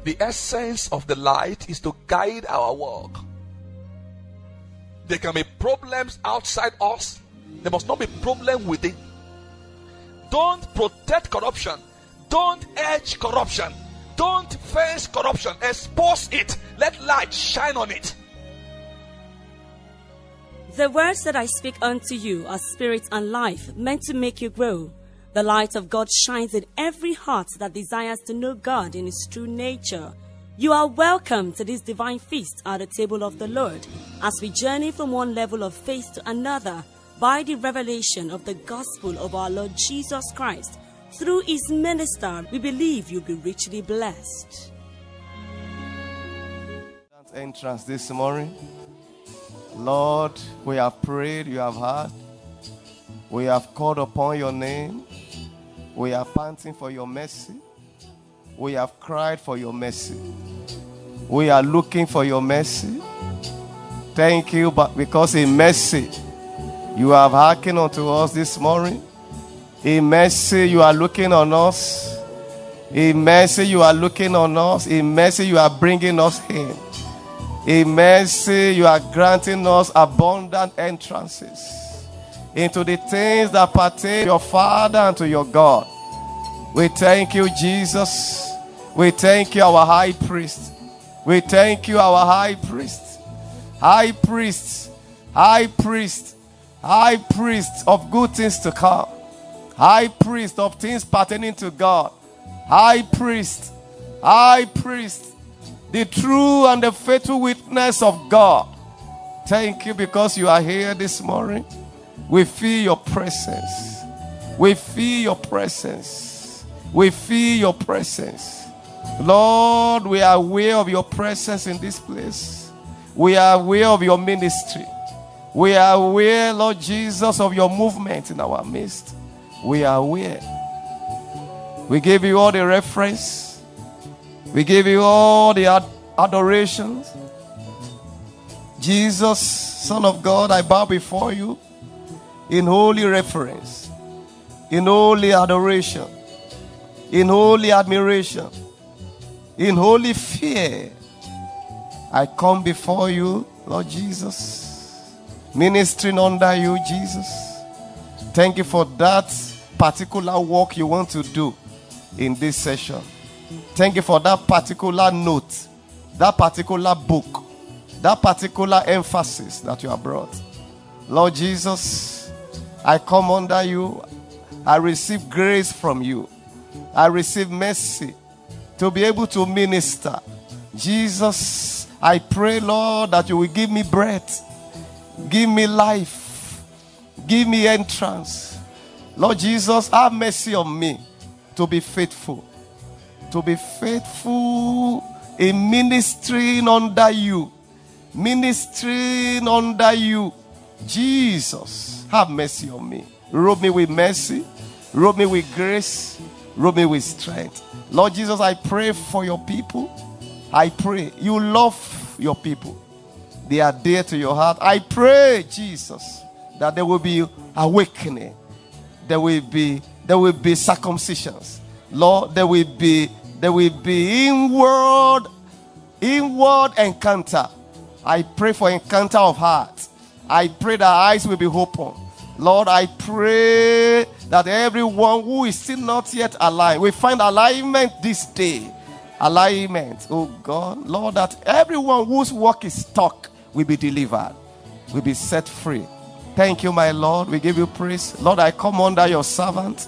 The essence of the light is to guide our walk. There can be problems outside us. There must not be problem within. Don't protect corruption. Don't edge corruption. Don't face corruption. Expose it. Let light shine on it. The words that I speak unto you are spirit and life, meant to make you grow. The light of God shines in every heart that desires to know God in His true nature. You are welcome to this divine feast at the table of the Lord as we journey from one level of faith to another by the revelation of the gospel of our Lord Jesus Christ. Through His minister, we believe you'll be richly blessed. Entrance this morning. Lord, we have prayed, you have heard. We have called upon your name. We are panting for your mercy. We have cried for your mercy. We are looking for your mercy. Thank you, but because in mercy, you have hearkened unto us this morning. In mercy, you are looking on us. In mercy, you are looking on us. In mercy, you are bringing us in. In mercy, you are granting us abundant entrances into the things that pertain to your Father and to your God. We thank you, Jesus. We thank you, our high priest. We thank you, our high priest. High priest, high priest, high priest of good things to come. High priest of things pertaining to God. High priest, the true and the faithful witness of God. Thank you because you are here this morning. We feel your presence. We feel your presence. We feel your presence. Lord, we are aware of your presence in this place. We are aware of your ministry. We are aware, Lord Jesus, of your movement in our midst. We are aware. We give you all the reference. We give you all the adorations. Jesus, Son of God, I bow before you in holy reverence, in holy adoration, in holy admiration, in holy fear. I come before you, Lord Jesus, ministering under you, Jesus. Thank you for that particular work you want to do in this session. Thank you for that particular note, that particular book, that particular emphasis that you have brought. Lord Jesus, I come under you. I receive grace from you. I receive mercy to be able to minister. Jesus, I pray, Lord, that you will give me breath, give me life, give me entrance. Lord Jesus, have mercy on me to be faithful. To be faithful in ministering under you. Ministering under you. Jesus, have mercy on me. Robe me with mercy. Robe me with grace. Robe me with strength. Lord Jesus, I pray for your people. I pray. You love your people. They are dear to your heart. I pray, Jesus, that there will be awakening. There will be circumcisions. Lord, there will be inward encounter. I pray for encounter of heart. I pray that eyes will be open. Lord, I pray that everyone who is still not yet aligned will find alignment this day. Alignment, oh God. Lord, that everyone whose work is stuck will be delivered, will be set free. Thank you, my Lord. We give you praise. Lord, I come under your servant,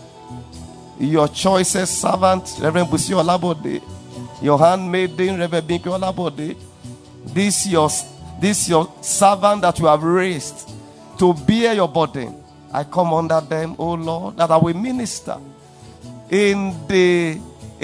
your choicest servant, Reverend Busi Olabode, your handmaiden, Reverend Binki Olabode. This your servant that you have raised to bear your burden. I come under them, oh Lord, that I will minister in the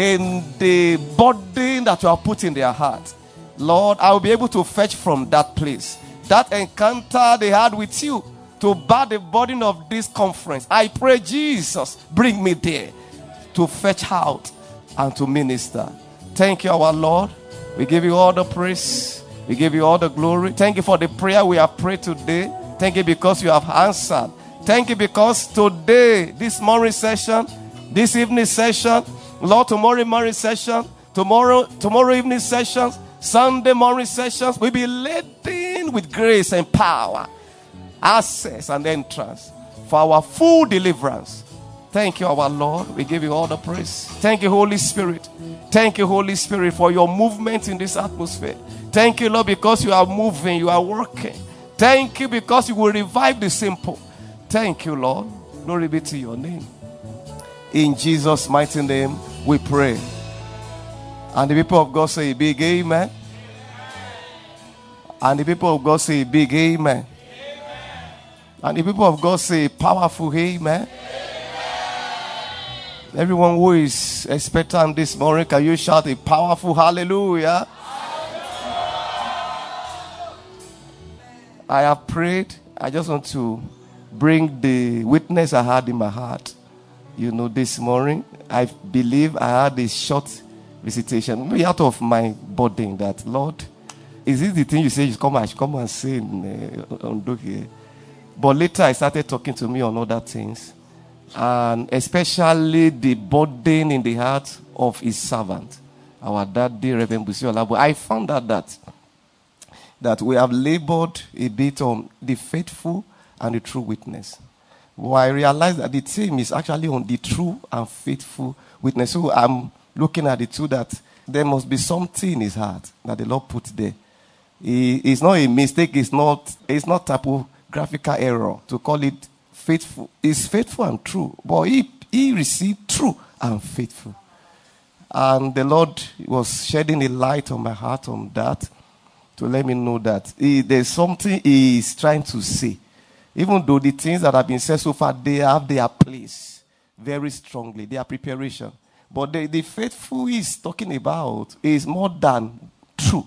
burden that you have put in their heart. Lord, I will be able to fetch from that place, that encounter they had with you, to bear the burden of this conference. I pray, Jesus, bring me there to fetch out and to minister. Thank you, our Lord. We give you all the praise. We give you all the glory. Thank you for the prayer we have prayed today. Thank you because you have answered. Thank you because today, this morning session, this evening session, Lord, tomorrow morning session, Tomorrow evening sessions, Sunday morning sessions will be laden with grace and power, access and entrance for our full deliverance. Thank you, our Lord. We give you all the praise. Thank you, Holy Spirit. Thank you, Holy Spirit, for your movement in this atmosphere. Thank you, Lord, because you are moving, you are working. Thank you because you will revive the simple. Thank you, Lord. Glory be to your name. In Jesus' mighty name, we pray. And the people of God say a big amen. And the people of God say a big amen. And the people of God say a powerful amen. Everyone who is expectant this morning, can you shout a powerful hallelujah? I have prayed. I just want to bring the witness I had in my heart. This morning, I believe I had a short visitation, maybe out of my burden that, Lord, is this the thing you say you come and say in here? But later I started talking to me on other things. And especially the burden in the heart of his servant, our daddy, Reverend Busi Olabo. I found out that we have labored a bit on the faithful and the true witness. Well, I realized that the theme is actually on the true and faithful witness. So I'm looking at the two, that there must be something in his heart that the Lord put there. It's not a mistake. It's not typographical error to call it faithful. Is faithful and true, but he received true and faithful. And the Lord was shedding a light on my heart on that to let me know that there's something he is trying to say. Even though the things that have been said so far, they have their place very strongly, their preparation. But the faithful he is talking about is more than true.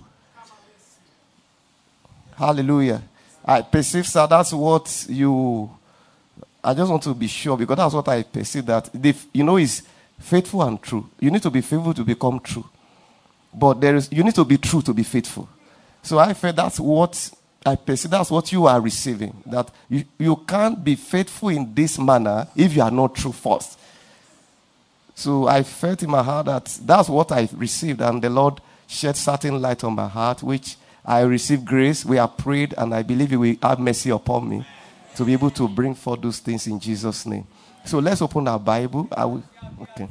Hallelujah. I perceive, sir, that's what I just want to be sure, because that's what I perceive, that is faithful and true. You need to be faithful to become true. But you need to be true to be faithful. So I feel that's what I perceive, that's what you are receiving. That you can't be faithful in this manner if you are not true first. So I felt in my heart that that's what I received, and the Lord shed certain light on my heart, which I received grace. We have prayed, and I believe He will have mercy upon me to be able to bring forth those things in Jesus' name. So let's open our Bible. Okay.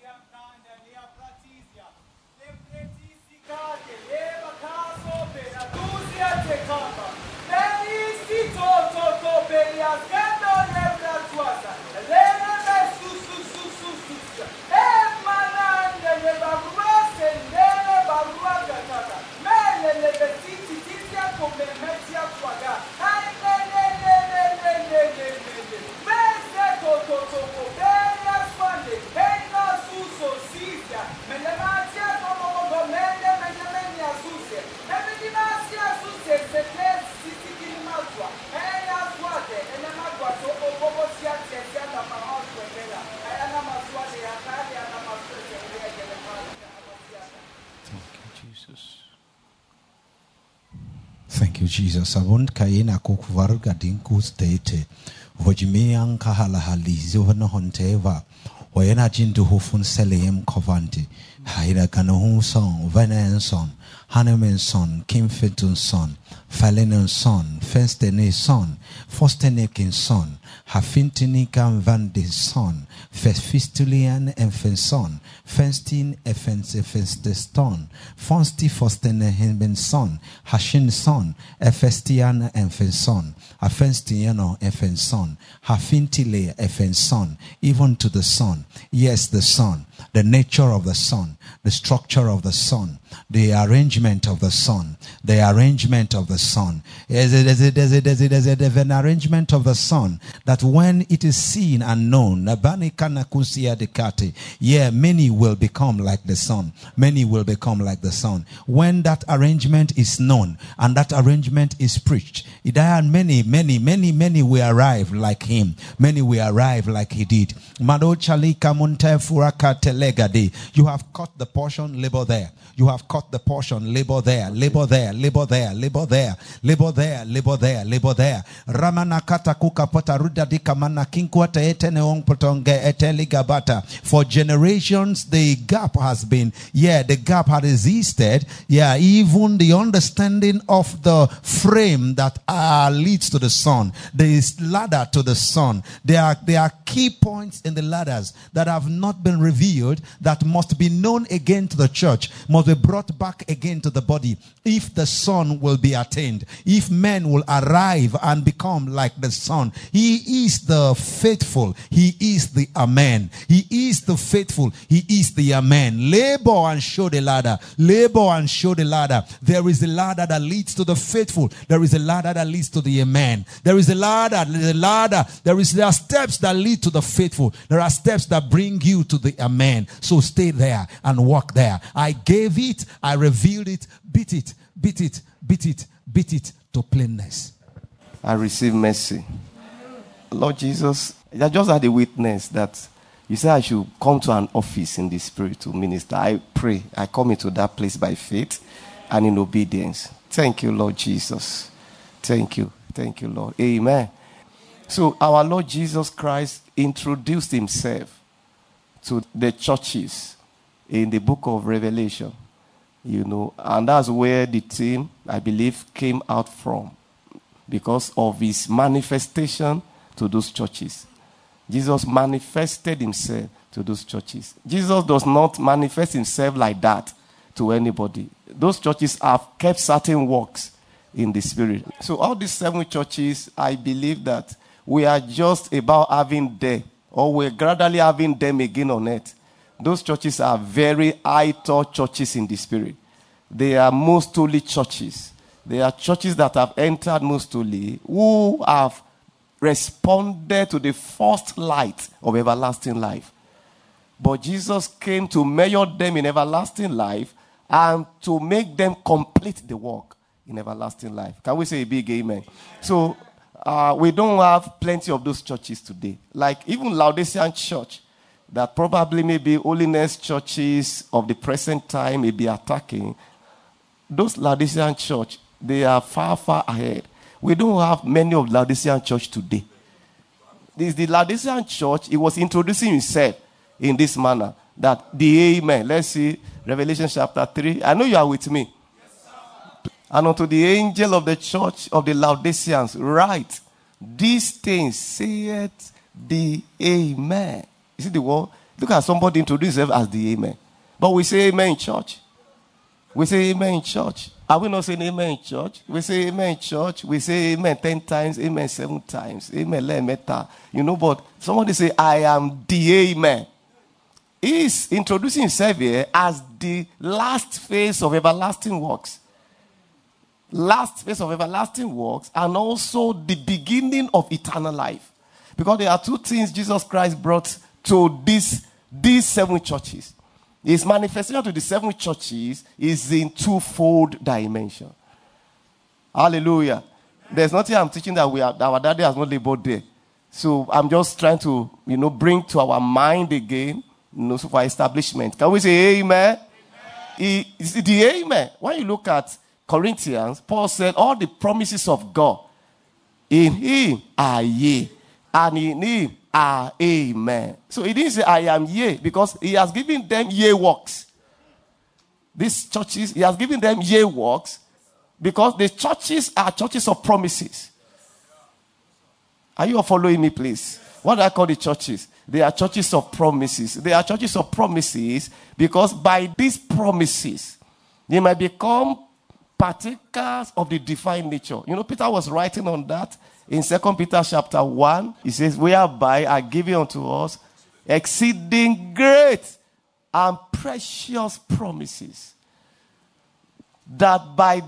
Thank you, Jesus. Avon kaina kokvar gadinku state. Vojimian kahala hali zovana honteva. Wayana jindu hofun selem covanti. Haida kanohun son, Venan son, Haneman son, Kim Fenton son, Falenon son, Fenstene son, Fostenekin son, Hafintinikan van de son, Fefistulian Enfenson, Fenstin Efenston, Fonsti Fostene Henben son, Hashin son, Efestian Enfenson, Afenstiano Efenson, Hafintile Efenson, even to the Son. Yes, the Son, the nature of the Son, the structure of the Son, the arrangement of the Son, the arrangement of the Son. There's an arrangement of the Son that when it is seen and known, yeah, many will become like the Son. Many will become like the Son. When that arrangement is known and that arrangement is preached, many will arrive like him. Many will arrive like he did. You have caught the portion, labor there. You have cut the portion, labor there, labor there, labor there, labor there, labor there, labor there, labor there. Ramana kata kuka pota ruda dika mana kinkwata etene ong potonge eteli gabata. For generations, the gap has been, the gap had existed. Even the understanding of the frame that leads to the sun. There is ladder to the sun. There are key points in the ladders that have not been revealed, that must be known again to the church, must be brought back again to the body, if the son will be attained, if men will arrive and become like the son. He is the faithful, he is the amen. He is the faithful, he is the amen. Labor and show the ladder. Labor and show the ladder. There is a ladder that leads to the faithful. There is a ladder that leads to the amen. There is a ladder. There are steps that lead to the faithful. There are steps that bring you to the amen. So stay there and walk there. I gave it, I revealed it, beat it to plainness. I receive mercy. Lord Jesus, I just had a witness that you said I should come to an office in the spirit to minister. I pray. I come into that place by faith and in obedience. Thank you, Lord Jesus. Thank you. Thank you, Lord. Amen. So our Lord Jesus Christ introduced himself to the churches in the book of Revelation. And that's where the theme, I believe, came out from, because of his manifestation to those churches. Jesus manifested himself to those churches. Jesus does not manifest himself like that to anybody. Those churches have kept certain works in the spirit. So all these 7 churches, I believe that we are just about having them, or we're gradually having them again on earth. Those churches are very high-taught churches in the spirit. They are most holy churches. They are churches that have entered most holy, who have responded to the first light of everlasting life. But Jesus came to measure them in everlasting life and to make them complete the work in everlasting life. Can we say a big amen? So we don't have plenty of those churches today. Like even Laodicean church, that probably maybe holiness churches of the present time may be attacking. Those Laodicean church, they are far, far ahead. We don't have many of Laodicean church today. This the Laodicean church, it was introducing himself in this manner. That the amen. Let's see Revelation chapter 3. I know you are with me. Yes, and unto the angel of the church of the Laodiceans, write, these things saith the amen. You see the word? Look at somebody introduce himself as the amen. But we say amen in church. We say amen in church. Are we not saying amen in church? We say amen in church. We say amen 10 times, amen 7 times, amen lemeta. But somebody say, I am the amen. He is introducing himself here as the last phase of everlasting works. Last phase of everlasting works, and also the beginning of eternal life. Because there are 2 things Jesus Christ brought to these 7 churches. His manifestation to the 7 churches is in 2-fold dimension. Hallelujah. There's nothing I'm teaching that our daddy has not labored there. So I'm just trying to, bring to our mind again, so for establishment. Can we say amen? Is the amen? When you look at Corinthians, Paul said all the promises of God in him are yea, and in him are amen. So he didn't say I am yea, because he has given them yea works. These churches, he has given them yea works, because the churches are churches of promises. Are you all following me, please? What do I call the churches? They are churches of promises. They are churches of promises because by these promises, they might become partakers of the divine nature. Peter was writing on that in 2 Peter chapter 1. He says, whereby are given unto us exceeding great and precious promises, that by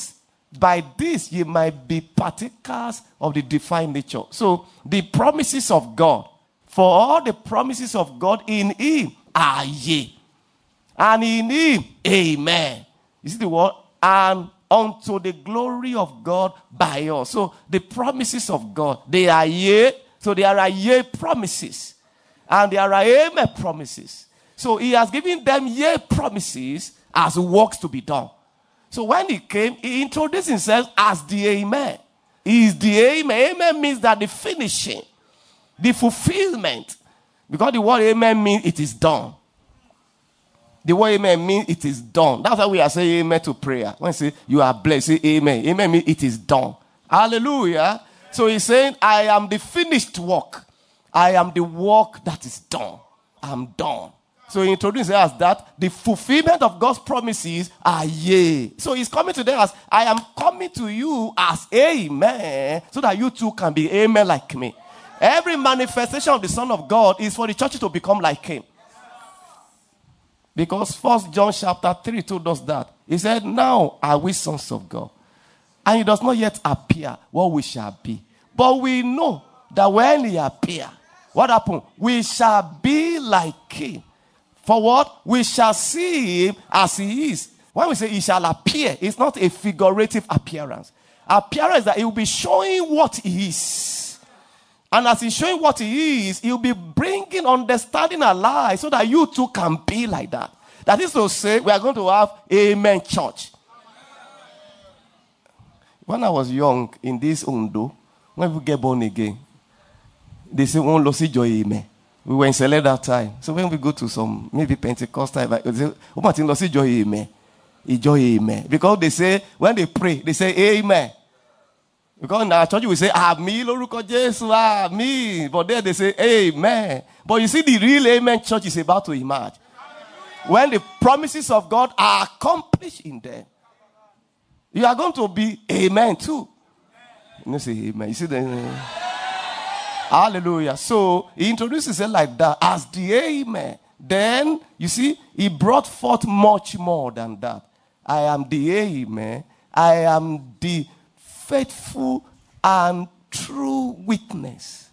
this ye might be partakers of the divine nature. So the promises of God, for all the promises of God in him are yea, and in him amen. You see the word? And unto the glory of God by us. So the promises of God, they are yea. So there are yea promises, and there are amen promises. So he has given them promises as works to be done. So when he came, he introduced himself as the Amen. He is the Amen. Amen means that the finishing, the fulfillment. Because the word Amen means it is done. The word Amen means it is done. That's why we are saying Amen to prayer. When you say you are blessed, say Amen. Amen means it is done. Hallelujah. So he's saying, I am the finished work. I am the work that is done. I'm done. So he introduced it as that. The fulfillment of God's promises are yea. So he's coming to them as, I am coming to you as Amen, so that you too can be Amen like me. Every manifestation of the Son of God is for the church to become like him. Because 1 John chapter 3 told us that. He said, now are we sons of God. And it does not yet appear what we shall be. But we know that when he appears, what happened? We shall be like him. For what? We shall see him as he is. When we say he shall appear, it's not a figurative appearance. Appearance that he will be showing what he is. And as he's showing what he is, he'll be bringing understanding alive so that you too can be like that. That is to say, we are going to have Amen Church. When I was young in this Undo, when we get born again, they say, "Won't lose joy, amen." We were in Select that time. So when we go to some maybe Pentecostal, they say, "Oh, Martin, lose joy, amen." Joy, amen. Because they say when they pray, they say amen. Because in our church we say Ami, Loruko Jesu, Ami. But there they say amen. But you see, the real Amen Church is about to emerge. When the promises of God are accomplished in them, you are going to be amen too. You say amen. You see the hallelujah. So he introduced himself like that as the Amen. Then you see, he brought forth much more than that. I am the Amen. I am the faithful and true witness.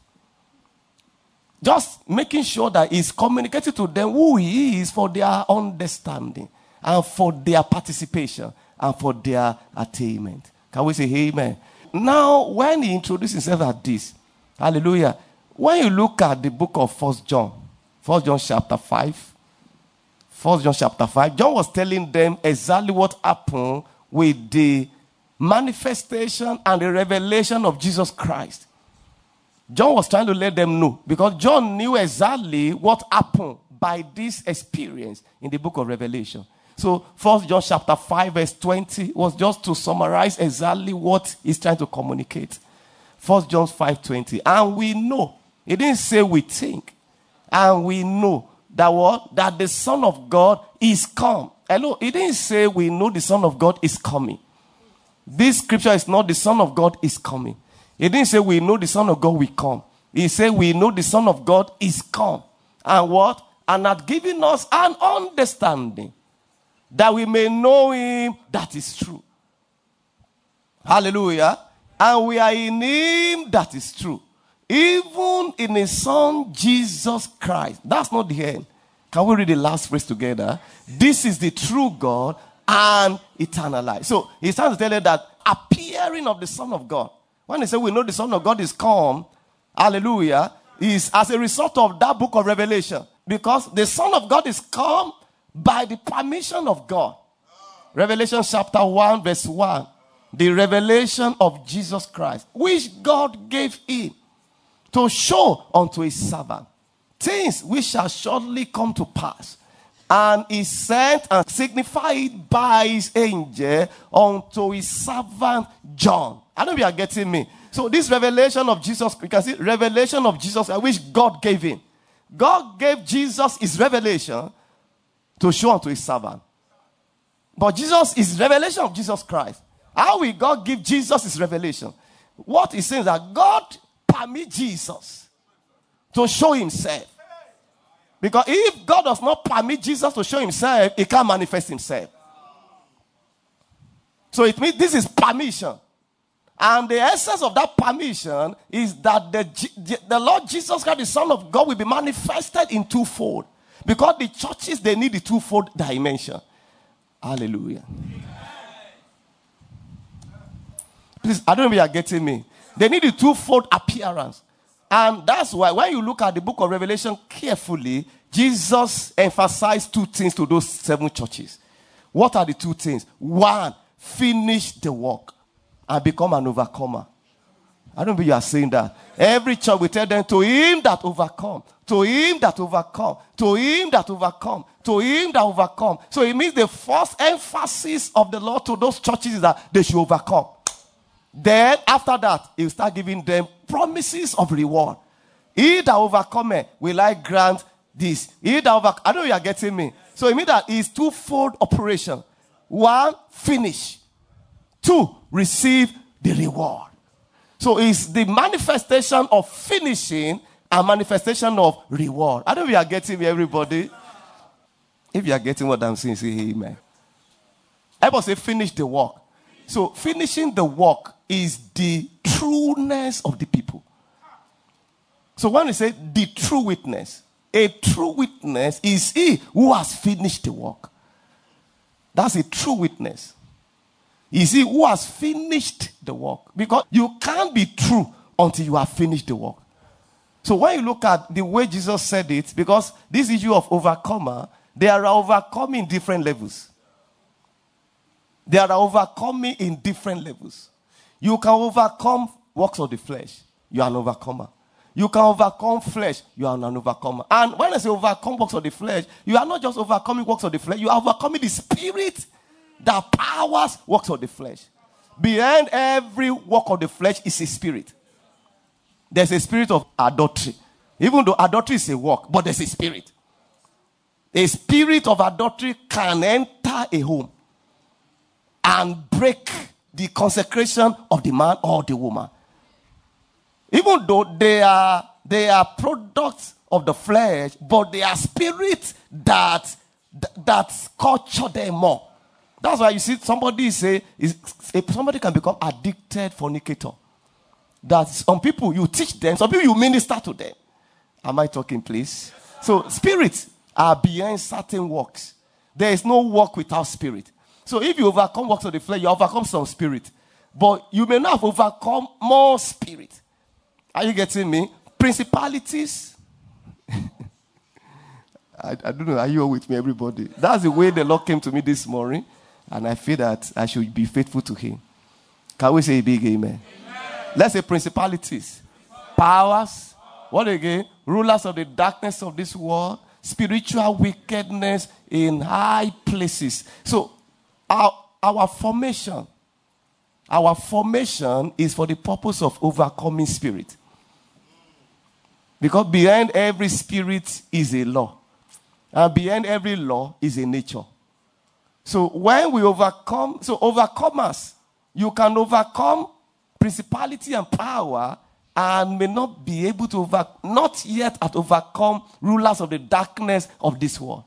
Just making sure that he's communicating to them who he is for their understanding and for their participation and for their attainment. Can we say amen? Now, when he introduced himself as this, hallelujah, when you look at the book of 1 John chapter 5, 1 John chapter 5, John was telling them exactly what happened with the manifestation and the revelation of Jesus Christ. John was trying to let them know, because John knew exactly what happened by this experience in the book of Revelation. So 1 John chapter 5 verse 20 was just to summarize exactly what he's trying to communicate. 1 John 5:20. And we know, he didn't say we think, and we know that what? That the Son of God is come. Hello, he didn't say we know the Son of God is coming. This scripture is not the Son of God is coming. He didn't say we know the Son of God will come. He said we know the Son of God is come. And what? And had given us an understanding that we may know him that is true. Hallelujah. And we are in him that is true. Even in his Son, Jesus Christ. That's not the end. Can we read the last phrase together? This is the true God and eternal life. So he's trying to tell you that appearing of the Son of God, when they say we know the Son of God is come, hallelujah, is as a result of that book of Revelation. Because the Son of God is come by the permission of God. Revelation chapter 1 verse 1. The revelation of Jesus Christ, which God gave him to show unto his servant things which shall shortly come to pass. And he sent and signified by his angel unto his servant John. I know you are getting me. So this revelation of Jesus, you can see revelation of Jesus, which God gave him. God gave Jesus his revelation to show unto his servant. But Jesus is revelation of Jesus Christ. How will God give Jesus his revelation? What he's saying is that God permit Jesus to show himself. Because if God does not permit Jesus to show himself, he can't manifest himself. So it means this is permission. And the essence of that permission is that the Lord Jesus Christ, the Son of God, will be manifested in twofold. Because the churches, they need the twofold dimension. Hallelujah. Please, I don't know if you are getting me. They need the twofold appearance. And that's why when you look at the book of Revelation carefully, Jesus emphasized 2 things to those 7 churches. What are the 2 things? 1, finish the work and become an overcomer. I don't believe you are saying that. Every church will tell them, to him that overcome, to him that overcome, to him that overcome, to him that overcome. So it means the first emphasis of the Lord to those churches is that they should overcome. Then after that, he will start giving them promises of reward. He that overcome will I grant this. He that overcome, I know you are getting me. So it means that it's twofold operation. 1, finish. 2, receive the reward. So it's the manifestation of finishing and manifestation of reward. I know you are getting me, everybody. If you are getting what I'm saying, say amen. Everybody say finish the work. So finishing the work is the trueness of the people. So when we say the true witness, a true witness is he who has finished the work. That's a true witness. Is he who has finished the work. Because you can't be true until you have finished the work. So when you look at the way Jesus said it, because this issue of overcomer, they are overcoming different levels. They are overcoming in different levels. You can overcome works of the flesh. You are an overcomer. You can overcome flesh. You are an overcomer. And when I say overcome works of the flesh, you are not just overcoming works of the flesh. You are overcoming the spirit that powers works of the flesh. Behind every work of the flesh is a spirit. There's a spirit of adultery. Even though adultery is a work, but there's a spirit. A spirit of adultery can enter a home and break the consecration of the man or the woman. Even though they are products of the flesh, but they are spirits that culture them more. That's why you see somebody say, somebody can become addicted fornicator. That some people you teach them, some people you minister to them. Am I talking, please? So spirits are behind certain works. There is no work without spirit. So if you overcome works of the flesh, you overcome some spirit. But you may not have overcome more spirit. Are you getting me? Principalities. I don't know. Are you all with me, everybody? That's the way the Lord came to me this morning. And I feel that I should be faithful to him. Can we say a big amen? Let's say principalities, powers, what again? Rulers of the darkness of this world, spiritual wickedness in high places. So our formation is for the purpose of overcoming spirit. Because behind every spirit is a law. And behind every law is a nature. So when we overcome, so overcomers, you can overcome principality and power and may not be able to not yet overcome rulers of the darkness of this world.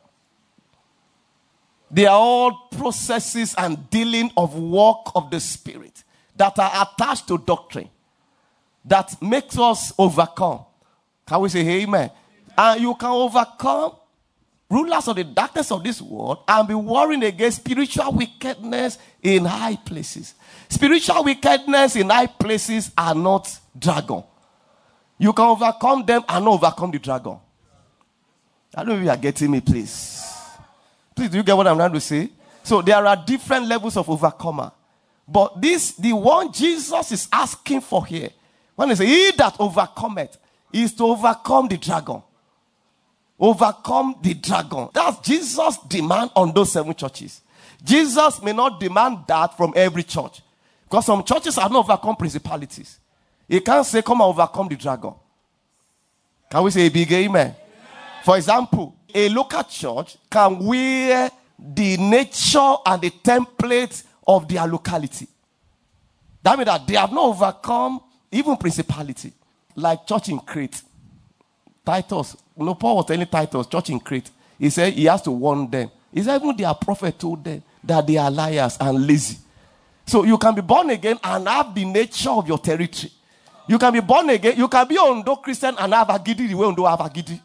They are all processes and dealing of work of the spirit that are attached to doctrine that makes us overcome. Can we say amen? And you can overcome rulers of the darkness of this world and be warring against spiritual wickedness in high places. Spiritual wickedness in high places are not dragon. You can overcome them and not overcome the dragon. I don't know if you are getting me, please. Please, do you get what I'm trying to say? So there are different levels of overcomer. But the one Jesus is asking for here, when he says, he that overcometh, is to overcome the dragon. Overcome the dragon. That's Jesus' demand on those 7 churches. Jesus may not demand that from every church. Because some churches have not overcome principalities. He can't say, come and overcome the dragon. Can we say a big amen? For example, a local church can wear the nature and the template of their locality. That means that they have not overcome even principality. Like church in Crete. Titus, Paul was telling Titus, church in Crete. He said he has to warn them. He said even their prophet told them that they are liars and lazy. So you can be born again and have the nature of your territory. You can be born again. You can be Ondo Christian and have Agidi the way Ondo have Agidi.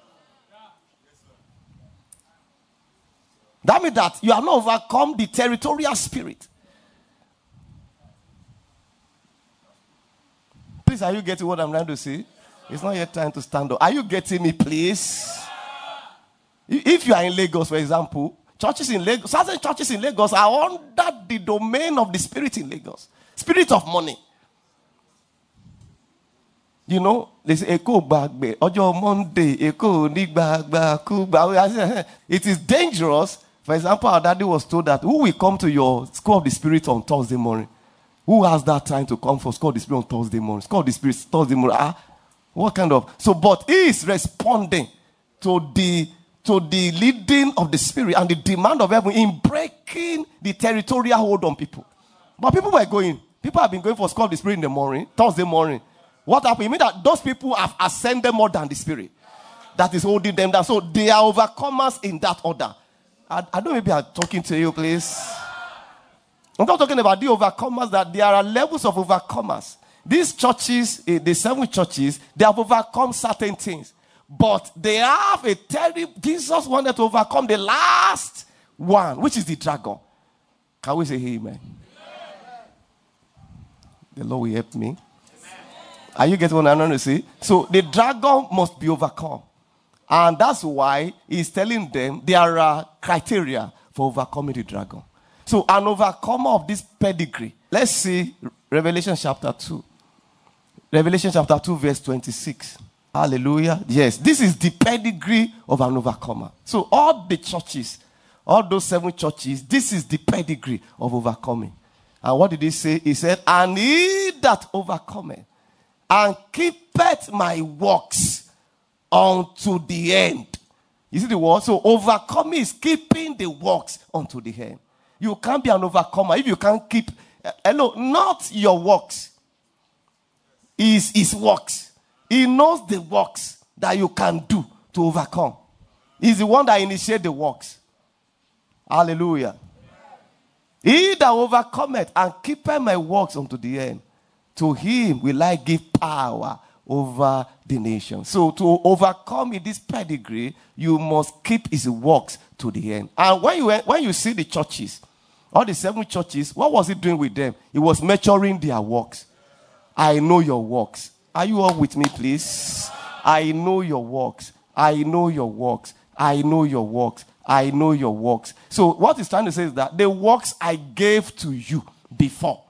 That means that you have not overcome the territorial spirit. Please, are you getting what I'm trying to say? It's not yet time to stand up. Are you getting me, please? If you are in Lagos, for example, certain churches in Lagos are under the domain of the spirit in Lagos. Spirit of money. You know, they say, Eko bagbe, Ojo Monday, Eko nigba kuba. It is dangerous. For example, our daddy was told that who will come to your school of the spirit on Thursday morning? Who has that time to come for school of the spirit on Thursday morning? School of the spirit Thursday morning. What kind of? So, but he is responding to the leading of the spirit and the demand of heaven in breaking the territorial hold on people. But people were going. People have been going for school of the spirit in the morning, Thursday morning. What happened? It means that those people have ascended more than the spirit that is holding them down. So they are overcomers in that order. I don't know, maybe I'm talking to you, please. I'm not talking about the overcomers, that there are levels of overcomers. These churches, the 7 churches, they have overcome certain things. But they have a terrible... Jesus wanted to overcome the last one, which is the dragon. Can we say amen? The Lord will help me. Are you getting what I'm trying to say? So the dragon must be overcome. And that's why he's telling them there are criteria for overcoming the dragon. So an overcomer of this pedigree. Let's see Revelation chapter 2. Revelation chapter 2 verse 26. Hallelujah. Yes, this is the pedigree of an overcomer. So all the churches, all those 7 churches, this is the pedigree of overcoming. And what did he say? He said, and he that overcometh and keepeth my works unto the end. You see the word? So overcoming is keeping the works unto the end. You can't be an overcomer if you can't keep... not your works. His works. He knows the works that you can do to overcome. He's the one that initiates the works. Hallelujah. He that overcometh and keepeth my works unto the end, to him will I give power over the nation. So to overcome in this pedigree, you must keep his works to the end. And when you see the churches, all the 7 churches, what was he doing with them? He was maturing their works. I know your works. Are you all with me, please? I know your works. I know your works. I know your works. I know your works. So what he's trying to say is that the works I gave to you before,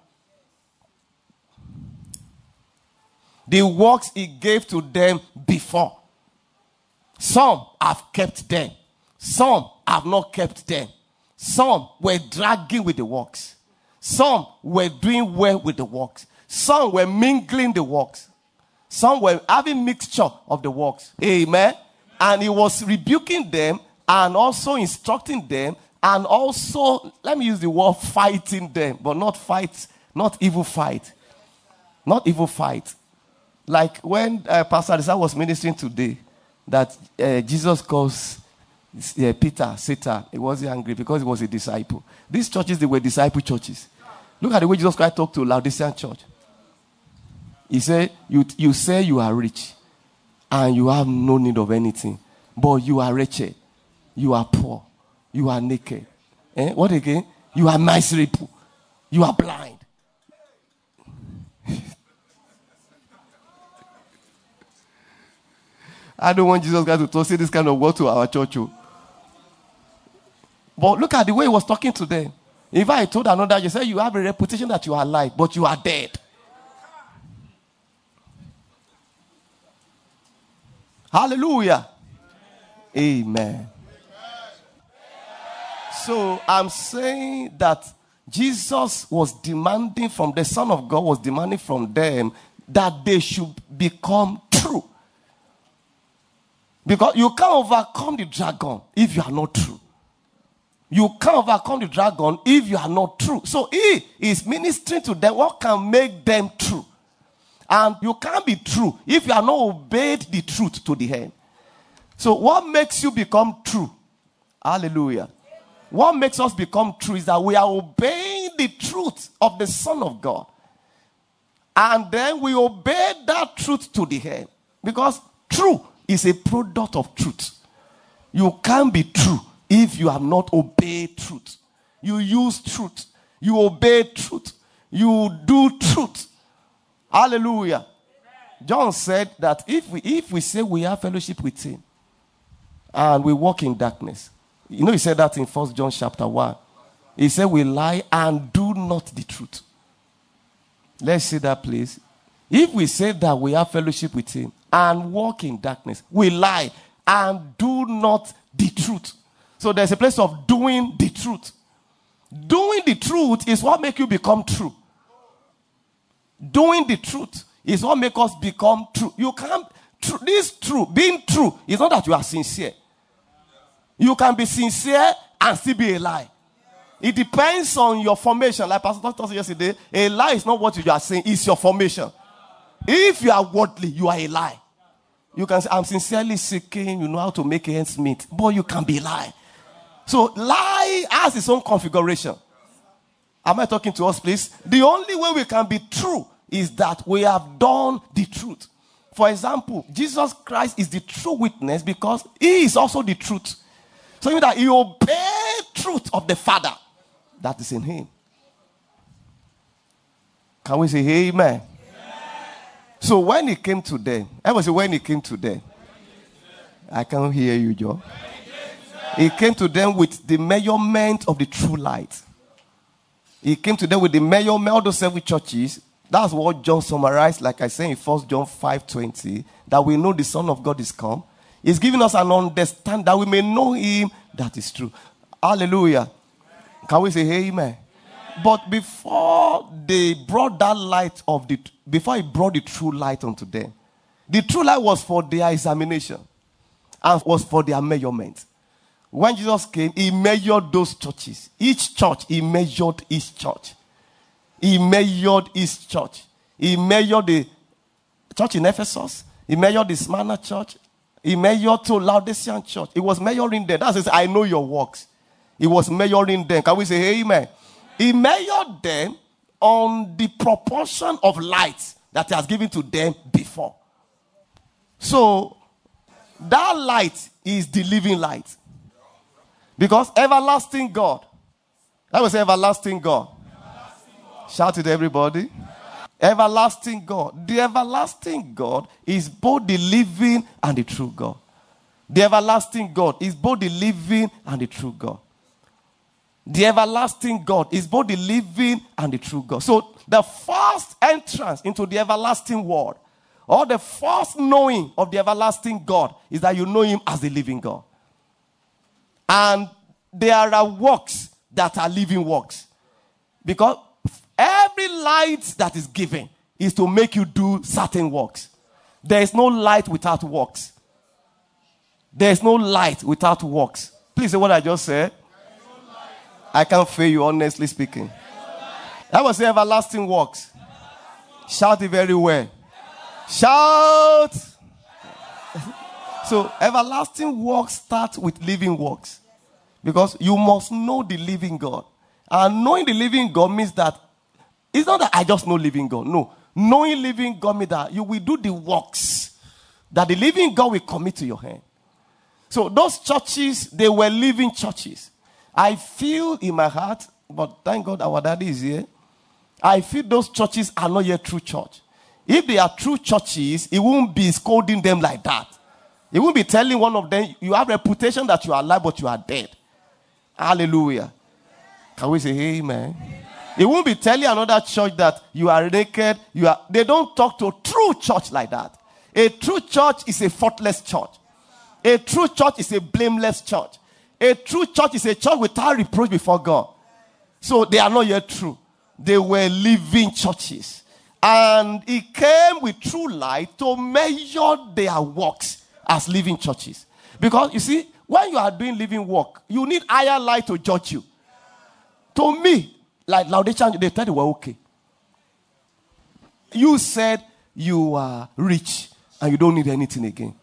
the works he gave to them before, some have kept them. Some have not kept them. Some were dragging with the works. Some were doing well with the works. Some were mingling the works. Some were having mixture of the works. Amen. And he was rebuking them and also instructing them and also, let me use the word fighting them, but not fight, not evil fight. Not evil fight. Like when Pastor Adisa was ministering today, that Jesus calls Peter, Satan, he wasn't angry because he was a disciple. These churches, they were disciple churches. Look at the way Jesus Christ talked to Laodicean church. He said, you say you are rich and you have no need of anything, but you are wretched, you are poor, you are naked. What again? You are miserable, you are blind. I don't want Jesus Christ to say this kind of word to our church. But look at the way he was talking to them. If I told another, you say you have a reputation that you are alive, but you are dead. Hallelujah. Amen. So I'm saying that Jesus was demanding from the Son of God, was demanding from them that they should become true. Because you can't overcome the dragon if you are not true. You can't overcome the dragon if you are not true. So he is ministering to them what can make them true. And you can't be true if you are not obeyed the truth to the end. So what makes you become true? Hallelujah. What makes us become true is that we are obeying the truth of the Son of God. And then we obey that truth to the end. Because true is a product of truth. You can't be true if you have not obeyed truth. You use truth. You obey truth. You do truth. Hallelujah. Amen. John said that if we say we have fellowship with him and we walk in darkness. You know, he said that in 1 John chapter 1. He said we lie and do not the truth. Let's see that, please. If we say that we have fellowship with him and walk in darkness, we lie and do not the truth. So there's a place of doing the truth. Doing the truth is what makes you become true. Doing the truth is what makes us become true. You can't, being true is not that you are sincere. You can be sincere and still be a lie. It depends on your formation. Like Pastor Doctor said yesterday, a lie is not what you are saying, it's your formation. If you are worldly, you are a lie. You can say, I'm sincerely seeking, you know how to make ends meet. But you can be a lie. So lie has its own configuration. Am I talking to us, please? The only way we can be true is that we have done the truth. For example, Jesus Christ is the true witness because he is also the truth. So mean that he obeyed truth of the Father that is in him. Can we say amen? Amen. So when he came to them, I was say when he came to them. I can't hear you, Joe. He came to them with the measurement of the true light. He came to them with the measurement of those 7 churches. That's what John summarized, like I said in 1 John 5:20, that we know the Son of God is come. He's giving us an understanding that we may know him that is true. Hallelujah. Can we say amen? But before they brought that light before he brought the true light unto them, the true light was for their examination and was for their measurement. When Jesus came, he measured those churches. Each church, he measured each church. He measured each church. He measured the church in Ephesus. He measured the Smyrna church. He measured to Laodicean church. He was measuring them. That says, I know your works. He was measuring them. Can we say amen? He measured them on the proportion of light that he has given to them before. So, that light is the living light. Because everlasting God. I will say everlasting God. Shout it, everybody. Everlasting God. The everlasting God is both the living and the true God. The everlasting God is both the living and the true God. The everlasting God is both the living and the true God. So the first entrance into the everlasting world, or the first knowing of the everlasting God, is that you know him as the living God. And there are works that are living works. Because every light that is given is to make you do certain works. There is no light without works. There is no light without works. Please say what I just said. I can't fail you, honestly speaking. I will say everlasting works. Shout it very well. Shout. So everlasting works start with living works. Because you must know the living God. And knowing the living God means that it's not that I just know living God. No. Knowing living God means that you will do the works that the living God will commit to your hand. So those churches, they were living churches. I feel in my heart, but thank God our daddy is here. I feel those churches are not yet true church. If they are true churches, he won't be scolding them like that. He won't be telling one of them, you have reputation that you are alive, but you are dead. Hallelujah. Can we say amen? He won't be telling another church that you are naked. They don't talk to a true church like that. A true church is a faultless church. A true church is a blameless church. A true church is a church without reproach before God. So they are not yet true. They were living churches. And he came with true light to measure their works as living churches. Because you see, when you are doing living work, you need higher light to judge you. To me, like Laodicean, they thought they were okay. You said you are rich and you don't need anything again.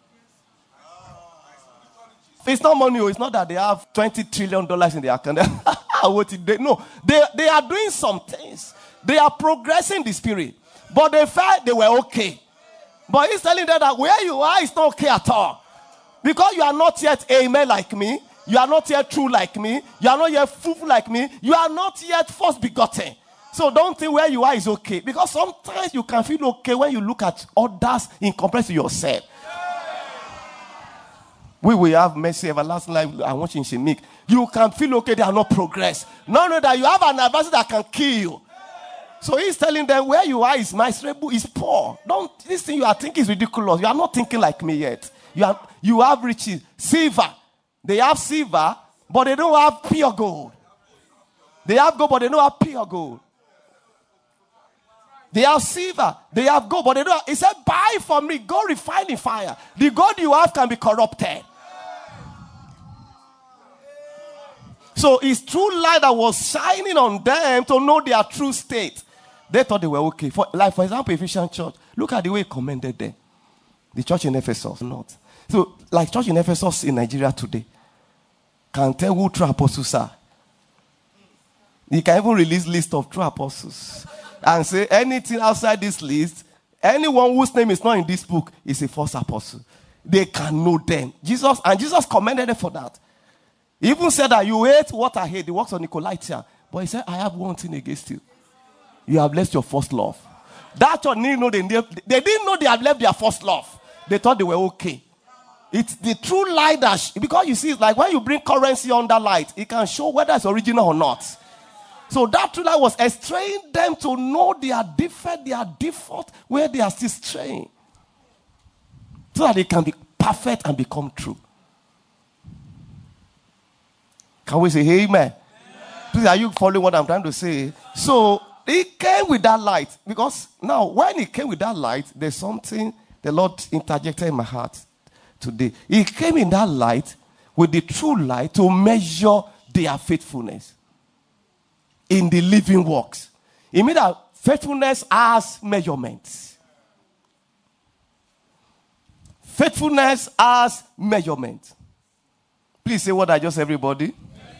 It's not money. It's not that they have $20 trillion in their account. No, they are doing some things. They are progressing the spirit. But they felt they were okay. But he's telling them that where you are is not okay at all. Because you are not yet amen like me. You are not yet true like me. You are not yet fruitful like me. You are not yet first begotten. So don't think where you are is okay. Because sometimes you can feel okay when you look at others in comparison to yourself. We will have mercy, everlasting life. I want you in Shemik. You can feel okay, they are not progress. No, that you have an adversary that can kill you. So he's telling them where you are is miserable, is poor. This thing you are thinking is ridiculous. You are not thinking like me yet. You have riches, silver. They have silver, but they don't have pure gold. They have gold, but they don't have pure gold. They have silver, they have gold, but they don't have. He said, buy from me, go refine in fire. The gold you have can be corrupted. So it's true light that was shining on them to know their true state. They thought they were okay. For example, Ephesian church, look at the way he commended them. The church in Ephesus, not. So, like church in Ephesus in Nigeria today, can tell who true apostles are. You can even release list of true apostles and say anything outside this list, anyone whose name is not in this book is a false apostle. They can know them. Jesus commended them for that. He even said that you hate what I hate, the works of Nicolaitans. But he said, I have one thing against you. You have left your first love. That church didn't know they didn't know they had left their first love. They thought they were okay. It's the true light that, because you see, it's like when you bring currency on that light, it can show whether it's original or not. So that true light was straying them to know their defect, their default, where they are still straying. So that they can be perfect and become true. Can we say amen? Amen? Please, are you following what I'm trying to say? So, he came with that light. Because now, when he came with that light, there's something the Lord interjected in my heart today. He came in that light with the true light to measure their faithfulness in the living works. It means that faithfulness has measurements. Faithfulness has measurement. Please say what I just everybody.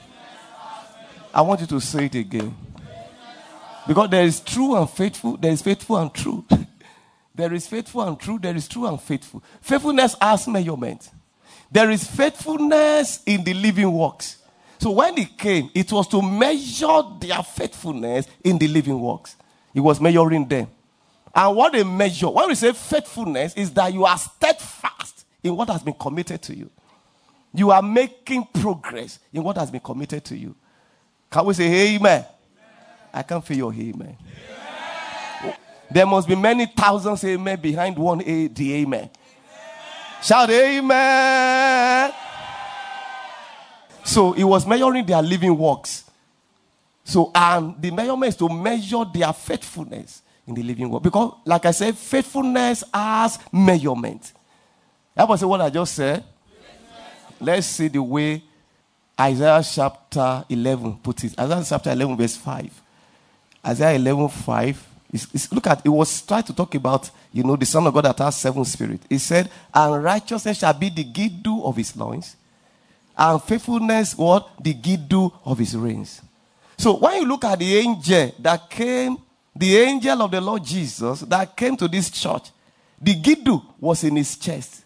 I want you to say it again. Because there is true and faithful, there is faithful and true. There is faithful and true, there is true and faithful. Faithfulness has measurement. There is faithfulness in the living works. So when he came, it was to measure their faithfulness in the living works. He was measuring them. And what they measure, when we say faithfulness, is that you are steadfast in what has been committed to you. You are making progress in what has been committed to you. Can we say amen? I can't feel your amen. There must be many thousands amen behind one the amen. Shout amen. So he was measuring their living works. So, and the measurement is to measure their faithfulness in the living work. Because, like I said, faithfulness has measurement. Everybody say what I just said? Let's see the way Isaiah chapter 11 puts it. Isaiah chapter 11 verse 5. Isaiah 11 5. Look at, it was trying to talk about, the Son of God that has 7 spirits. He said, and righteousness shall be the girdle of his loins. And faithfulness, what? The girdle of his reins. So when you look at the angel that came, the angel of the Lord Jesus that came to this church, the girdle was in his chest.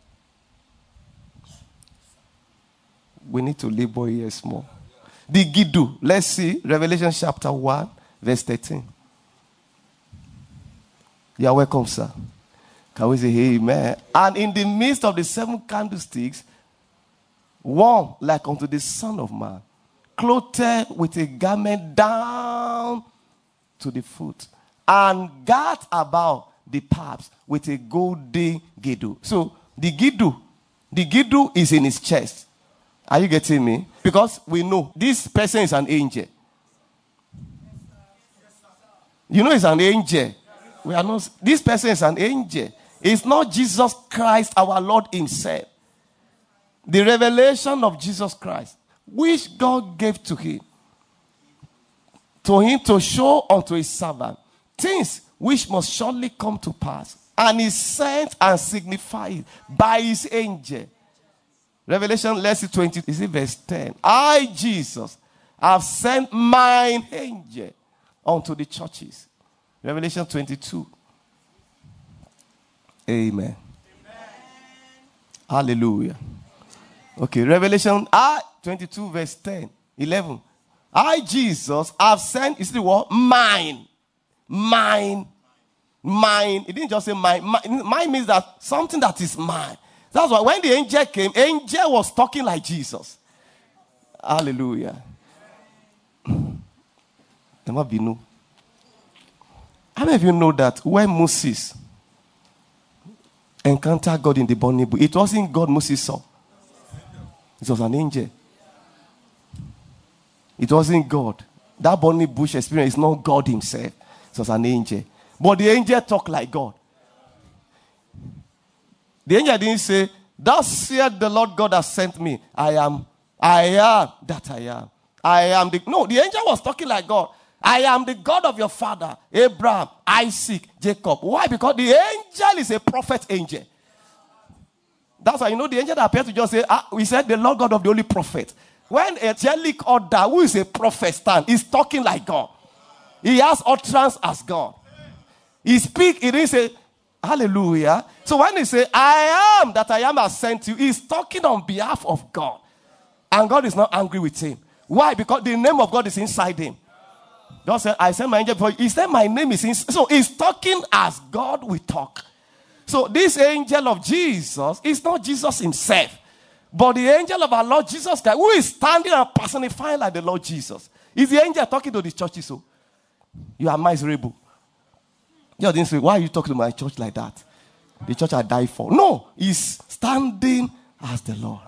We need to labor here small. The girdle. Let's see Revelation chapter 1, verse 13. You are welcome, sir. Can we say amen? And in the midst of the 7 candlesticks, one like unto the Son of Man, clothed with a garment down to the foot, and girt about the paps with a golden girdle. So the girdle is in his chest. Are you getting me? Because we know this person is an angel. It's an angel. We are not. This person is an angel. It's not Jesus Christ, our Lord himself. The revelation of Jesus Christ, which God gave to him to show unto his servant things which must surely come to pass. And he sent and signified by his angel. Revelation, let's see 20, is it verse 10? I, Jesus, have sent mine angel unto the churches. Revelation 22. Amen. Hallelujah. Okay, Revelation 22 verse 10, 11. I, Jesus, have sent, you see the word? Mine. It didn't just say mine. Mine means that something that is mine. That's why when the angel came, angel was talking like Jesus. Hallelujah. There must be no. How many of you know that when Moses encountered God in the burning bush, it wasn't God Moses saw. It was an angel. It wasn't God. That burning bush experience is not God himself. It was an angel. But the angel talked like God. The angel didn't say, thus said the Lord God has sent me. I am that I am. I am the... No, the angel was talking like God. I am the God of your father, Abraham, Isaac, Jacob. Why? Because the angel is a prophet angel. That's why, the angel that appeared to just say, we said the Lord God of the holy prophet. When a angelic order, who is a prophet, stand, is talking like God. He has utterance as God. He speak, he didn't say, hallelujah. So when he say, I am that I am has sent you, he's talking on behalf of God. And God is not angry with him. Why? Because the name of God is inside him. God said, I sent my angel before you. He said, my name is inside. So he's talking as God will talk. So this angel of Jesus is not Jesus himself, but the angel of our Lord Jesus Christ, who is standing and personifying like the Lord Jesus. Is the angel talking to the churches? So you are miserable. You didn't say, why are you talking to my church like that? The church I died for. No, he's standing as the Lord.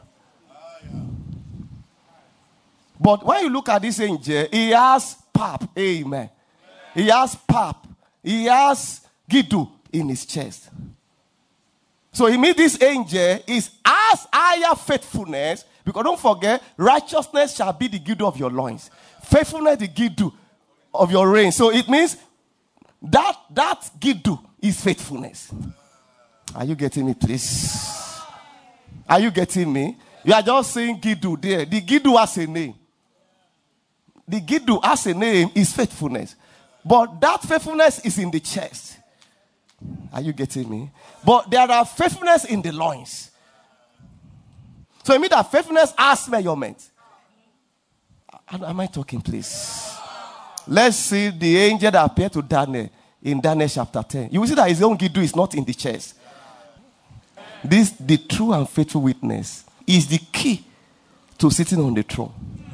But when you look at this angel, he has pap. Amen. He has pap. He has Giddu in his chest. So he means this angel is as higher faithfulness, because don't forget, righteousness shall be the Giddu of your loins. Faithfulness, the Giddu of your reign. So it means that Giddu is faithfulness. Are you getting me, please? Are you getting me? You are just saying Giddu there. The Giddu has a name. The Giddu as a name is faithfulness. But that faithfulness is in the chest. Are you getting me? But there are faithfulness in the loins. So it means that faithfulness has measurement. Am I talking, please? Let's see the angel that appeared to Daniel in Daniel chapter 10. You will see that his own Giddu is not in the chest. This, the true and faithful witness, is the key to sitting on the throne.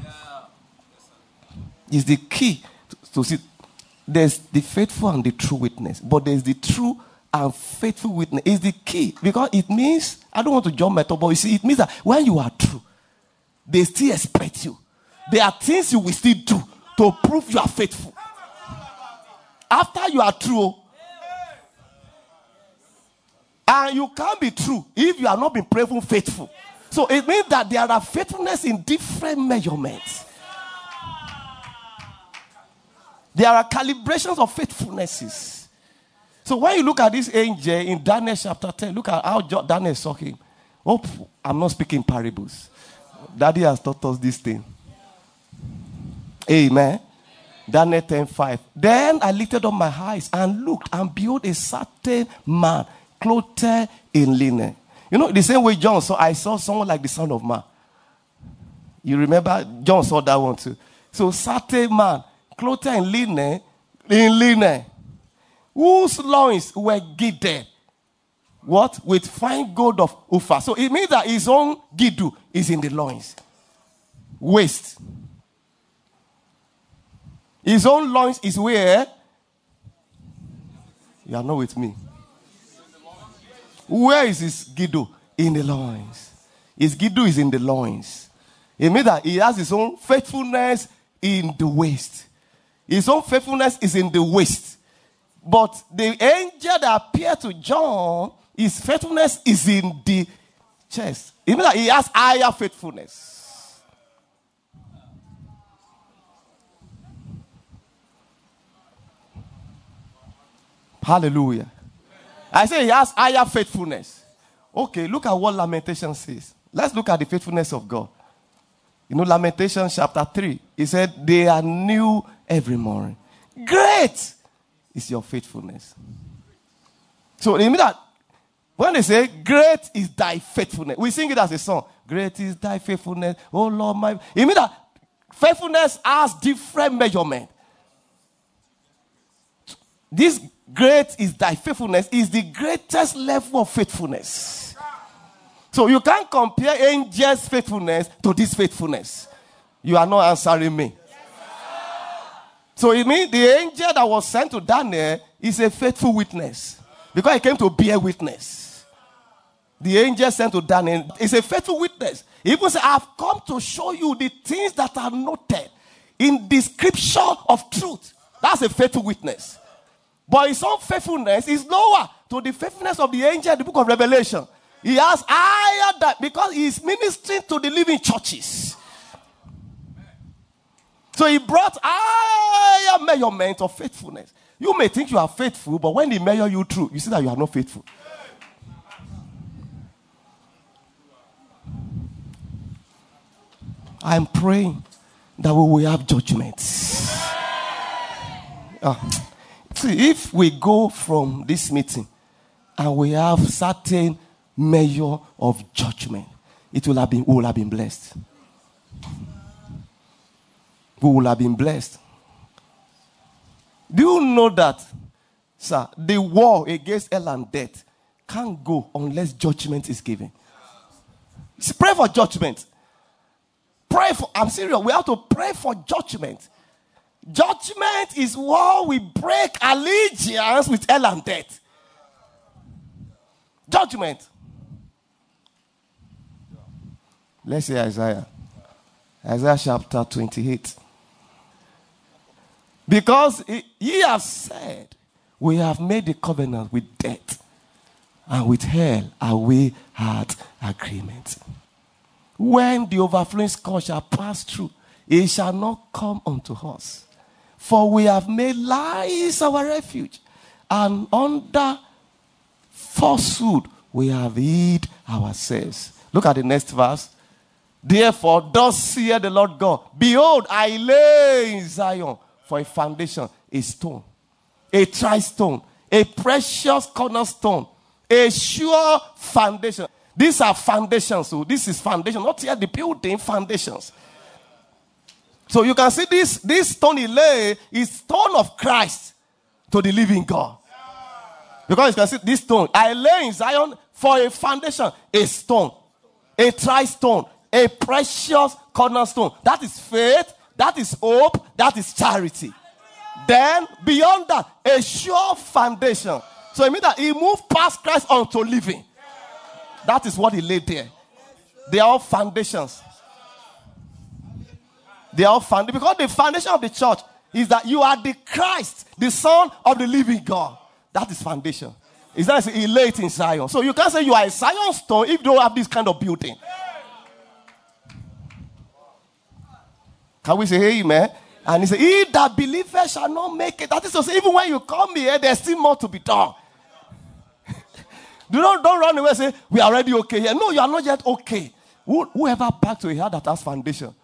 Is the key to sit. There's the faithful and the true witness, but there's the true and faithful witness. Is the key, because it means, I don't want to jump my top, but you see, it means that when you are true, they still expect you. There are things you will still do to prove you are faithful. After you are true, and you can't be true if you are not being proven faithful. So it means that there are faithfulness in different measurements. There are calibrations of faithfulnesses. So when you look at this angel in Daniel chapter 10, look at how Daniel is talking. Oh, I'm not speaking parables. Daddy has taught us this thing. Amen. Daniel 10:5. Then I lifted up my eyes and looked, and behold, a certain man clothed in linen. The same way John saw, I saw someone like the Son of Man. You remember? John saw that one too. So certain man clothed in linen, whose loins were girded, what? With fine gold of Uphaz. So it means that his own Giddu is in the loins. Waist. His own loins is where? You are not with me. Where is his Giddu? In the loins. His Giddu is in the loins. It means that he has his own faithfulness in the waist. His own faithfulness is in the waist. But the angel that appeared to John, his faithfulness is in the chest. It means that he has higher faithfulness. Hallelujah. I say he has higher faithfulness. Okay, look at what Lamentation says. Let's look at the faithfulness of God. Lamentation chapter 3. He said, they are new every morning. Great is your faithfulness. So it means that when they say, great is thy faithfulness, we sing it as a song. Great is thy faithfulness, oh Lord my... It means that faithfulness has different measurement. This great is thy faithfulness is the greatest level of faithfulness. So you can't compare angels' faithfulness to this faithfulness. You are not answering me. So it means the angel that was sent to Daniel is a faithful witness. Because he came to bear witness. The angel sent to Daniel is a faithful witness. He even said, I've come to show you the things that are noted in the scripture of truth. That's a faithful witness. But his own faithfulness is lower to the faithfulness of the angel in the book of Revelation. He has higher that because he is ministering to the living churches. So he brought higher measurement of faithfulness. You may think you are faithful, but when they measure you through, you see that you are not faithful. I'm praying that we will have judgments. See, if we go from this meeting and we have certain measure of judgment, we will have been blessed. We will have been blessed. Do you know that, sir, the war against hell and death can't go unless judgment is given? Pray for judgment. I'm serious. We have to pray for judgment. Judgment is what we break allegiance with hell and death. Judgment. Let's say Isaiah. Isaiah chapter 28. Because he has said, we have made a covenant with death, and with hell are we had agreement. When the overflowing scourge shall pass through, it shall not come unto us. For we have made lies our refuge, and under falsehood we have hid ourselves. Look at the next verse. Therefore, thus saith the Lord God, behold, I lay in Zion for a foundation, a stone, a tri-stone, a precious cornerstone, a sure foundation. These are foundations. So this is foundation, not yet the building, foundations. So you can see this stone he lay is stone of Christ to the living God. Because you can see this stone. I lay in Zion for a foundation, a stone, a tri-stone, a precious cornerstone. That is faith. That is hope. That is charity. Then, beyond that, a sure foundation. So it means that he moved past Christ onto living. That is what he laid there. They are all foundations. They are all foundations. Because the foundation of the church is that you are the Christ, the Son of the living God. That is foundation. Is that he laid it in Zion. So you can't say you are a Zion stone if you don't have this kind of building. Can we say amen? And he said, he that believeth shall not make it. That is to say, even when you come here, there's still more to be done. Don't run away and say, we are already okay here. No, you are not yet okay. Whoever back to a house that has foundation.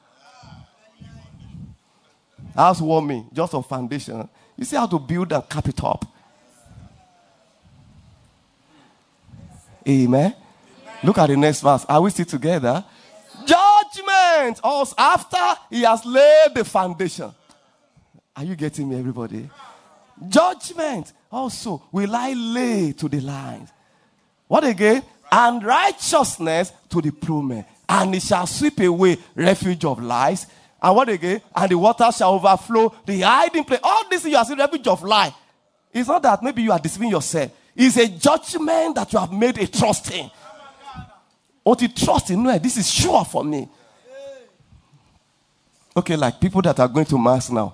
Housewarming, just on foundation. You see how to build and cap it up. Amen. Look at the next verse. Are we still together? Judgment also after he has laid the foundation. Are you getting me, everybody? Judgment also will I lay to the lines. What again? And righteousness to the plowman. And it shall sweep away refuge of lies. And what again? And the water shall overflow the hiding place. All this you are seeing refuge of lie. It's not that maybe you are deceiving yourself. It's a judgment that you have made a trust in. What you trust in, no, this is sure for me. Okay, like people that are going to mass now.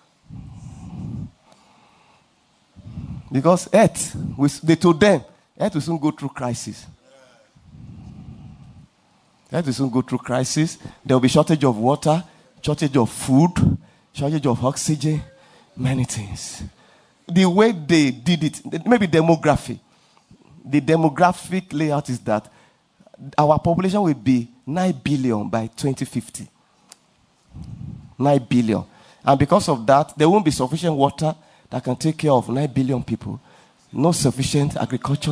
Because earth, they told them, earth will soon go through crisis. Earth will soon go through crisis. There will be shortage of water, shortage of food, shortage of oxygen, many things. The way they did it, maybe demography. The demographic layout is that our population will be 9 billion by 2050. 9 billion. And because of that, there won't be sufficient water that can take care of 9 billion people. No sufficient agriculture.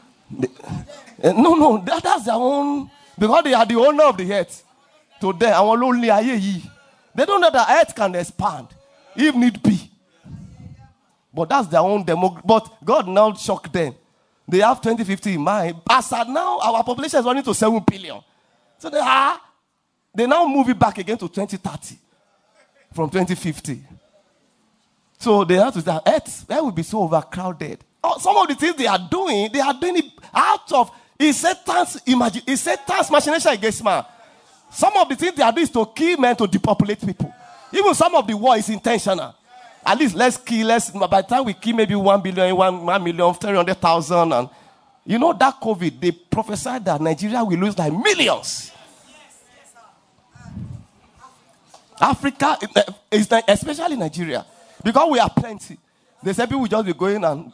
No, that's their own. Because they are the owner of the earth. To them, they don't know that earth can expand if need be. But that's their own demo. But God now shocked them They have 2050 in mind. As at now, our population is running to 7 billion. So they now move it back again to 2030 from 2050. So they have to say, Earth will be so overcrowded. Some of the things they are doing it out of Satan's machination against man. Some of the things they are doing is to kill men, to depopulate people. Even some of the war is intentional. At least by the time we kill maybe 1 billion, 1 million, 300,000. And you know that COVID, they prophesied that Nigeria will lose like millions. Africa, especially Nigeria, because we are plenty. They said people will just be going and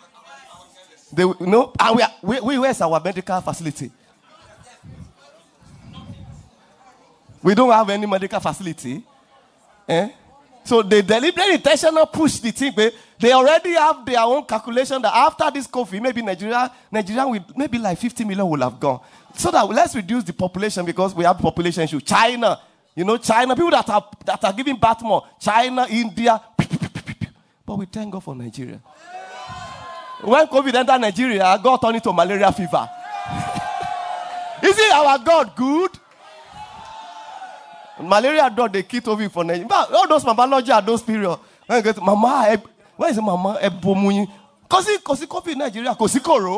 and where's our medical facility? We don't have any medical facility. So they deliberately intentional push the thing. They already have their own calculation that after this COVID, maybe Nigeria will, maybe like 50 million will have gone. So that let's reduce the population because we have population issue. China, China, people that are giving birth more. China, India. But we thank God for Nigeria. When COVID entered Nigeria, God turned it to malaria fever. Isn't our God good? Malaria dog, they keep over for Nigeria. But all those mama lodge at those period. When you get mama, where is mama? Kosi COVID Nigeria. Kosi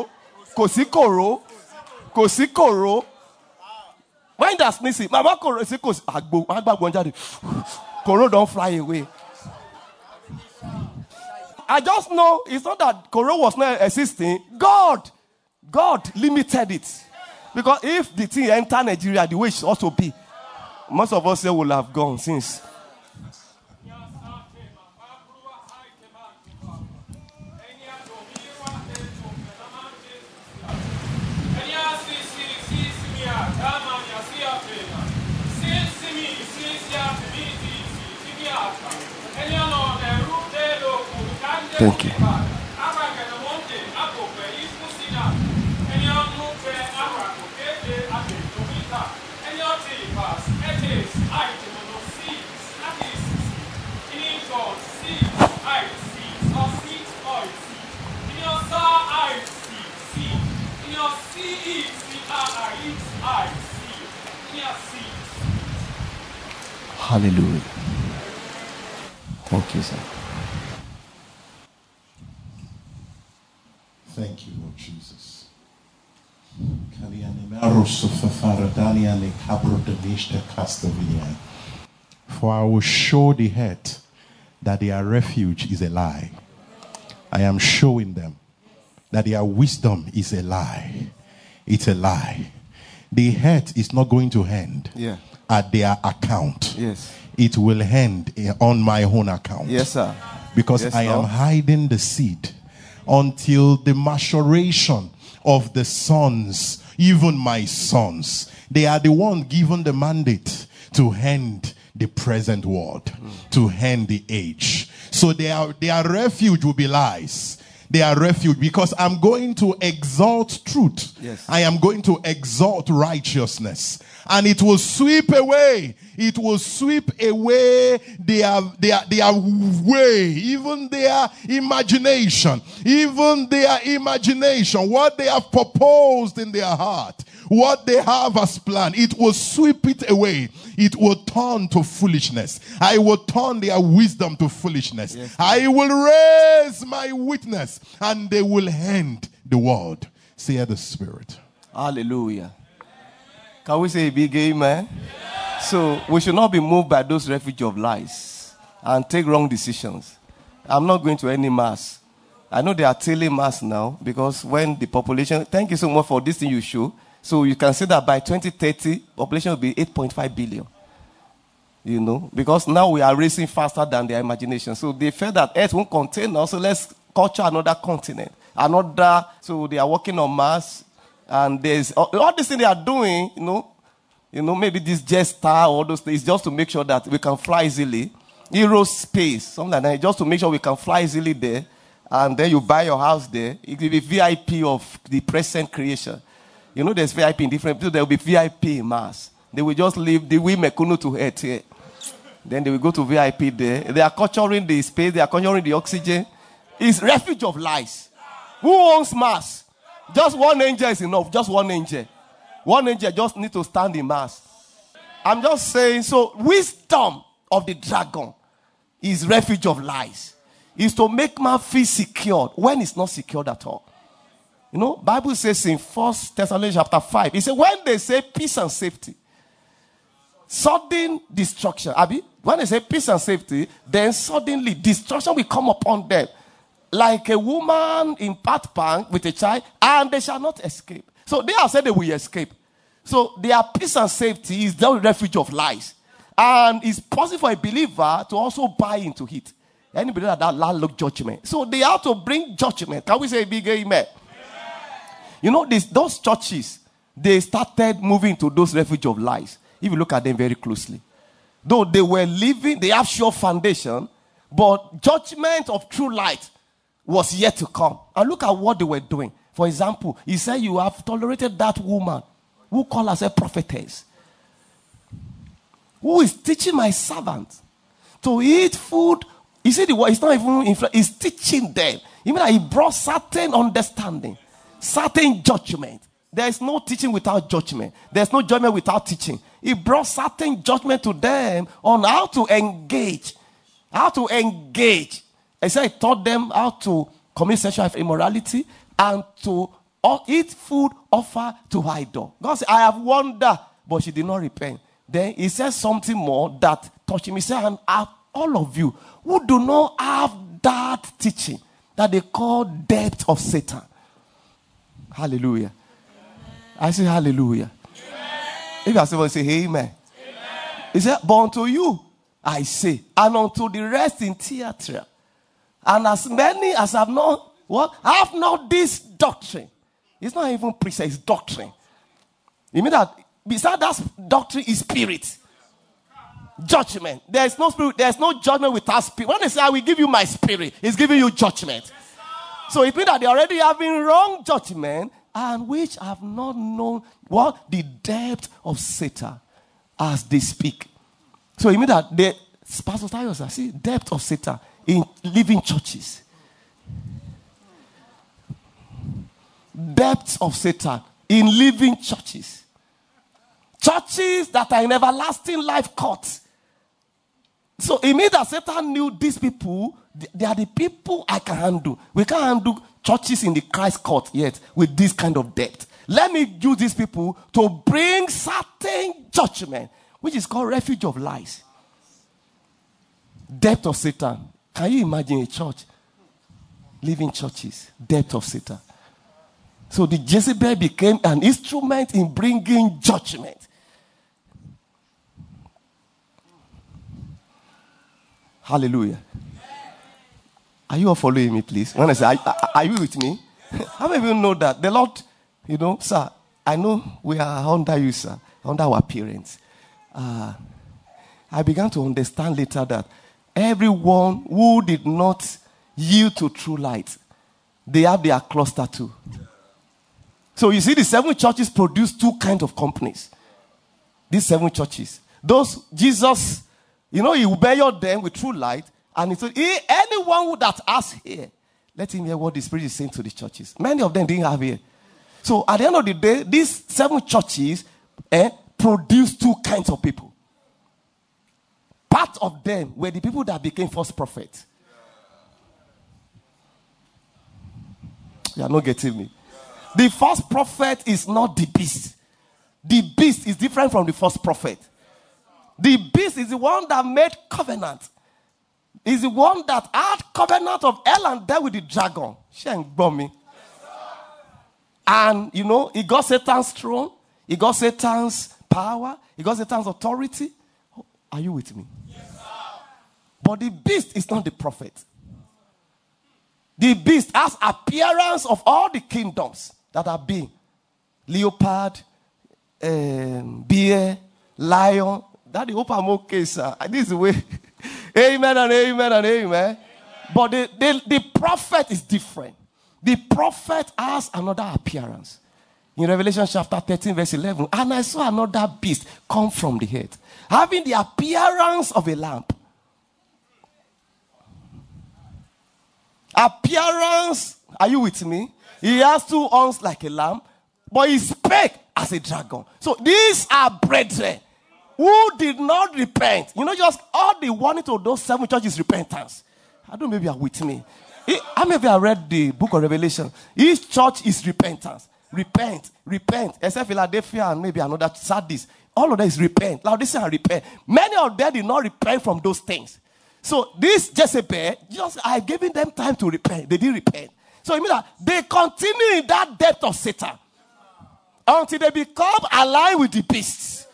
koro. When that's sneezing, mama koro is kosi agbo. Koro don't fly away. I just know it's not that Koro was not existing. God limited it. Because if the thing enter Nigeria the way it should also be, most of us here will have gone since. Thank you. Hallelujah. Okay, sir. Thank you, Lord Jesus. For I will show the head that their refuge is a lie. I am showing them that their wisdom is a lie. It's a lie. The head is not going to end at their account. Yes. It will end on my own account. Yes, sir. Because yes, I am hiding the seed until the maturation of the sons, even my sons. They are the one given the mandate to end the present world, to end the age. So their refuge will be lies. Their refuge, because I'm going to exalt truth. Yes. I am going to exalt righteousness. And it will sweep away. It will sweep away their way, even their imagination. Even their imagination, what they have proposed in their heart, what they have as planned, it will sweep it away. It will turn to foolishness. I will turn their wisdom to foolishness. Yes. I will raise my witness and they will end the world. Say the Spirit. Hallelujah. Can we say a big amen? Yeah. So we should not be moved by those refuge of lies and take wrong decisions. I'm not going to any mass. I know they are telling mass now because when the population, thank you so much for this thing you show. So you can see that by 2030, population will be 8.5 billion. You know, because now we are racing faster than their imagination. So they felt that Earth won't contain us, so let's culture another continent. So they are working on Mars. And there's all this thing they are doing, you know, maybe this Jetstar or those things, just to make sure that we can fly easily. Aerospace, something like that, just to make sure we can fly easily there. And then you buy your house there. It will be VIP of the present creation. You know, there's VIP in different places. There will be VIP in Mars. They will just leave the way Mekuno to Earth here. Then they will go to VIP there. They are culturing the space. They are culturing the oxygen. It's refuge of lies. Who owns Mars? Just one angel is enough. Just one angel. One angel just need to stand in mass. I'm just saying, so wisdom of the dragon is refuge of lies. Is to make man feel secured when it's not secured at all. You know, Bible says in 1 Thessalonians chapter 5, it says when they say peace and safety, sudden destruction. Abi, when they say peace and safety, then suddenly destruction will come upon them. Like a woman in Pat Bank with a child, and they shall not escape. So they have said they will escape. So their peace and safety is the refuge of lies. And it's possible for a believer to also buy into it. Anybody that look judgment. So they have to bring judgment. Can we say a big amen? Amen. You know, those churches, they started moving to those refuge of lies. If you look at them very closely. Though they were living, they have sure foundation, but judgment of true light was yet to come. And look at what they were doing. For example, he said, you have tolerated that woman who called herself prophetess, who is teaching my servant to eat food. You see, the word, it's not even, he's teaching them. Even that he brought certain understanding, certain judgment. There is no teaching without judgment. There's no judgment without teaching. He brought certain judgment to them on how to engage. How to engage. He said he taught them how to commit sexual immorality and to eat food offered to idol. God said, I have warned her, but she did not repent. Then he said something more that touched him. He said, and all of you who do not have that teaching that they call depth of Satan. Hallelujah. I say hallelujah. Amen. If you are someone say amen. Amen. He said, but unto you I say, and unto the rest in theatre, and as many as have not have not this doctrine. It's not even preaching, it's doctrine. You mean that beside that doctrine is spirit. Judgment. There is no spirit, there is no judgment without spirit. When they say I will give you my spirit, it's giving you judgment. So it means that they already having wrong judgment, and which have not known what? The depth of Satan as they speak. So it means that the Pastor Tayo, see, depth of Satan in living churches. Depth of Satan in living churches. Churches that are in everlasting life courts. So it means that Satan knew these people, they are the people I can handle. We can't handle churches in the Christ court yet with this kind of depth. Let me use these people to bring certain judgment, which is called refuge of lies. Depth of Satan. Can you imagine a church? Living churches. Depth of Satan. So the Jezebel became an instrument in bringing judgment. Hallelujah. Are you all following me, please? When I say, are you with me? How many of you know that? The Lord, you know, sir, I know we are under you, sir, under our parents. I began to understand later that everyone who did not yield to true light, they have their cluster too. So you see, the 7 churches produce 2 kinds of companies. These 7 churches. Those, Jesus, you know, he will bear them with true light. And he said, anyone that asks here, let him hear what the Spirit is saying to the churches. Many of them didn't have ear. So at the end of the day, these 7 churches produce 2 kinds of people. Part of them were the people that became false prophets. You are not getting me. The false prophet is not the beast. The beast is different from the false prophet. The beast is the one that made covenant. Is the one that had covenant of hell and death with the dragon. And, you know, he got Satan's throne. He got Satan's power. He got Satan's authority. Are you with me? Yes, but the beast is not the prophet. The beast has appearance of all the kingdoms that are being. Leopard, bear, lion. That the hope I'm okay, sir. This is the way. Amen and amen and amen. Amen. But the prophet is different. The prophet has another appearance. In Revelation chapter 13 verse 11. And I saw another beast come from the head, having the appearance of a lamp. Appearance, are you with me? He has 2 horns like a lamb, but he spake as a dragon. So these are brethren who did not repent. You know, just all the warning to those 7 churches repentance. I don't know, maybe you are with me. How many of you have read the book of Revelation? Each church is repentance. Repent. Except Philadelphia and maybe another Sardis. All of them is repent. Laodicea and repent. Many of them did not repent from those things. So this Jezebel, I giving them time to repent. They didn't repent. So it means that they continue in that depth of Satan until they become aligned with the beasts.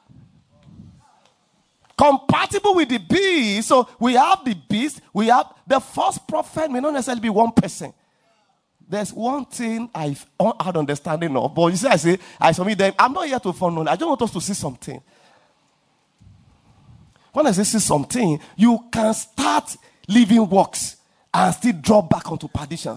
Compatible with the beast. So we have the beast. We have the false prophet may not necessarily be one person. There's one thing I had understanding of. But you see, I submit them. I'm not here to find knowledge. I just want us to see something. When I say see something, you can start living works and still drop back onto perdition.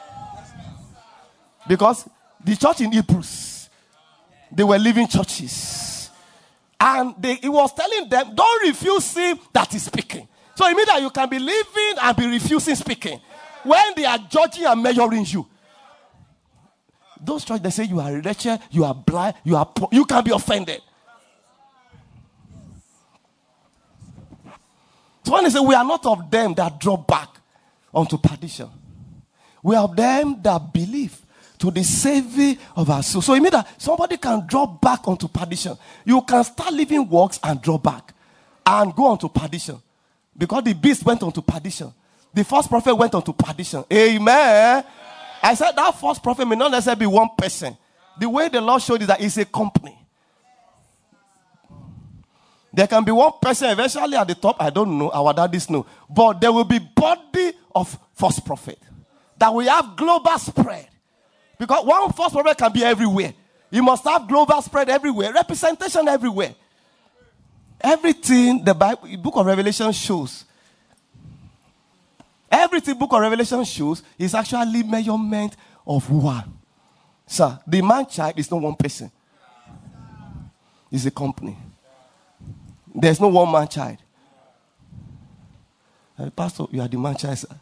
Because the church in Hebrews, they were living churches. And he was telling them, don't refuse him that is speaking. So it means that you can be living and be refusing speaking when they are judging and measuring you. Those churches, they say you are wretched, you are blind, you are poor, you can be offended. So when they say we are not of them that drop back onto perdition, we are of them that believe to the saving of our soul. So it means that somebody can drop back onto perdition. You can start living works and drop back and go onto perdition. Because the beast went onto perdition. The false prophet went onto perdition. Amen. I said that false prophet may not necessarily be one person. The way the Lord showed is that it's a company. There can be one person eventually at the top. I don't know. Our daddies know. But there will be body of false prophet. That will have global spread. Because one false prophet can be everywhere. You must have global spread everywhere. Representation everywhere. Everything the book of Revelation shows. Everything book of Revelation shows is actually measurement of one. Sir, the man-child is not one person. It's a company. There's no one man-child. Pastor, you are the man-child, sir.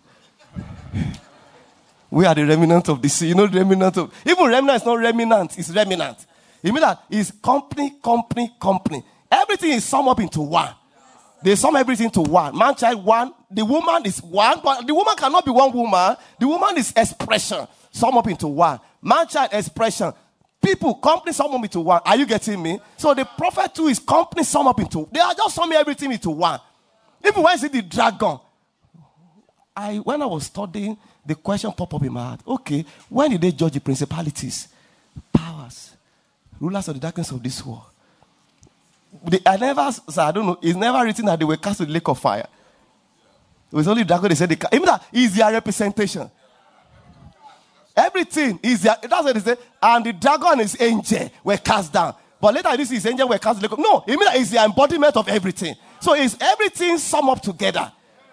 We are the remnant of the sea. You know the remnant of... Even remnant is not remnant. It's remnant. It means that it's company. Everything is summed up into one. They sum everything to one. Man-child, one. The woman is one. But the woman cannot be one woman. The woman is expression. Sum up into one. Man-child, expression. People, company, sum up into one. Are you getting me? So the prophet too is company, sum up into... They are just summing everything into one. Even when you see the dragon... When I was studying, the question popped up in my heart. Okay, when did they judge the principalities, powers, rulers of the darkness of this world? I don't know. It's never written that they were cast to the lake of fire. It was only dragon. They said even that is their representation. Everything is their. That's what they say. And the dragon and his angel were cast down. But later, this is angel were cast to the lake of. No, it means that it's the embodiment of everything. So it's everything summed up together.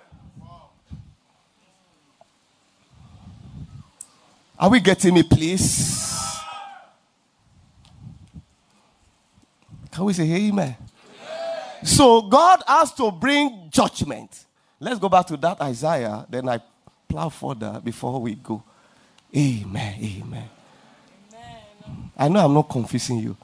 Are we getting me, please? Can we say amen? So God has to bring judgment. Let's go back to that Isaiah. Then I plow further before we go. Amen. I know I'm not confusing you.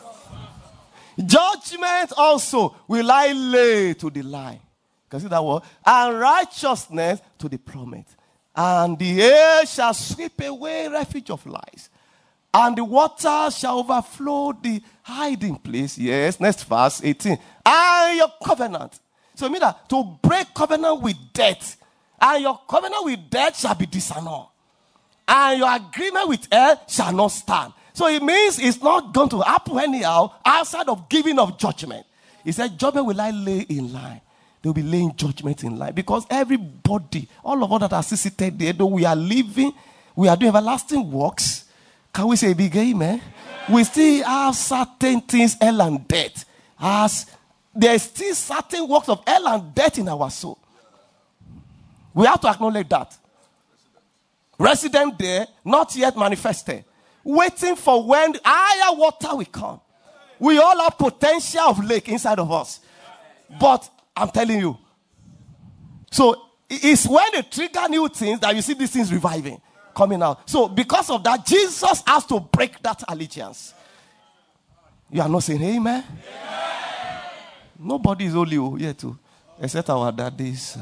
Judgment also will I lay to the line. Can you see that word? And righteousness to the plummet. And the air shall sweep away refuge of lies. And the water shall overflow the hiding place. Yes, next verse 18. And your covenant. So it means that to break covenant with death. And your covenant with death shall be disannulled. And your agreement with hell shall not stand. So it means it's not going to happen anyhow outside of giving of judgment. He said, judgment will I lay in line. They'll be laying judgment in line. Because everybody, all of us that are seated there, though we are living, we are doing everlasting works. Can we say a big amen? We still have certain things, hell and death. There's still certain works of hell and death in our soul. We have to acknowledge that. Resident there, not yet manifested. Waiting for when higher water will come. We all have potential of lake inside of us. But I'm telling you. So it's when they trigger new things that you see these things reviving. coming out. So because of that, Jesus has to break that allegiance. You are not saying amen? Nobody is holy here too, except our daddies.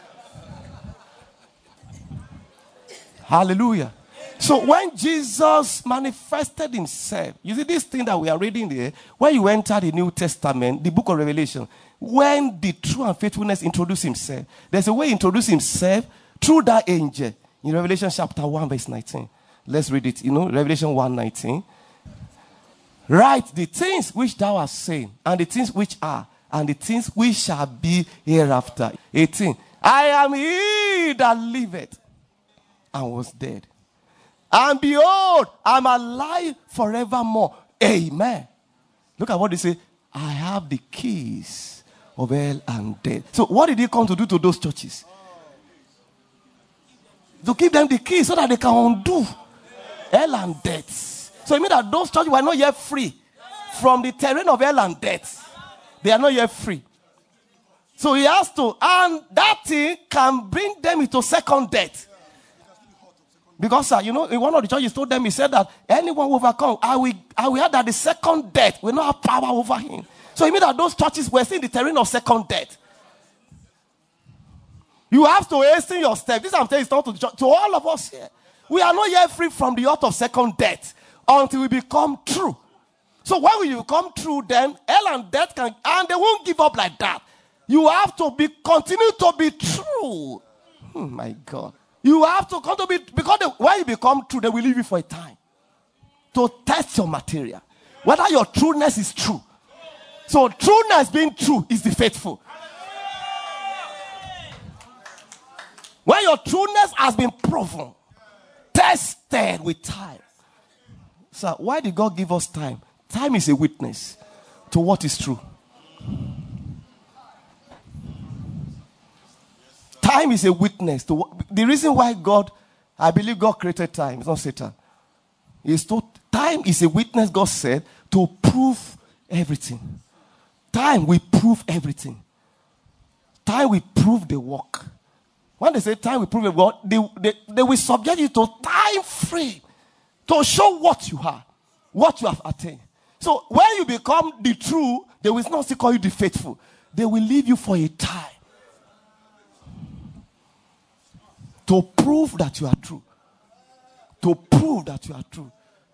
Hallelujah. So when Jesus manifested himself, you see this thing that we are reading here, when you enter the New Testament, the book of Revelation, when the true and faithfulness introduced himself, there's a way he introduced himself through that angel in Revelation chapter 1 verse 19. Let's read it. Revelation 1:19. Write the things which thou hast seen, and the things which are, and the things which shall be hereafter. 18. I am he that liveth and was dead. And behold, I'm alive forevermore. Amen. Look at what they say. I have the keys of hell and death. So what did he come to do to those churches? To give them the keys so that they can undo hell and death. So it means that those churches were not yet free from the terrain of hell and death. They are not yet free. So he has to, and that thing can bring them into second death. Because, in one of the churches told them, he said that anyone who overcomes, I will add that the second death will not have power over him. So it means that those churches were still in the terrain of second death. You have to hasten your step. This I'm telling you is not to the church, to all of us here. We are not yet free from the earth of second death until we become true. So when we become true, then hell and death can, and they won't give up like that. You have to continue to be true. Oh my God. You have to come to be, because when you become true, they will leave you for a time to test your material, whether your trueness is true. So trueness being true is the faithful. When your trueness has been proven, tested with time. So why did God give us time? Time is a witness to what is true. Time is a witness to the reason why I believe God created time. It's not Satan. Time is a witness, God said, to prove everything. Time will prove everything. Time will prove the work. When they say time will prove the work, they will subject you to time frame to show what you are, what you have attained. So when you become the true, they will not still call you the faithful. They will leave you for a time to prove that you are true. To prove that you are true.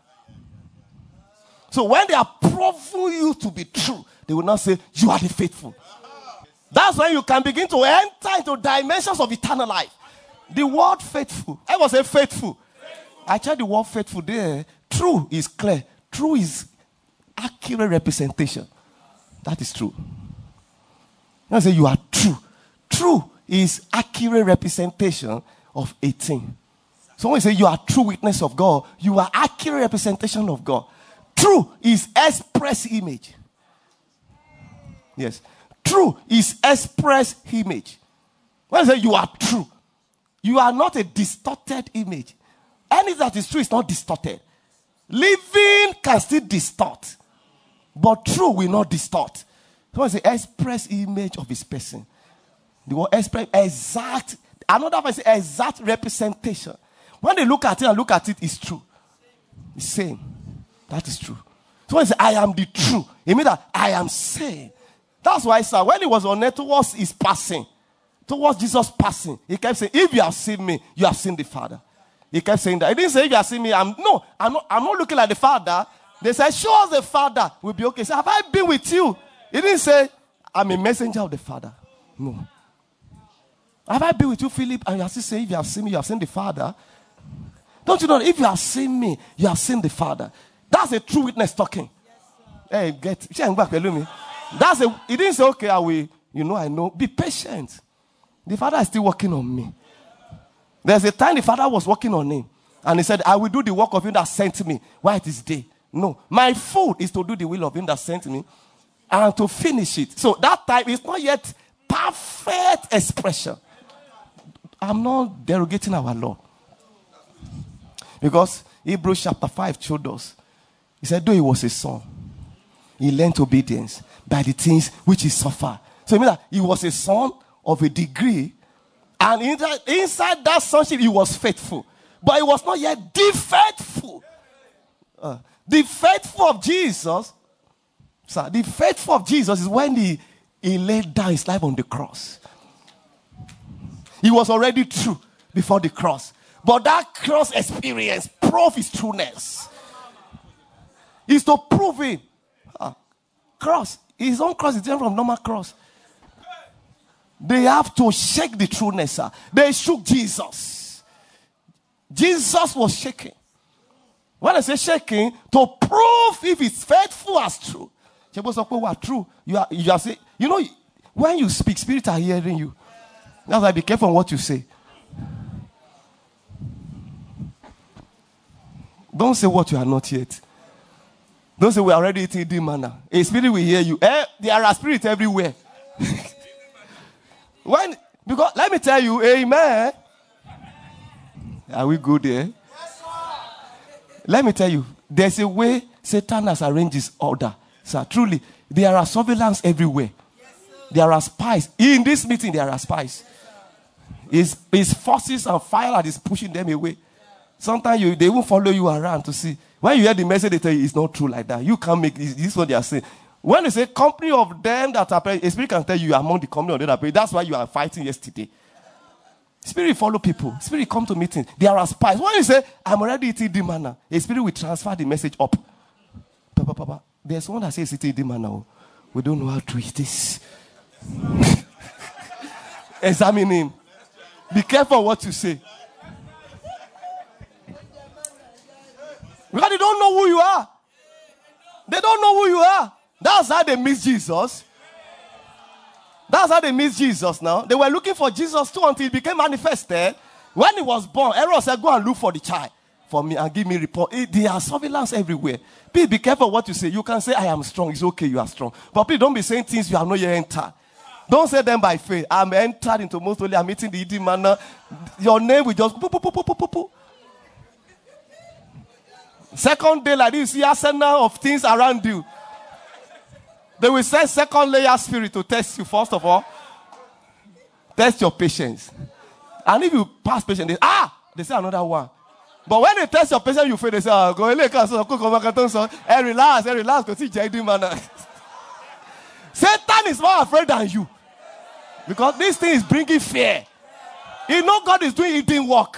So when they are proving you to be true, they will not say, you are the faithful. That's when you can begin to enter into dimensions of eternal life. The word faithful. I was a faithful. I tried the word faithful there. True is clear. True is accurate representation. That is true. I say you are true. True is accurate representation of a thing. So when you say you are true witness of God, you are accurate representation of God. True is express image. Yes. True is express image. When you say you are true, you are not a distorted image. Anything that is true is not distorted. Living can still distort, but true will not distort. So when you say express image of his person, the word express exact. Another one is exact representation. When they look at it, it's true. It's same. That is true. So when they say, I am the true, it means that I am sane. That's why, sir, when he was on earth towards his passing, towards Jesus passing, he kept saying, if you have seen me, you have seen the Father. He kept saying that. He didn't say, if you have seen me, I'm not looking like the Father. They said, show us the Father. We'll be okay. He said, have I been with you? He didn't say, I'm a messenger of the Father. No. Have I been with you, Philip? And you are still saying, if you have seen me, you have seen the Father. Don't you know, if you have seen me, you have seen the Father. That's a true witness talking. Hey, he didn't say, okay, I will, I know. Be patient. The Father is still working on me. There's a time the Father was working on him. And he said, I will do the work of him that sent me while it is day. No. My food is to do the will of him that sent me and to finish it. So that time is not yet perfect expression. I'm not derogating our Lord. Because Hebrews chapter 5 showed us. He said, though he was a son, he learned obedience by the things which he suffered. So it means that he was a son of a degree. And inside that sonship, he was faithful. but he was not yet the faithful. The faithful of Jesus, sir, the faithful of Jesus is when he laid down his life on the cross. He was already true before the cross. But that cross experience proved his trueness. It's to prove it. Cross. His own cross is different from normal cross. They have to shake the trueness, sir. They shook Jesus. Jesus was shaking. When I say shaking, to prove if it's faithful as true. True. You are saying, you know, when you speak, spirits are hearing you. That's why be careful on what you say. Don't say what you are not yet. Don't say we are already eating the manna. A spirit will hear you. There are spirits everywhere. Because let me tell you, amen. Are we good there? Let me tell you, there's a way Satan has arranged his order. Sir, truly, there are surveillance everywhere. There are spies. In this meeting, there are spies. His forces and fire that is pushing them away. Sometimes they won't follow you around to see. When you hear the message, they tell you it's not true like that. You can't make this. This is what they are saying. When they say company of them that are praying, a spirit can tell you are among the company of them that are praying. That's why you are fighting yesterday. Spirit follow people. Spirit come to meetings. There are spies. When you say, I'm already eating the manna, a spirit will transfer the message up. Papa. There's one that says eating the manna. We don't know how to eat this. Examine him. Be careful what you say. Because they don't know who you are. They don't know who you are. That's how they miss Jesus. That's how they miss Jesus now. They were looking for Jesus too until he became manifested. When he was born, Aaron said, go and look for the child for me and give me a report. There are surveillance everywhere. Please be careful what you say. You can say, I am strong. It's okay, you are strong. But please don't be saying things you have not yet entered. Don't say them by faith. I'm entered into most holy. I'm eating the eating manna. Your name will just... Second day like this, you see arsenal of things around you. They will send second layer spirit to test you first of all. Test your patience. And if you pass patience, they say another one. But when they test your patience, you fail. They say, go relax. Satan is more afraid than you. Because this thing is bringing fear. You know God is doing eating work.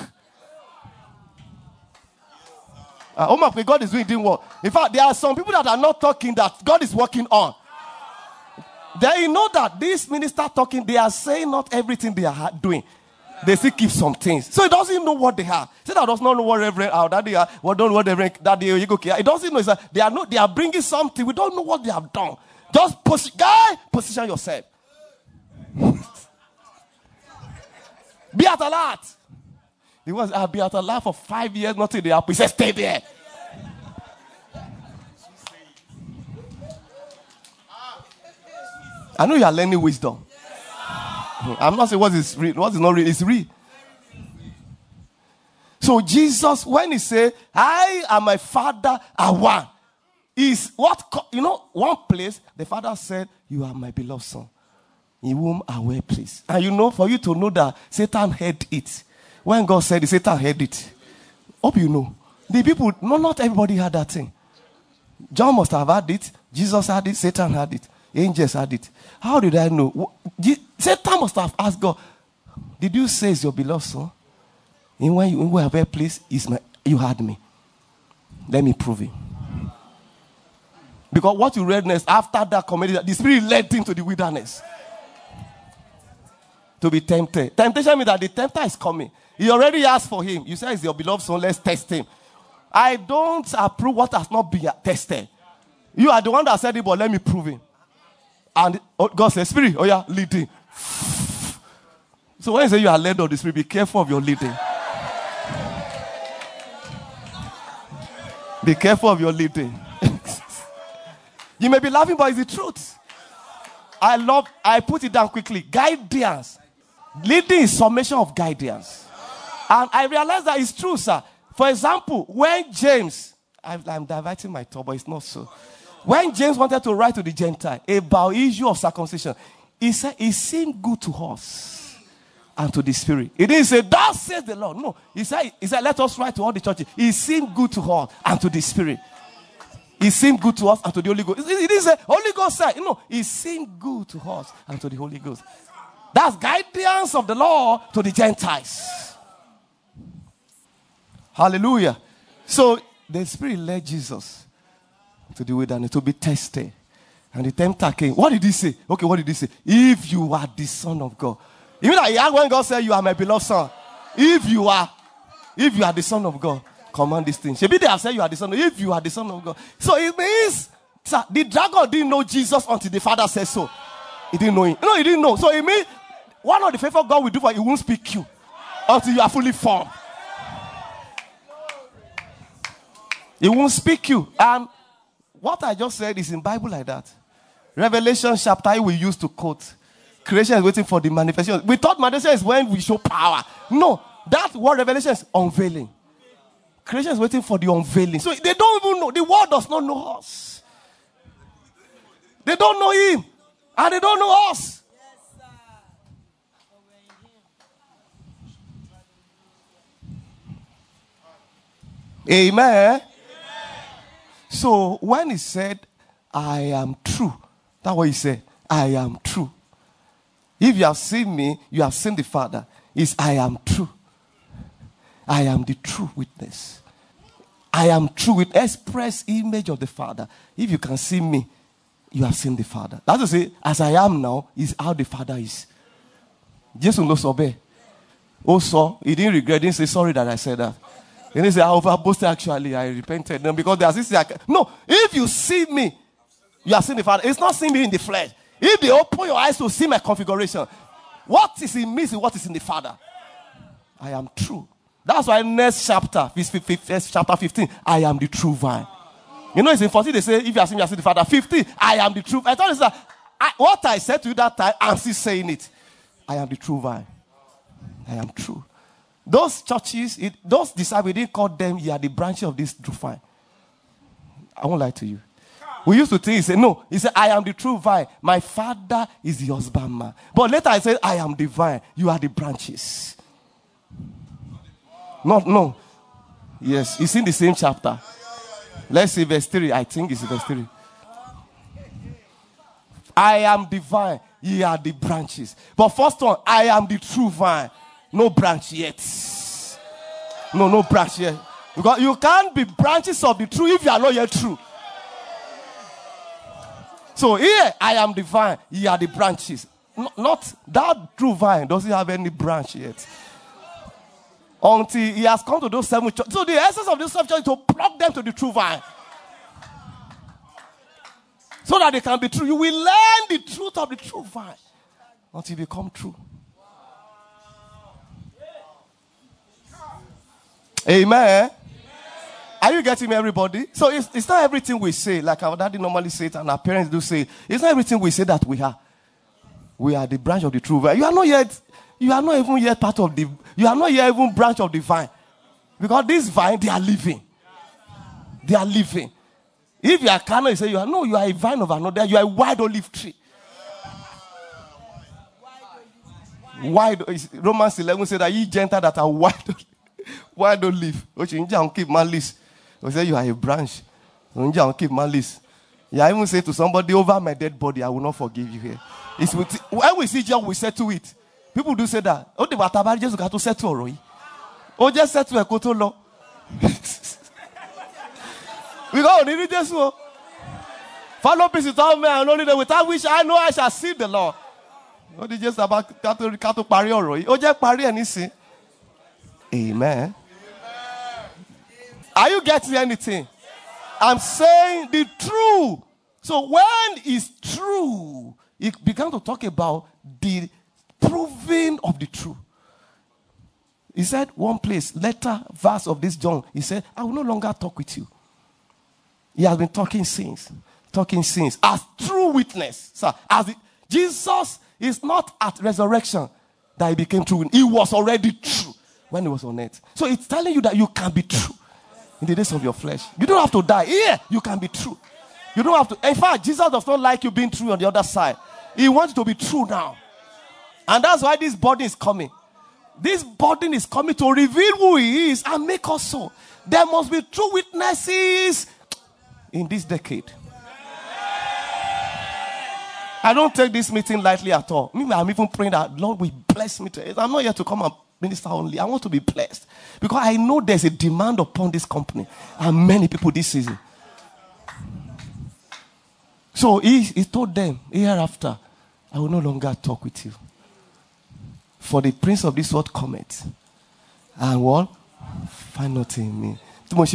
God is doing eating work. In fact, there are some people that are not talking that God is working on. They know that this minister talking, they are saying not everything they are doing. They still keep some things. So he doesn't know what they are. Say that does not know what Reverend that they are. What don't know what Reverend that they are. He doesn't know. That they are bringing something. We don't know what they have done. Just position yourself. Be at alert. He was be at alert for 5 years. Nothing they happen. He said, stay there. I know you are learning wisdom. I'm not saying what is real, what is not real. It's real. So Jesus, when he said, I and my Father are one, is what, one place the Father said, you are my beloved Son, in whom I well pleased. And for you to know that Satan heard it. When God said it, Satan heard it. Hope you know. The people, not everybody had that thing. John must have had it. Jesus had it. Satan had it. Angels had it. How did I know? Satan must have asked God, did you say it's your beloved Son? And when you were very pleased, you had me. Let me prove it. Because what you read next, after that comedy, the Spirit led him to the wilderness. To be tempted. Temptation means that the tempter is coming. He already asked for him. You say it's your beloved Son, let's test him. I don't approve what has not been tested. You are the one that said it, but let me prove it. And God says, Spirit, lead him. So when you say you are led of the Spirit, be careful of your leading. Be careful of your leading. You may be laughing, but it's the truth. I put it down quickly. Guidance. Leading is summation of guidance. And I realized that it's true, sir. For example, when James, I'm diverting my thought, but it's not so. When James wanted to write to the Gentile about issue of circumcision, he said, it seemed good to us and to the Spirit. He didn't say, thus says the Lord. No. He said, let us write to all the churches. He seemed good to us and to the Spirit. He seemed good to us and to the Holy Ghost. He didn't say, Holy Ghost said. No, he seemed good to us and to the Holy Ghost. That's guidance of the law to the Gentiles. Hallelujah. So the Spirit led Jesus to the wilderness to be tested. And the tempter came. What did he say? Okay, what did he say? If you are the Son of God. You mean that when God said, you are my beloved Son. If you are the Son of God, command this thing. Maybe they have said you are the Son of God. If you are the Son of God. So it means, sir, the dragon didn't know Jesus until the Father said so. He didn't know him. No, he didn't know. So it means, one of the favor God will do for you, he won't speak you until you are fully formed. He won't speak you. And what I just said is in Bible like that. Revelation chapter 8 we used to quote. Creation is waiting for the manifestation. We thought manifestation is when we show power. No, that's what Revelation is unveiling. Creation is waiting for the unveiling. So they don't even know. The world does not know us. They don't know him. And they don't know us. Amen. So when he said, I am true, that's what he said. I am true. If you have seen me, you have seen the Father. It's I am true. I am the true witness. I am true with express image of the Father. If you can see me, you have seen the Father. That's to say, as I am now, is how the Father is. Jesus knows obey. Also, he didn't regret, he didn't say sorry that I said that. He didn't say, I overboasted actually, I repented. No, because there's this. No, if you see me, you have seen the Father. It's not seeing me in the flesh. If they open your eyes to see my configuration, what is in me is what is in the Father. I am true. That's why next chapter, chapter 15, I am the true vine. You know, it's in 14, they say, if you have seen me, you have seen the Father. 15, I am the true vine. I thought it's that what I said to you that time, I'm still saying it. I am the true vine. I am true. Those churches, those disciples, we didn't call them, you are the branches of this true vine. I won't lie to you. We used to think, he said, no. He said, I am the true vine. My Father is the husbandman. But later I said, I am the vine. You are the branches. No. Yes, it's in the same chapter. Let's see verse 3. I think it's verse 3. I am the vine. Ye are the branches. But first one, I am the true vine. No branch yet. No branch yet. Because you can't be branches of the true if you are not yet true. So here, I am the vine. Ye are the branches. Not that true vine doesn't have any branch yet. Until he has come to those 7 churches. So the essence of this 7 churches is to plug them to the true vine. So that they can be true. You will learn the truth of the true vine until you become true. Amen. Are you getting me, everybody? So it's not everything we say, like our daddy normally says and our parents do say. It's not everything we say that we are. We are the branch of the true vine. You are not even yet part of the, you are not yet even branch of the vine. Because this vine, they are living. They are living. If you are carnal, you say, you are a vine of another. You are a wild olive tree. Romans 11 said that ye Gentiles that are wild olive. Which you don't keep malice. You say you are a branch. You don't keep malice. You even say to somebody, over my dead body, I will not forgive you here. When we see Jesus, we settle it. People do say that. Oh, the Batabari just got to settle already. Oh, just settle a koto law. We go on in this one. Follow peace without me and only without which I know I shall see the Lord. Oh, they just about kato pari already. Oh, just pari and see. Amen. Are you getting anything? I'm saying the truth. So when it's true, it began to talk about the proving of the truth. He said one place, verse of this John, he said, I will no longer talk with you. He has been talking since as true witness. So Jesus is not at resurrection that he became true. He was already true when he was on earth. So it's telling you that you can be true in the days of your flesh. You don't have to die. Here, you can be true. You don't have to. In fact, Jesus does not like you being true on the other side. He wants you to be true now. And that's why this body is coming. This burden is coming to reveal who he is and make us so. There must be true witnesses in this decade. I don't take this meeting lightly at all. I'm even praying that Lord will bless me today. I'm not here to come and minister only. I want to be blessed. Because I know there's a demand upon this company and many people this season. So he told them, hereafter, I will no longer talk with you. For the prince of this world cometh. And what? Find nothing in me. But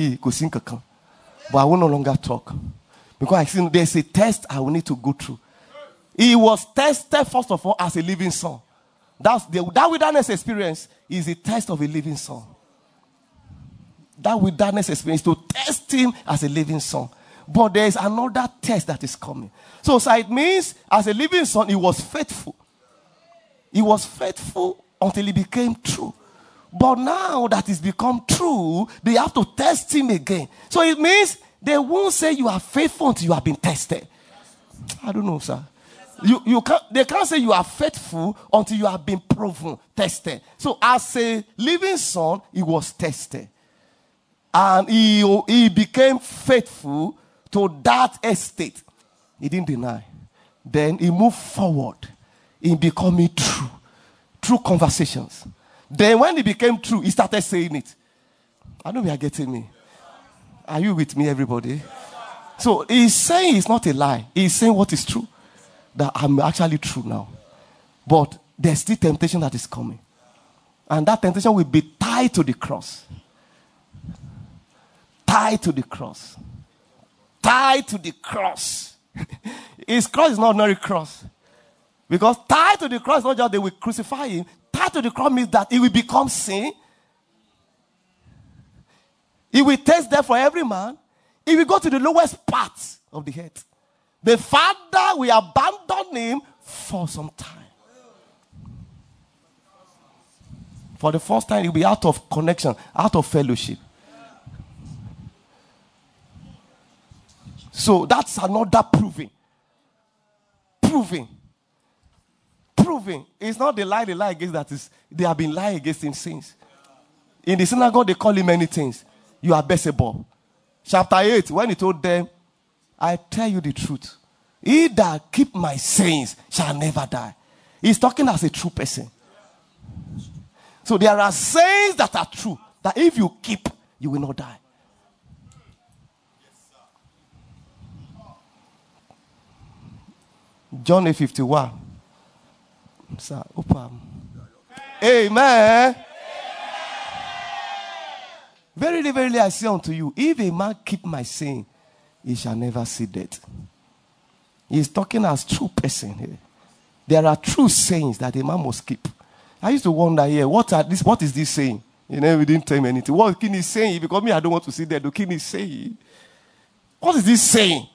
I will no longer talk. Because I think there's a test I will need to go through. He was tested, first of all, as a living son. That wilderness experience is a test of a living son. That wilderness experience to test him as a living son. But there is another test that is coming. So it means, as a living son, he was faithful. He was faithful until he became true. But now that he's become true, they have to test him again. So it means they won't say you are faithful until you have been tested. I don't know, sir. They can't say you are faithful until you have been proven, tested. So as a living son, he was tested. And he became faithful to that estate. He didn't deny. Then he moved forward in becoming true. True conversations. Then when he became true, he started saying it. I know you are getting me. Are you with me, everybody? So he's saying it's not a lie. He's saying what is true. That I'm actually true now. But there's still temptation that is coming. And that temptation will be tied to the cross. Tied to the cross. Tied to the cross. His cross is not an ordinary cross. Because tied to the cross, not just they will crucify him. Tied to the cross means that he will become sin. He will taste death for every man. He will go to the lowest parts of the earth. The Father will abandon him for some time. For the first time, he'll be out of connection, out of fellowship. So that's another proving. Proving. It's not the lie against that is they have been lying against him since. In the synagogue, they call him many things. You are Beelzebub. Chapter 8, when he told them, I tell you the truth. He that keep my sayings shall never die. He's talking as a true person. So there are sayings that are true. That if you keep, you will not die. John 8:51. Sir, open. Amen. Verily, verily, I say unto you, if a man keep my saying, he shall never see death. He's talking as true person here. There are true sayings that a man must keep. I used to wonder here, what is this saying? You know, we didn't tell me anything. What King is saying? Because me, I don't want to see that. The King is saying. What is this saying?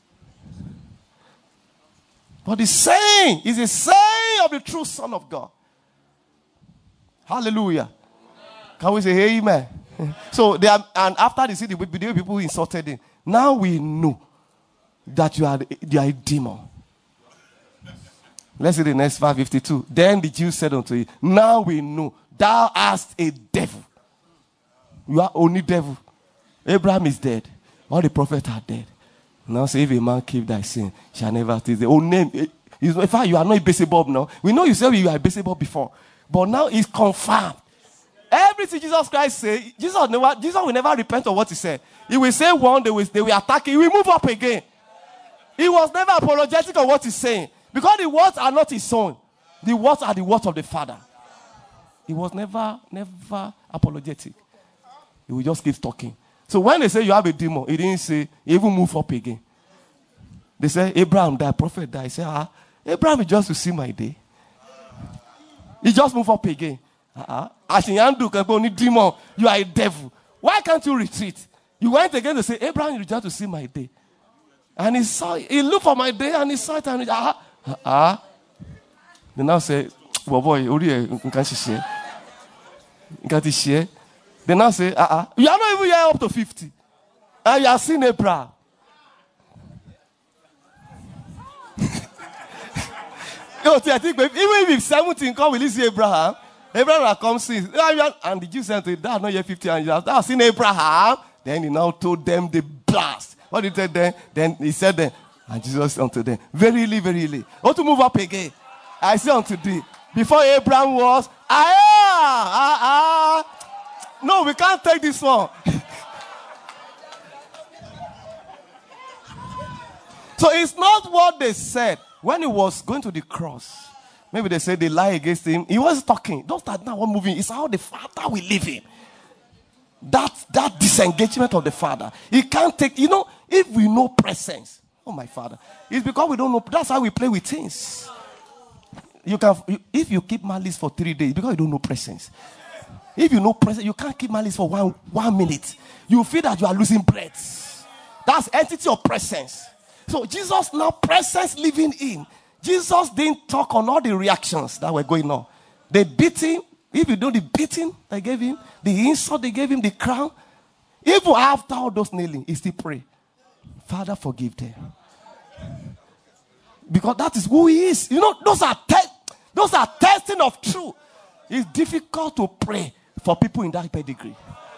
But the saying is a saying of the true Son of God. Hallelujah. Can we say amen? So they are, and after they see the people who insulted him, now we know that you are a demon. Let's see the next 5:52. Then the Jews said unto him, now we know thou hast a devil. You are only devil. Abraham is dead. All the prophets are dead. Now say, if a man keep thy sin, shall never taste the own name. In fact, you are not a Beelzebub now. We know you said you are a Beelzebub before. But now it's confirmed. Everything Jesus Christ said, Jesus will never repent of what he said. He will say one, they will attack him, he will move up again. He was never apologetic of what he's saying. Because the words are not his own. The words are the words of the Father. He was never apologetic. He will just keep talking. So when they say you have a demon, he didn't say, he even move up again. They say, Abraham died, prophet died. He said, Abraham is just to see my day. He just move up again. Demon, you are a devil. Why can't you retreat? You went again to say, Abraham, you just to see my day. And he saw it. He looked for my day and he saw it and They now say, well, boy, you can't share. You can't share. They now say, you are not even here up to 50. And you are seeing Abraham. I think even if 17 come, will you see Abraham? Abraham had come since. And the Jews said to him, that not yet 50 years. Thou hast seen Abraham. Then he now told them the blast. What did he say then? Then he said then, and Jesus said unto them, verily, verily. Or to move up again. I say unto thee, before Abraham was, no, we can't take this one. So it's not what they said when he was going to the cross. Maybe they said they lie against him. He was talking. Don't start now moving. It's how the Father will leave him. That disengagement of the Father. He can't take, if we know presence. Oh, my Father. It's because we don't know. That's how we play with things. If you keep malice for 3 days, because you don't know presence. If you know presence, you can't keep malice for one minute. You feel that you are losing breath. That's entity of presence. So Jesus now presence living in. Jesus didn't talk on all the reactions that were going on. They beat him. If you do the beating they gave him, the insult they gave him, the crown. Even after all those kneeling, he still pray. Father, forgive them. Because that is who he is. Those are testing of truth. It's difficult to pray for people in that pedigree.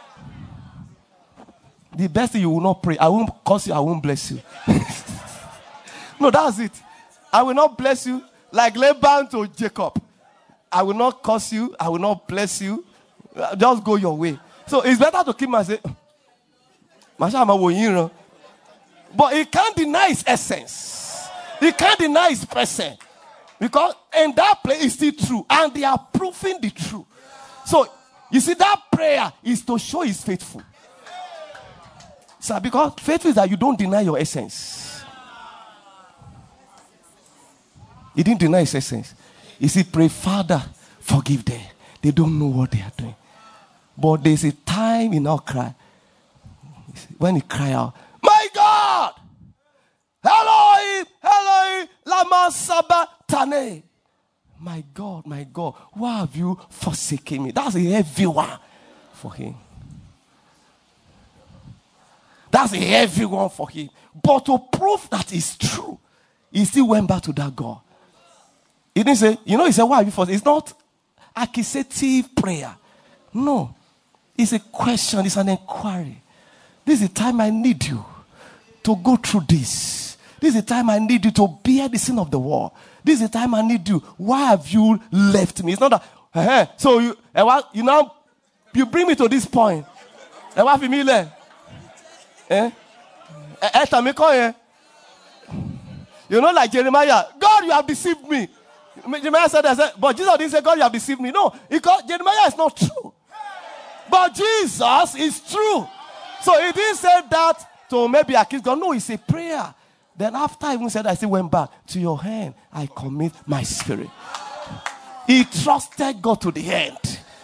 The best thing, you will not pray. I won't curse you, I won't bless you. No, that's it. I will not bless you like Laban to Jacob. I will not curse you. I will not bless you. Just go your way. So it's better to keep myself. But he can't deny his essence. He can't deny his presence. Because in that place is still true. And they are proving the truth. So you see, that prayer is to show he's faithful. So because faithful is that you don't deny your essence. He didn't deny his essence. He said, pray, Father, forgive them. They don't know what they are doing. But there's a time he now cry. When he cry out, my God! Elohim, Elohim, lama sabachthani. My God, why have you forsaken me? That's a heavy one for him. That's a heavy one for him. But to prove that it's true, he still went back to that God. He didn't say, he said, why have you forsaken? It's not accusative prayer. No. It's a question, it's an inquiry. This is the time I need you to go through this. This is the time I need you to bear the sin of the world. This is the time I need you. Why have you left me? It's not that. So you bring me to this point. Like Jeremiah, God, you have deceived me. Jeremiah said that, but Jesus didn't say, God, you have deceived me. No, because Jeremiah is not true. But Jesus is true. So he didn't say that to maybe accuse God. No, it's a prayer. Then after I even said that, I still went back. To your hand, I commit my spirit. He trusted God to the end.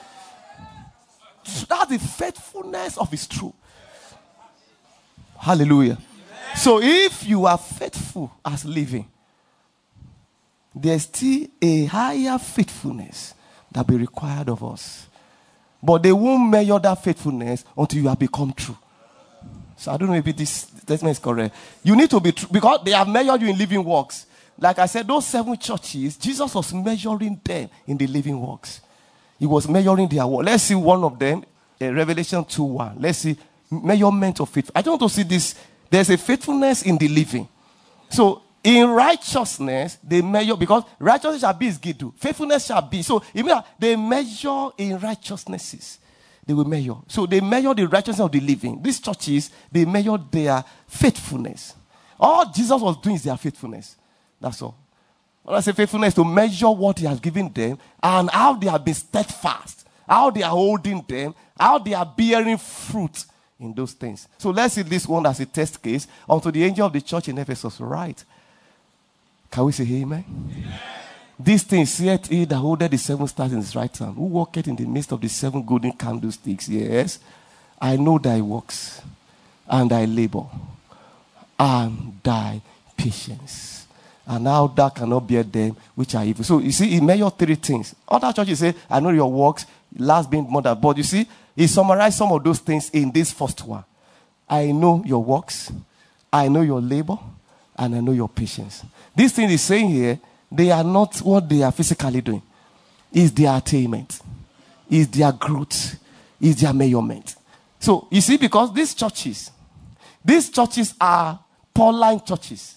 That's the faithfulness of his truth. Hallelujah. Amen. So if you are faithful as living, there's still a higher faithfulness that will be required of us. But they won't measure that faithfulness until you have become true. So I don't know if this statement is correct. You need to be true because they have measured you in living works. Like I said, those 7 churches, Jesus was measuring them in the living works. He was measuring their work. Let's see one of them, Revelation 2:1. Let's see measurement of faith. I don't want to see this. There's a faithfulness in the living. So in righteousness, they measure, because righteousness shall be his giddu. Faithfulness shall be. So they measure in righteousnesses. They will measure. So they measure the righteousness of the living. These churches, they measure their faithfulness. All Jesus was doing is their faithfulness. That's all. When I say faithfulness, to measure what he has given them and how they have been steadfast, how they are holding them, how they are bearing fruit in those things. So let's see this one as a test case unto the angel of the church in Ephesus. Right? Can we say amen? Amen. These things saith he that holdeth the 7 stars in his right hand, who walketh in the midst of the 7 golden candlesticks. Yes, I know thy works, and thy labor, and thy patience, and how thou cannot bear them which are evil. So you see, he measured 3 things. Other churches say, I know your works, last being more than. But you see, he summarized some of those things in this first one. I know your works, I know your labor, and I know your patience. These things he's saying here, they are not what they are physically doing. It's their attainment. is their growth, is their measurement. So, you see, because these churches are Pauline churches.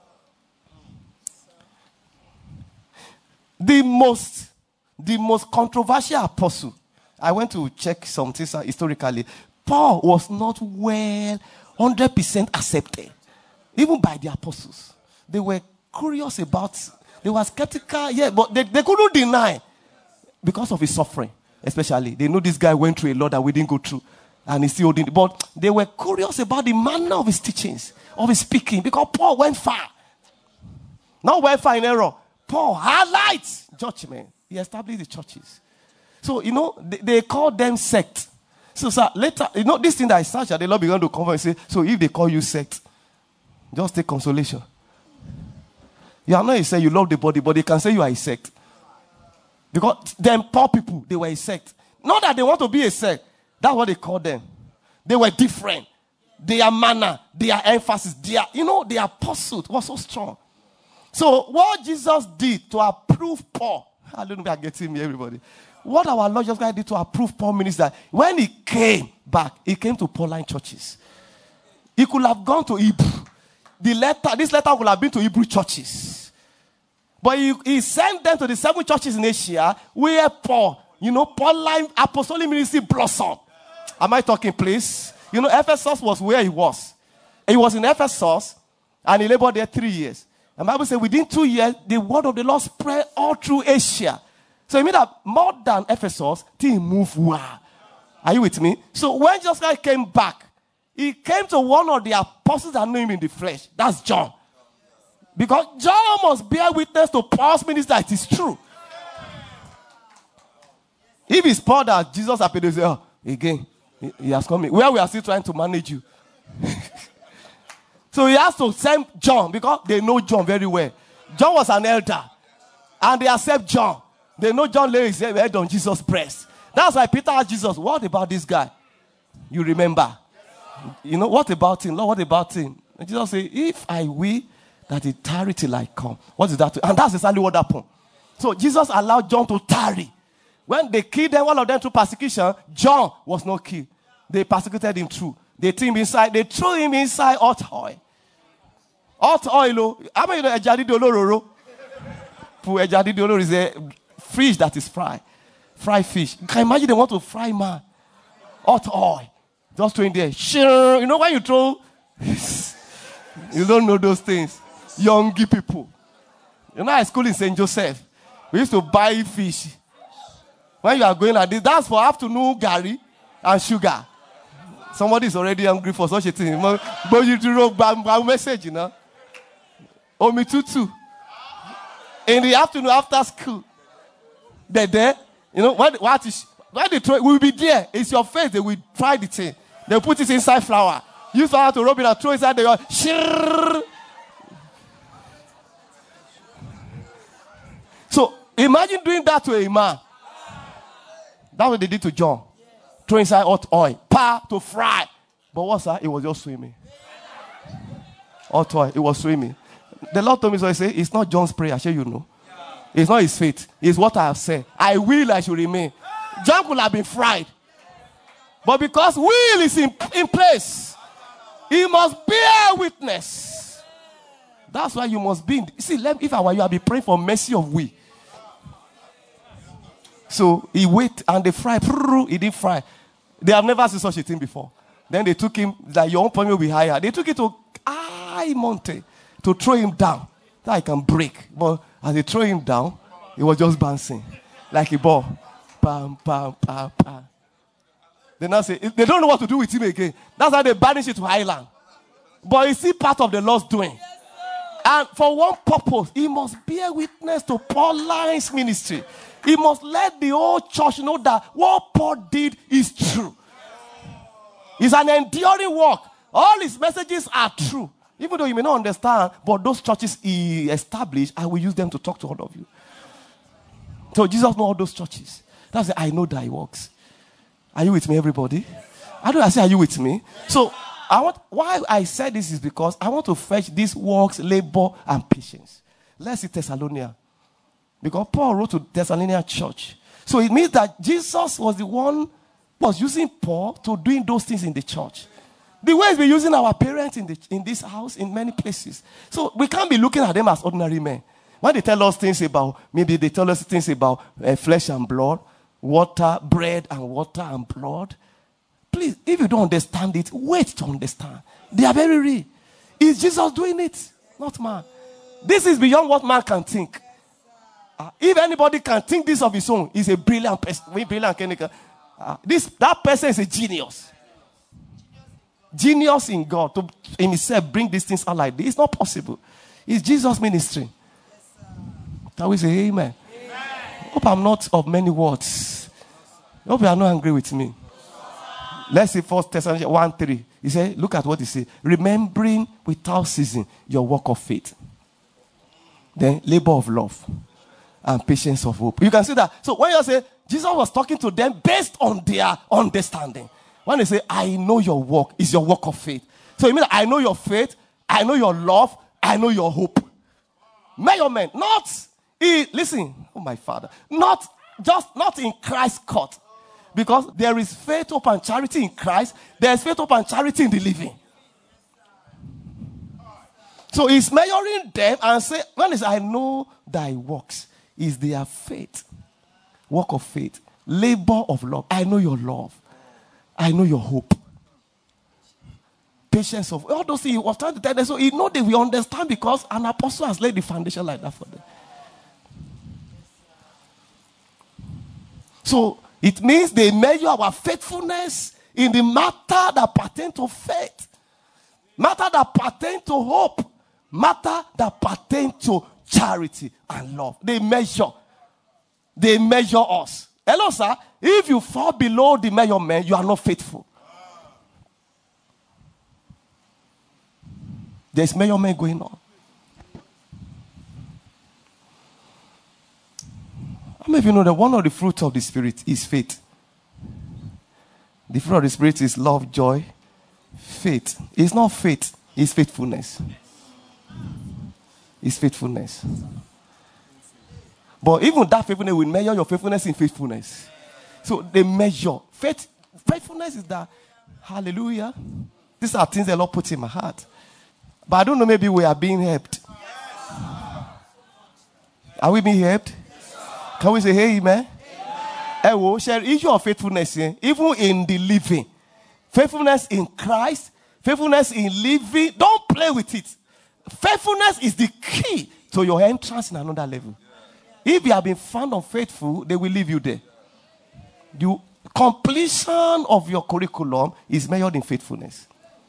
The most controversial apostle, I went to check some things historically. Paul was not 100% accepted, even by the apostles. They were curious about, they were skeptical, but they couldn't deny because of his suffering, especially. They know this guy went through a lot that we didn't go through, and he still didn't. But they were curious about the manner of his teachings, of his speaking, because Paul went far. Not went far in error. Paul highlights judgment. He established the churches. So, they call them sect. So, sir, later, this thing that I searched, the Lord began to come and say, so if they call you sect, just take consolation. You are not a sect, you love the body, but they can say you are a sect. Because them poor people, they were a sect. Not that they want to be a sect. That's what they call them. They were different. Their manner, their emphasis, their pursuit was so strong. So what Jesus did to approve Paul, hallelujah, getting me, everybody. What our Lord Jesus Christ did to approve Paul means that when he came back, he came to Pauline churches. He could have gone to Hebrew. This letter would have been to Hebrew churches. But he sent them to the 7 churches in Asia where Paul, Pauline apostolic ministry blossomed. Am I talking, please? Ephesus was where he was. He was in Ephesus and he labored there 3 years. The Bible says within 2 years, the word of the Lord spread all through Asia. So it means that more than Ephesus, he moved well. Are you with me? So when Jesus Christ came back, he came to one of the apostles that knew him in the flesh. That's John. Because John must bear witness to Paul's ministry that it is true. If it's Paul that Jesus appeared to say, again, he has come in. Where we are still trying to manage you. So he has to send John because they know John very well. John was an elder. And they accept John. They know John laid his head on Jesus' breast. That's why Peter asked Jesus, what about this guy? You remember? What about him? Lord, what about him? And Jesus said, if I will that he tarry till I come. What is that? And that's exactly what happened. So Jesus allowed John to tarry. When they killed them, one of them through persecution, John was not killed. They persecuted him through. They threw him inside hot oil. Hot oil. How many ejadi dolororo? Ejadi is a fish that is fried. Fried fish. You can imagine they want to fry man. Hot oil. Just throwing there. When you throw, you don't know those things. Young people. At school in St. Joseph, we used to buy fish. When you are going like this, that's for afternoon gari and sugar. Somebody is already hungry for such a thing. But you do a message, Omi tutu. In the afternoon after school, they're there. When they throw it, we'll be there. It's your face. They will fry the thing. They'll put it inside flour. Use flour to rub it and throw it inside the shirr. So imagine doing that to a man. That's what they did to John. Throw inside hot oil. To fry. But what's that? It was just swimming. Hot oil. It was swimming. The Lord told me, so I say, it's not John's prayer. I'm sure you know. It's not his faith. It's what I have said. I should remain. John could have been fried. But because will is in place, he must bear witness. That's why you must be. See, if I were you, I'd be praying for mercy of we. So he waited and they fried. He didn't fry. They have never seen such a thing before. Then they took him, that your own point will be higher. They took it to high mountain to throw him down. That he can break. But as they throw him down, he was just bouncing like a ball. Pam, pam, pam, pam. They now say, they don't know what to do with him again. That's how they banish it to highland. But it's still part of the Lord's doing. And for one purpose, he must bear witness to Pauline's ministry. He must let the whole church know that what Paul did is true. It's an enduring work. All his messages are true. Even though you may not understand, but those churches he established, I will use them to talk to all of you. So Jesus knows all those churches. That's why I know that he works. Are you with me, everybody? How do I say, are you with me? So, why I said this is because I want to fetch these works, labor, and patience. Let's see Thessalonians. Because Paul wrote to Thessalonian church. So it means that Jesus was the one who was using Paul to doing those things in the church. The way we're using our parents in this house, in many places. So we can't be looking at them as ordinary men. When they tell us things about, maybe they tell us things about flesh and blood, water, bread and water and blood. Please, if you don't understand it, wait to understand. They are very real. Is Jesus doing it? Not man. This is beyond what man can think. If anybody can think this of his own, he's a brilliant person. That person is a genius. Genius in God to himself bring these things out like this. It's not possible. It's Jesus' ministry. Can we say amen? Amen. Hope I'm not of many words. Hope you are not angry with me. Let's see 1 Thessalonians 1:3. He said, look at what he said. Remembering without ceasing your work of faith. Then labor of love. And patience of hope. You can see that. So when you say, Jesus was talking to them based on their understanding. When they say, I know your work, is your work of faith. So it means I know your faith, I know your love, I know your hope. Measurement, listen, oh my Father, not in Christ's court. Because there is faith, hope, and charity in Christ. There is faith, hope, and charity in the living. So he's measuring them and say, when he says, I know thy works, is their faith, work of faith, labor of love. I know your love. I know your hope. Patience of all those things he was trying to tell them. So he know they will understand because an apostle has laid the foundation like that for them. So it means they measure our faithfulness in the matter that pertain to faith, matter that pertain to hope, matter that pertain to charity and love. They measure us. Hello, sir. If you fall below the measurement, you are not faithful. There's measurement going on. How many of you know that one of the fruits of the Spirit is faith? The fruit of the Spirit is love, joy, faith. It's not faith, it's faithfulness. It's faithfulness. But even that faithfulness will measure your faithfulness in faithfulness. So they measure. Faithfulness is that, hallelujah. These are things the Lord put in my heart. But I don't know, maybe we are being helped. Are we being helped? Can we say, hey, amen? Amen. Share issue of faithfulness, even in the living. Faithfulness in Christ, faithfulness in living. Don't play with it. Faithfulness is the key to your entrance in another level. If you have been found unfaithful, they will leave you there. The completion of your curriculum is measured in faithfulness.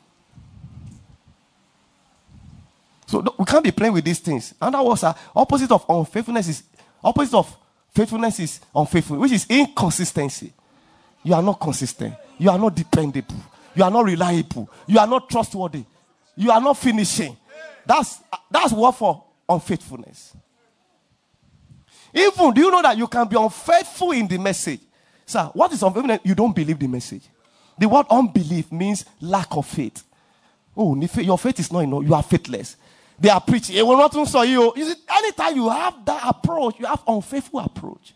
So we can't be playing with these things. And that was opposite of unfaithfulness is faithfulness is unfaithfulness, which is inconsistency. You are not consistent. You are not dependable. You are not reliable. You are not trustworthy. You are not finishing. That's what for unfaithfulness. Even, do you know that you can be unfaithful in the message? Sir, what is unfaithfulness? You don't believe the message. The word unbelief means lack of faith. Oh, your faith is not enough. You are faithless. They are preaching. It will not saw you. You see, anytime you have that approach, you have unfaithful approach.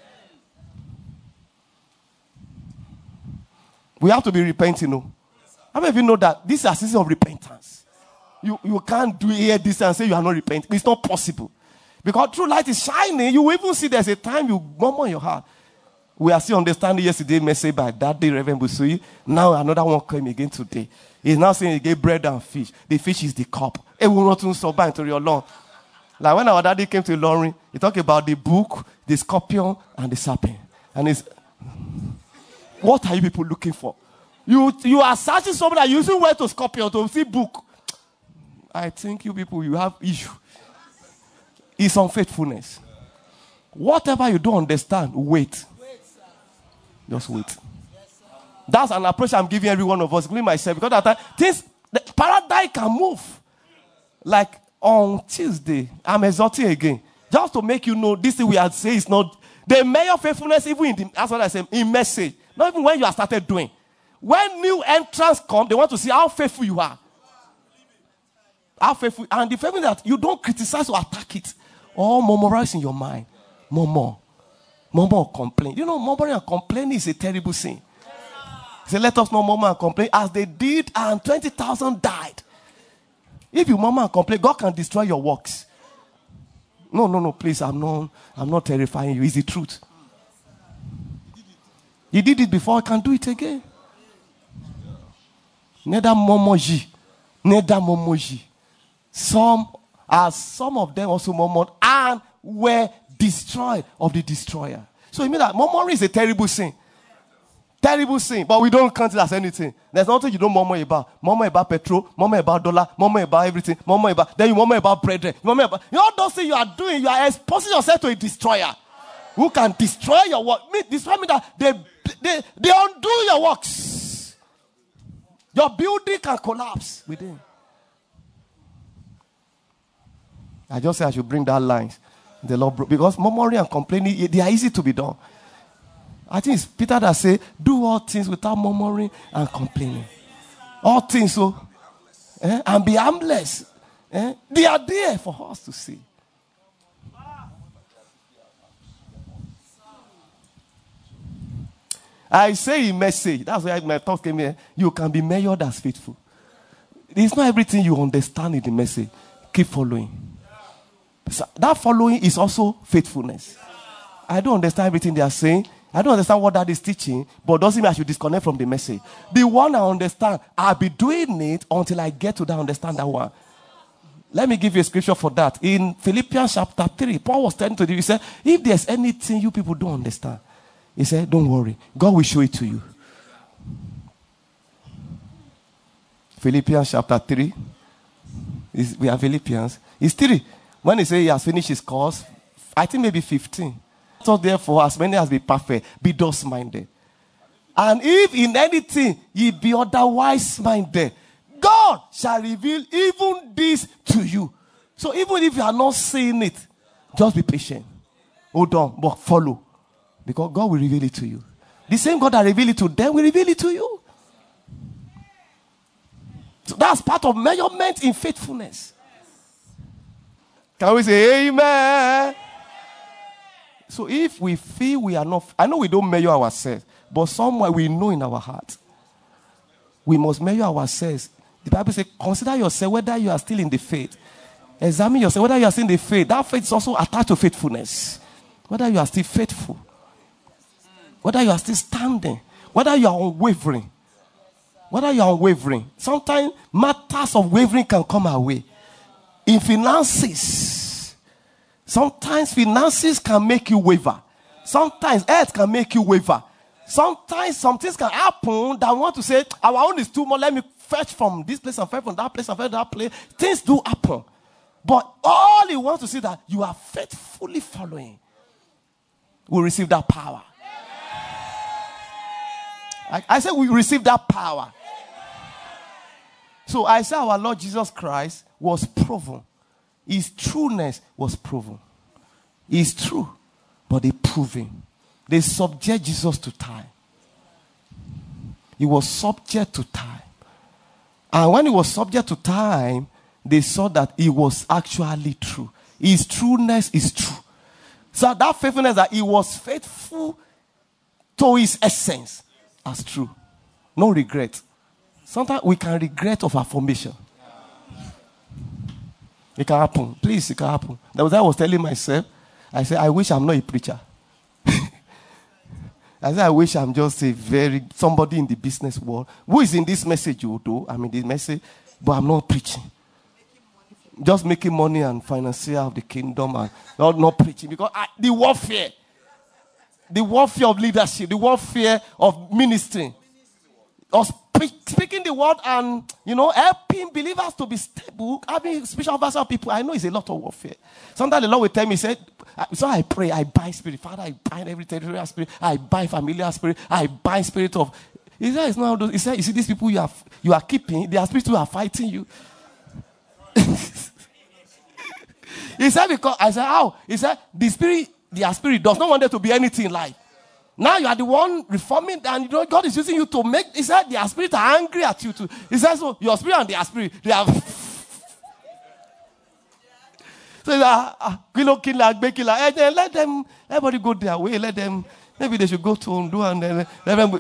We have to be repenting. How many of you know that this is a season of repentance? You can't hear this and say you are not repenting. It's not possible. Because true light is shining. You will even see there's a time you murmur in your heart. We are still understanding yesterday's message by that day, Reverend Busui. Now another one came again today. He's now saying he gave bread and fish. The fish is the cup. It will not survive into your lawn. Like when our daddy came to Lauren, he talked about the book, the scorpion, and the serpent. And it's, what are you people looking for? You are searching something that using where to scorpion to see book. I think you people, you have issue. It's unfaithfulness. Whatever you don't understand, wait. Just wait. That's an approach I'm giving every one of us, including myself. Because at that time, the paradigm can move. Like on Tuesday, I'm exhorting again. Just to make you know, this thing we are saying is not. They measure faithfulness even in the, that's what I say, in message. Not even when you have started doing. When new entrants come, they want to see how faithful you are. How faithful. And the faithfulness that you don't criticize or attack it. Or memorize in your mind. More. Murmur or complain. You know, murmuring and complaining is a terrible sin. He said, let us not murmur and complain as they did, and 20,000 died. If you murmur and complain, God can destroy your works. No, please, I'm not terrifying you. It's the truth. He did it before, I can do it again. Neither murmur ye. Some of them also murmured and were destroyed of the destroyer. So it means that murmuring is a terrible sin. Terrible sin, but we don't count it as anything. There's nothing you don't murmur about. Murmur about petrol, murmur about dollar, murmur about everything, then you murmur about brethren. You know those things you are doing, you are exposing yourself to a destroyer who can destroy your work. Destroy me that they undo your works. Your building can collapse within. I just said I should bring that line. The Lord broke, because murmuring and complaining, they are easy to be done. I think it's Peter that said, do all things without murmuring and complaining. All things, and be harmless. They are there for us to see. I say in message, that's why my thoughts came here, you can be measured as faithful. It's not everything you understand in the message. Keep following. So that following is also faithfulness. I don't understand everything they are saying. I don't understand what that is teaching, but doesn't mean I should disconnect from the message. The one I understand, I'll be doing it until I get to that understand that one. Let me give you a scripture for that. In Philippians chapter 3, Paul was telling to them, he said, if there's anything you people don't understand, he said, don't worry. God will show it to you. Philippians chapter 3. We are Philippians. It's 3. When he says he has finished his course, I think maybe 15. So therefore, as many as be perfect, be thus minded. And if in anything ye be otherwise minded, God shall reveal even this to you. So even if you are not seeing it, just be patient. Hold on, but follow. Because God will reveal it to you. The same God that revealed it to them will reveal it to you. So that's part of measurement in faithfulness. Can we say amen? So if we feel we are not, I know we don't measure ourselves, but somewhere we know in our heart, we must measure ourselves. The Bible says, consider yourself whether you are still in the faith. Examine yourself whether you are still in the faith. That faith is also attached to faithfulness. Whether you are still faithful. Whether you are still standing. Whether you are unwavering. Whether you are unwavering. Sometimes matters of wavering can come our way. In finances, sometimes finances can make you waver. Sometimes health can make you waver. Sometimes some things can happen that want to say, our own is too much. Let me fetch from this place and fetch from that place and fetch that place. Things do happen. But all he wants to see that you are faithfully following will receive that power. I said we receive that power. So I said our Lord Jesus Christ was proven. His trueness was proven. He's true, but they prove him. They subject Jesus to time. He was subject to time. And when he was subject to time, they saw that he was actually true. His trueness is true. So that faithfulness, that he was faithful to his essence, as true. No regret. Sometimes we can regret of our formation. It can happen. Please, it can happen. That was what I was telling myself. I said, I wish I'm not a preacher. I said, I wish I'm just somebody in the business world who is in this message, this message, but I'm not preaching. Just making money and financier of the kingdom and not preaching. Because the warfare of leadership, the warfare of ministry, of speaking the word and, helping believers to be stable, having spiritual advisor people, I know it's a lot of warfare. Sometimes the Lord will tell me, so I pray, I bind spirit. Father, I bind every territorial spirit. I bind familiar spirit. I bind spirit of... He said, it's not those. He said, you see, these people you are keeping, they are spirits who are fighting you. He said, because I said, how? He said, their spirit does not want there to be anything in life. Now you are the one reforming, and God is using you to make. He said, their spirit are angry at you too. He said, so your spirit and their spirit, they are. So let them, everybody go their way. Let them, maybe they should go to Ondo and then let them,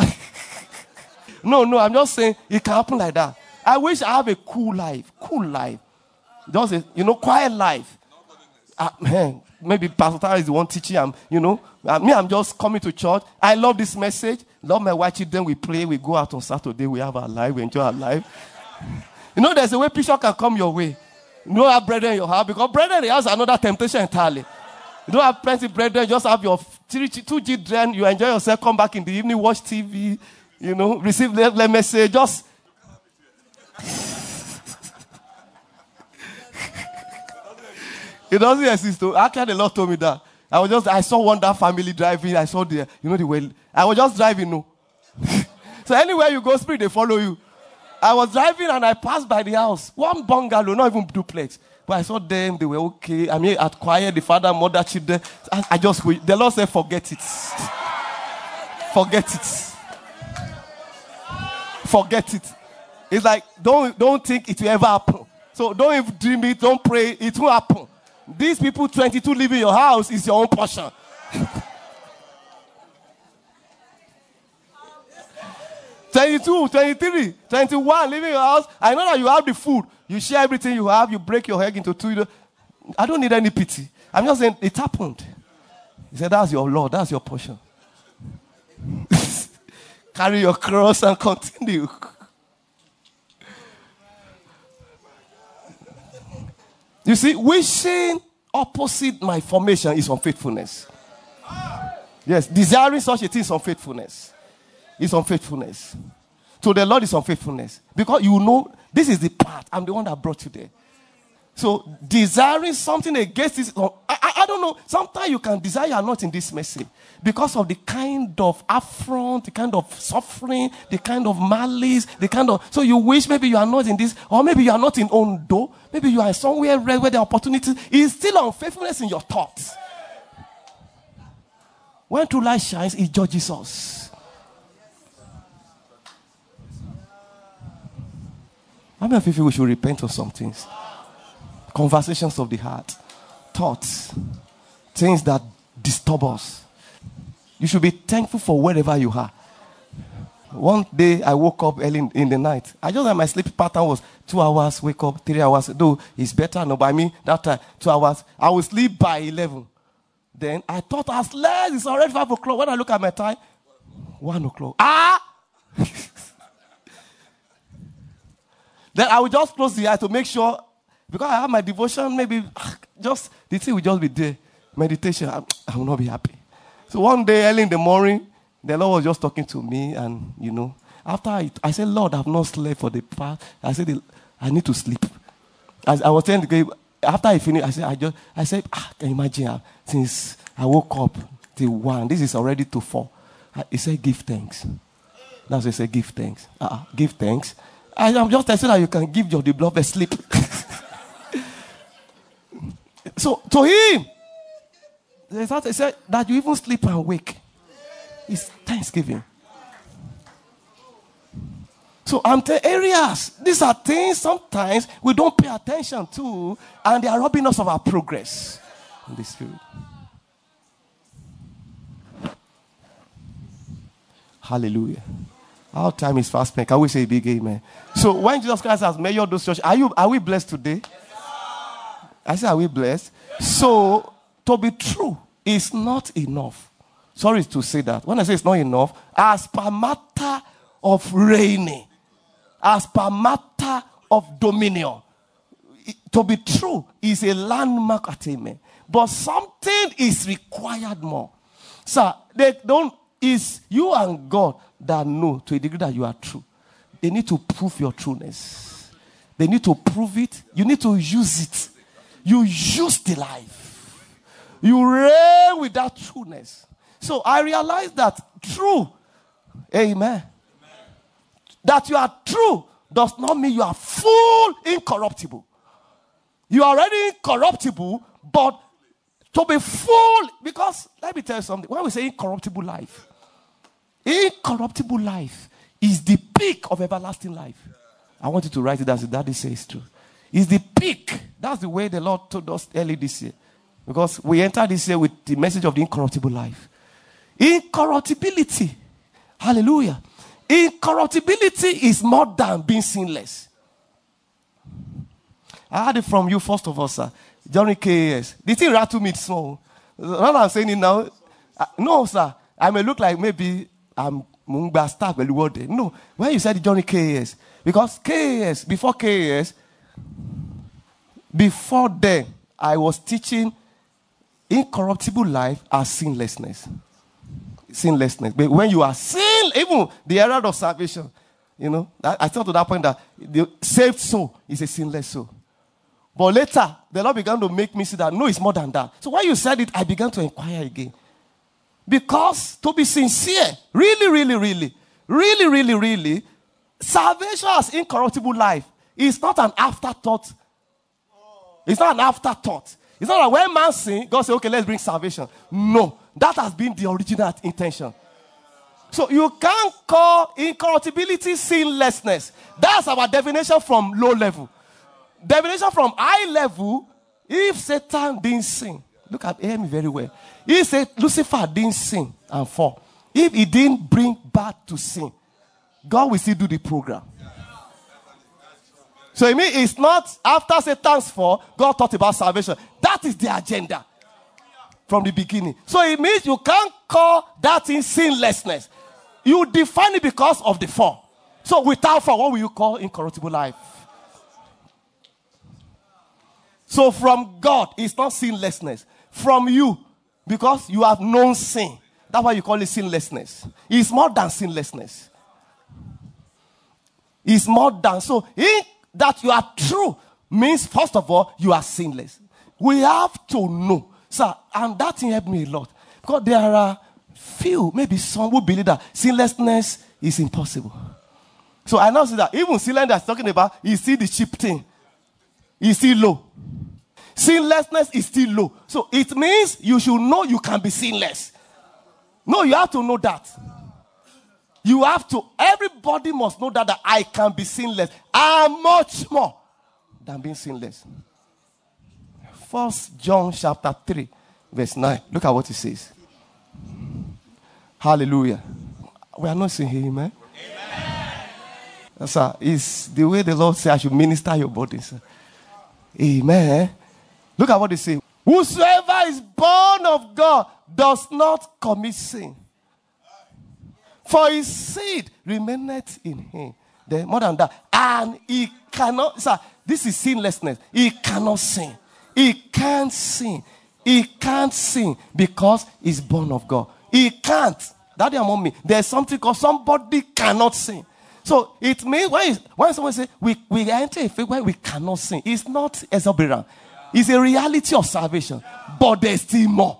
No, I'm just saying it can happen like that. I wish I have a cool life. Just a, quiet life. Maybe Pastor Tara is the one teaching. I'm just coming to church. I love this message. Love my wife children. We play. We go out on Saturday. We have our life. We enjoy our life. There's a way picture can come your way. You don't have brethren in your house because brethren has another temptation entirely. You don't have plenty of brethren. Just have your 2G children. You enjoy yourself. Come back in the evening. Watch TV. Receive the message. Just. It doesn't exist. Actually, the Lord told me that. I saw that family driving. I saw the way. I was just driving. No. So anywhere you go, spirit, they follow you. I was driving and I passed by the house. One bungalow, not even duplex. But I saw them. They were okay. I mean, at quiet, the father, mother, children. I just wait. The Lord said, forget it. Forget it. Forget it. It's like, don't think it will ever happen. So don't even dream it. Don't pray. It will happen. These people, 22 living in your house is your own portion. 22, 23, 21 living in your house. I know that you have the food. You share everything you have. You break your egg into two. I don't need any pity. I'm just saying it happened. He said, that's your Lord. That's your portion. Carry your cross and continue. You see, wishing opposite my formation is unfaithfulness. Yes, desiring such a thing is unfaithfulness. It's unfaithfulness. So the Lord is unfaithfulness. Because this is the path. I'm the one that brought you there. So desiring something against this, I don't know. Sometimes you can desire you are not in this message because of the kind of affront, the kind of suffering, the kind of malice, so you wish maybe you are not in this, or maybe you are not in Ondo, maybe you are somewhere where the opportunity is still unfaithfulness in your thoughts. When true light shines, it judges us. How many of you feel we should repent of some things? Conversations of the heart, thoughts, things that disturb us. You should be thankful for wherever you are. One day I woke up early in the night. I just had my sleep pattern was 2 hours, wake up 3 hours. Though it's better, no, by me, that time, 2 hours. I will sleep by 11. Then I thought as less, it's already 5 o'clock. When I look at my time, 1 o'clock. Then I will just close the eye to make sure. Because I have my devotion, maybe just the thing will just be there. Meditation, I will not be happy. So one day, early in the morning, the Lord was just talking to me, and after I said, Lord, I have not slept for the past. I said, I need to sleep. As I was telling the guy, after I finished, I said, can you imagine? Since I woke up till 1, this is already to 4. He said, give thanks. That's what he said, give thanks. Give thanks. I'm just telling you that you can give your beloved sleep. So to him, they said that you even sleep and wake. It's Thanksgiving. So areas, these are things sometimes we don't pay attention to, and they are robbing us of our progress in the spirit. Hallelujah. Our time is fast spent. Can we say a big amen? So when Jesus Christ has measured those churches, are we blessed today? I say, are we blessed? So, to be true is not enough. Sorry to say that. When I say it's not enough, as per matter of reigning, as per matter of dominion, to be true is a landmark attainment. But something is required more. So, it's you and God that know to a degree that you are true. They need to prove your trueness. They need to prove it. You need to use it. You use the life. You reign with that trueness. So I realized that true, amen, that you are true does not mean you are full incorruptible. You are already incorruptible, but to be full, because let me tell you something. When we say incorruptible life is the peak of everlasting life. I want you to write it as the daddy says too. is the peak. That's the way the Lord told us early this year. Because we entered this year with the message of the incorruptible life. Incorruptibility. Hallelujah. Incorruptibility is more than being sinless. I heard it from you, first of all, sir. Johnny K.A.S. The thing rattled me small. Not I'm saying it now. No, sir. I may look like maybe I'm Mungba Stark. No. When you said Johnny K.A.S. Because K.A.S., before then, I was teaching incorruptible life as sinlessness. Sinlessness. But when you are sin, even the error of salvation, I thought to that point that the saved soul is a sinless soul. But later, the Lord began to make me see that, no, it's more than that. So when you said it, I began to inquire again. Because to be sincere, really, salvation as incorruptible life is not an afterthought. It's not an afterthought. It's not like when man sins, God says, okay, let's bring salvation. No, that has been the original intention. So you can't call incorruptibility sinlessness. That's our definition from low level. Definition from high level, if Satan didn't sin, hear me very well. He said Lucifer didn't sin and fall. If he didn't bring back to sin, God will still do the program. So it means it's not after Satan's fall, God thought about salvation. That is the agenda from the beginning. So it means you can't call that in sinlessness. You define it because of the fall. So without fall, what will you call incorruptible life? So from God, it's not sinlessness. From you, because you have known sin. That's why you call it sinlessness. It's more than sinlessness. It's more than. So that you are true means, first of all, you are sinless. We have to know. Sir, and that thing helped me a lot. Because there are few, maybe some who believe that sinlessness is impossible. So I now see that even sinlessness that's talking about, is still the cheap thing. It's still low. Sinlessness is still low. So it means you should know you can be sinless. No, you have to know that. You have to, everybody must know that I can be sinless. I'm much more than being sinless. 1 John chapter 3, verse 9. Look at what it says. Hallelujah. We are not saying amen. Amen. Sir, it's the way the Lord said I should minister your body, sir. Amen. Look at what they say. Whosoever is born of God does not commit sin. For his seed remaineth in him. Then more than that. And he cannot, sir, this is sinlessness. He cannot sin. He can't sin. He can't sin because he's born of God. He can't. Daddy and mommy, there's something called somebody cannot sin. So it means when someone says we enter a phase where we cannot sin, it's not exorbitant. It's a reality of salvation. But there's still more.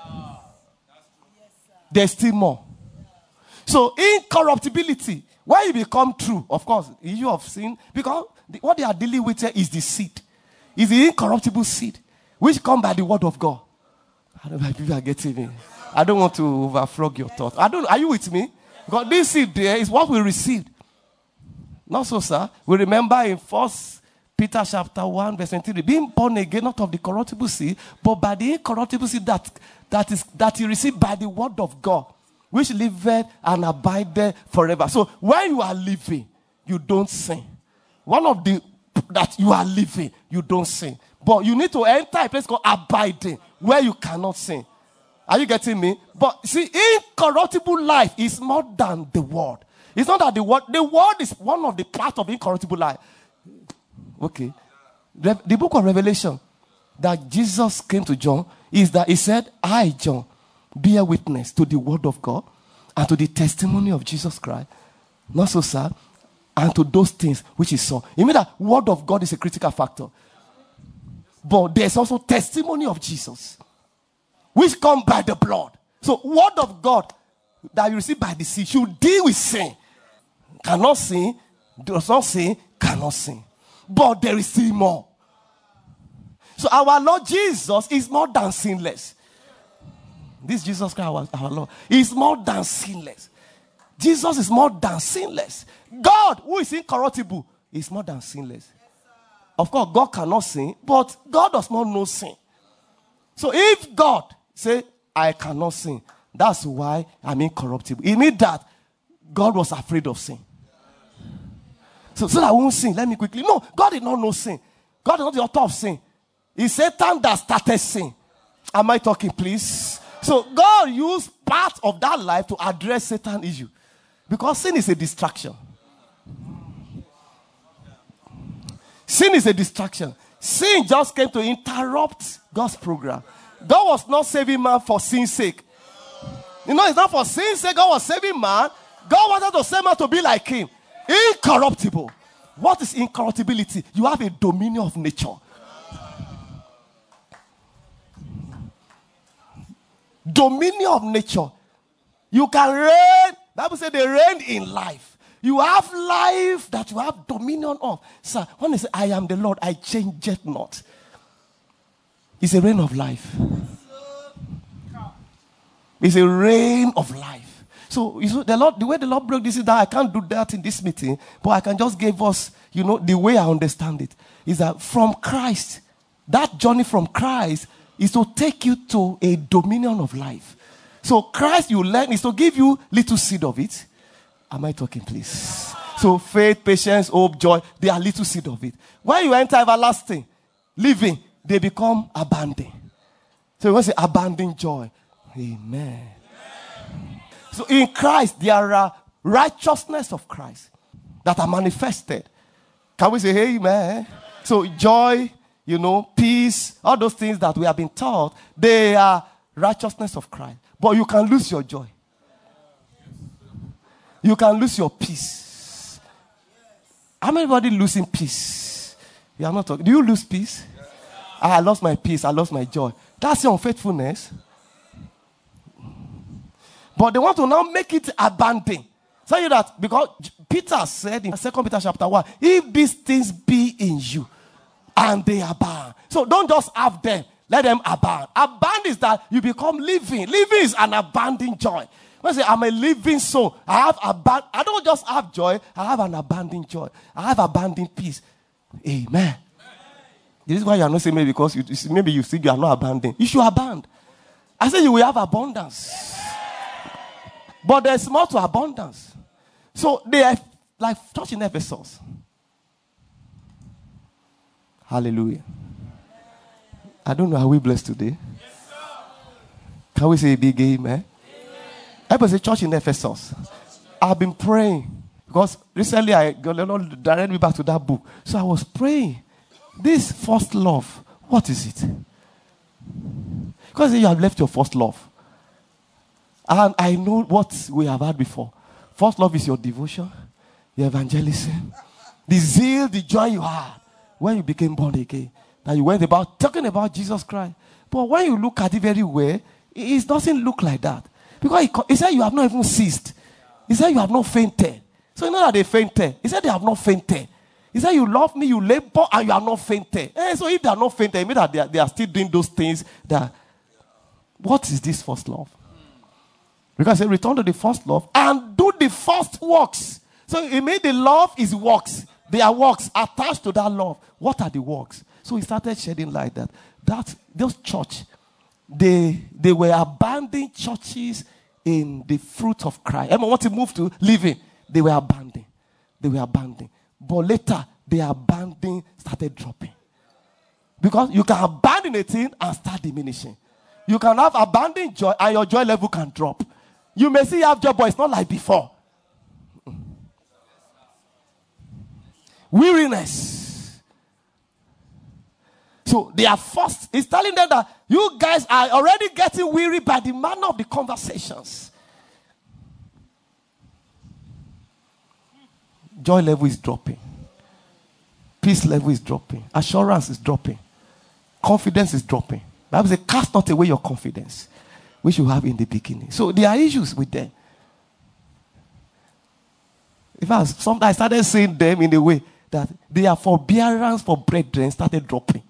There's still more. So incorruptibility, when you become true, of course, you have seen, because what they are dealing with here is the seed. It's the incorruptible seed, which comes by the word of God. I don't know if people are getting me. I don't want to overflog your thoughts. Are you with me? Because this seed there is what we received. Not so, sir. We remember in 1 Peter chapter 1, verse 23, being born again, not of the corruptible seed, but by the incorruptible seed that you received by the word of God, which liveth and abideth forever. So when you are living, you don't sin. One of the that you are living, you don't sin. But you need to enter a place called abiding, where you cannot sin. Are you getting me? But see, incorruptible life is more than the word. It's not that the word is one of the parts of incorruptible life. Okay. The book of Revelation that Jesus came to John is that he said, I, John, bear witness to the word of God and to the testimony of Jesus Christ. Not so, sir. And to those things which he saw. It means that word of God is a critical factor. But there's also testimony of Jesus, which comes by the blood. So word of God that you receive by the seed should deal with sin. Cannot sin, does not sin, cannot sin. But there is still more. So our Lord Jesus is more than sinless. This Jesus Christ, our Lord, is more than sinless. Jesus is more than sinless. God, who is incorruptible, is more than sinless. Of course, God cannot sin, but God does not know sin. So if God say, I cannot sin, that's why I'm incorruptible. It means that God was afraid of sin. So that I won't sin. Let me quickly. No, God did not know sin. God is not the author of sin. It's Satan that started sin. Am I talking, please? So God used part of that life to address Satan's issue. Because sin is a distraction. Sin is a distraction. Sin just came to interrupt God's program. God was not saving man for sin's sake. You know, it's not for sin's sake God was saving man. God wanted to save man to be like him. Incorruptible. What is incorruptibility? You have a dominion of nature. Dominion of nature. You can reign. The Bible says they reign in life. You have life that you have dominion of. Sir, when they say, I am the Lord, I change it not. It's a reign of life. It's a reign of life. So the way the Lord broke this is that I can't do that in this meeting, but I can just give us, the way I understand it is that from Christ, that journey from Christ is to take you to a dominion of life. So Christ, you learn, is to give you little seed of it. Am I talking, please? So faith, patience, hope, joy, they are little seed of it. When you enter everlasting living, they become abundant. So you want to say abundant joy. Amen. So in Christ, there are righteousness of Christ that are manifested. Can we say amen? So joy, peace, all those things that we have been taught, they are righteousness of Christ. But you can lose your joy. You can lose your peace. How many body losing peace? You are not talking. Do you lose peace? I lost my peace. I lost my joy. That's your unfaithfulness. But they want to now make it abandon. Tell you that because Peter said in 2 Peter chapter 1, if these things be in you and they abound. So don't just have them. Let them abound. Abound is that you become living. Living is an abounding joy. When I say I'm a living soul, I don't just have joy, I have an abounding joy. I have abounding peace. Amen. This is why you are not saying maybe because maybe you think you are not abounding. You should abound. I say you will have abundance. But there's more to abundance. So they are like church in Ephesus. Hallelujah. I don't know, are we blessed today? Yes, can we say a big amen? I was a church in Ephesus. I've been praying because recently the Lord directed me back to that book. So I was praying. This first love, what is it? Because you have left your first love. And I know what we have had before. First love is your devotion, your evangelism, the zeal, the joy you had when you became born again. That you went about talking about Jesus Christ. But when you look at it very well, it doesn't look like that. Because he said you have not even ceased. He said you have not fainted. So you know that they fainted. He said they have not fainted. He said you love me, you labor, and you are not fainted. So if they are not fainted, it means that they are still doing those things. What is this first love? Because he said return to the first love and do the first works. So it means the love is works. There are works attached to that love. What are the works? So he started shedding light that those church, they were abandoning churches in the fruit of Christ. Everyone want to move to living. They were abandoning. But later, their abandoning started dropping. Because you can abandon a thing and start diminishing. You can have abandoned joy and your joy level can drop. You may see you have joy, but it's not like before. Weariness. So they are forced. He's telling them that you guys are already getting weary by the manner of the conversations. Joy level is dropping. Peace level is dropping. Assurance is dropping. Confidence is dropping. The Bible says, cast not away your confidence, which you have in the beginning. So there are issues with them. In fact, sometimes I started seeing them in a way that their forbearance for brethren started dropping.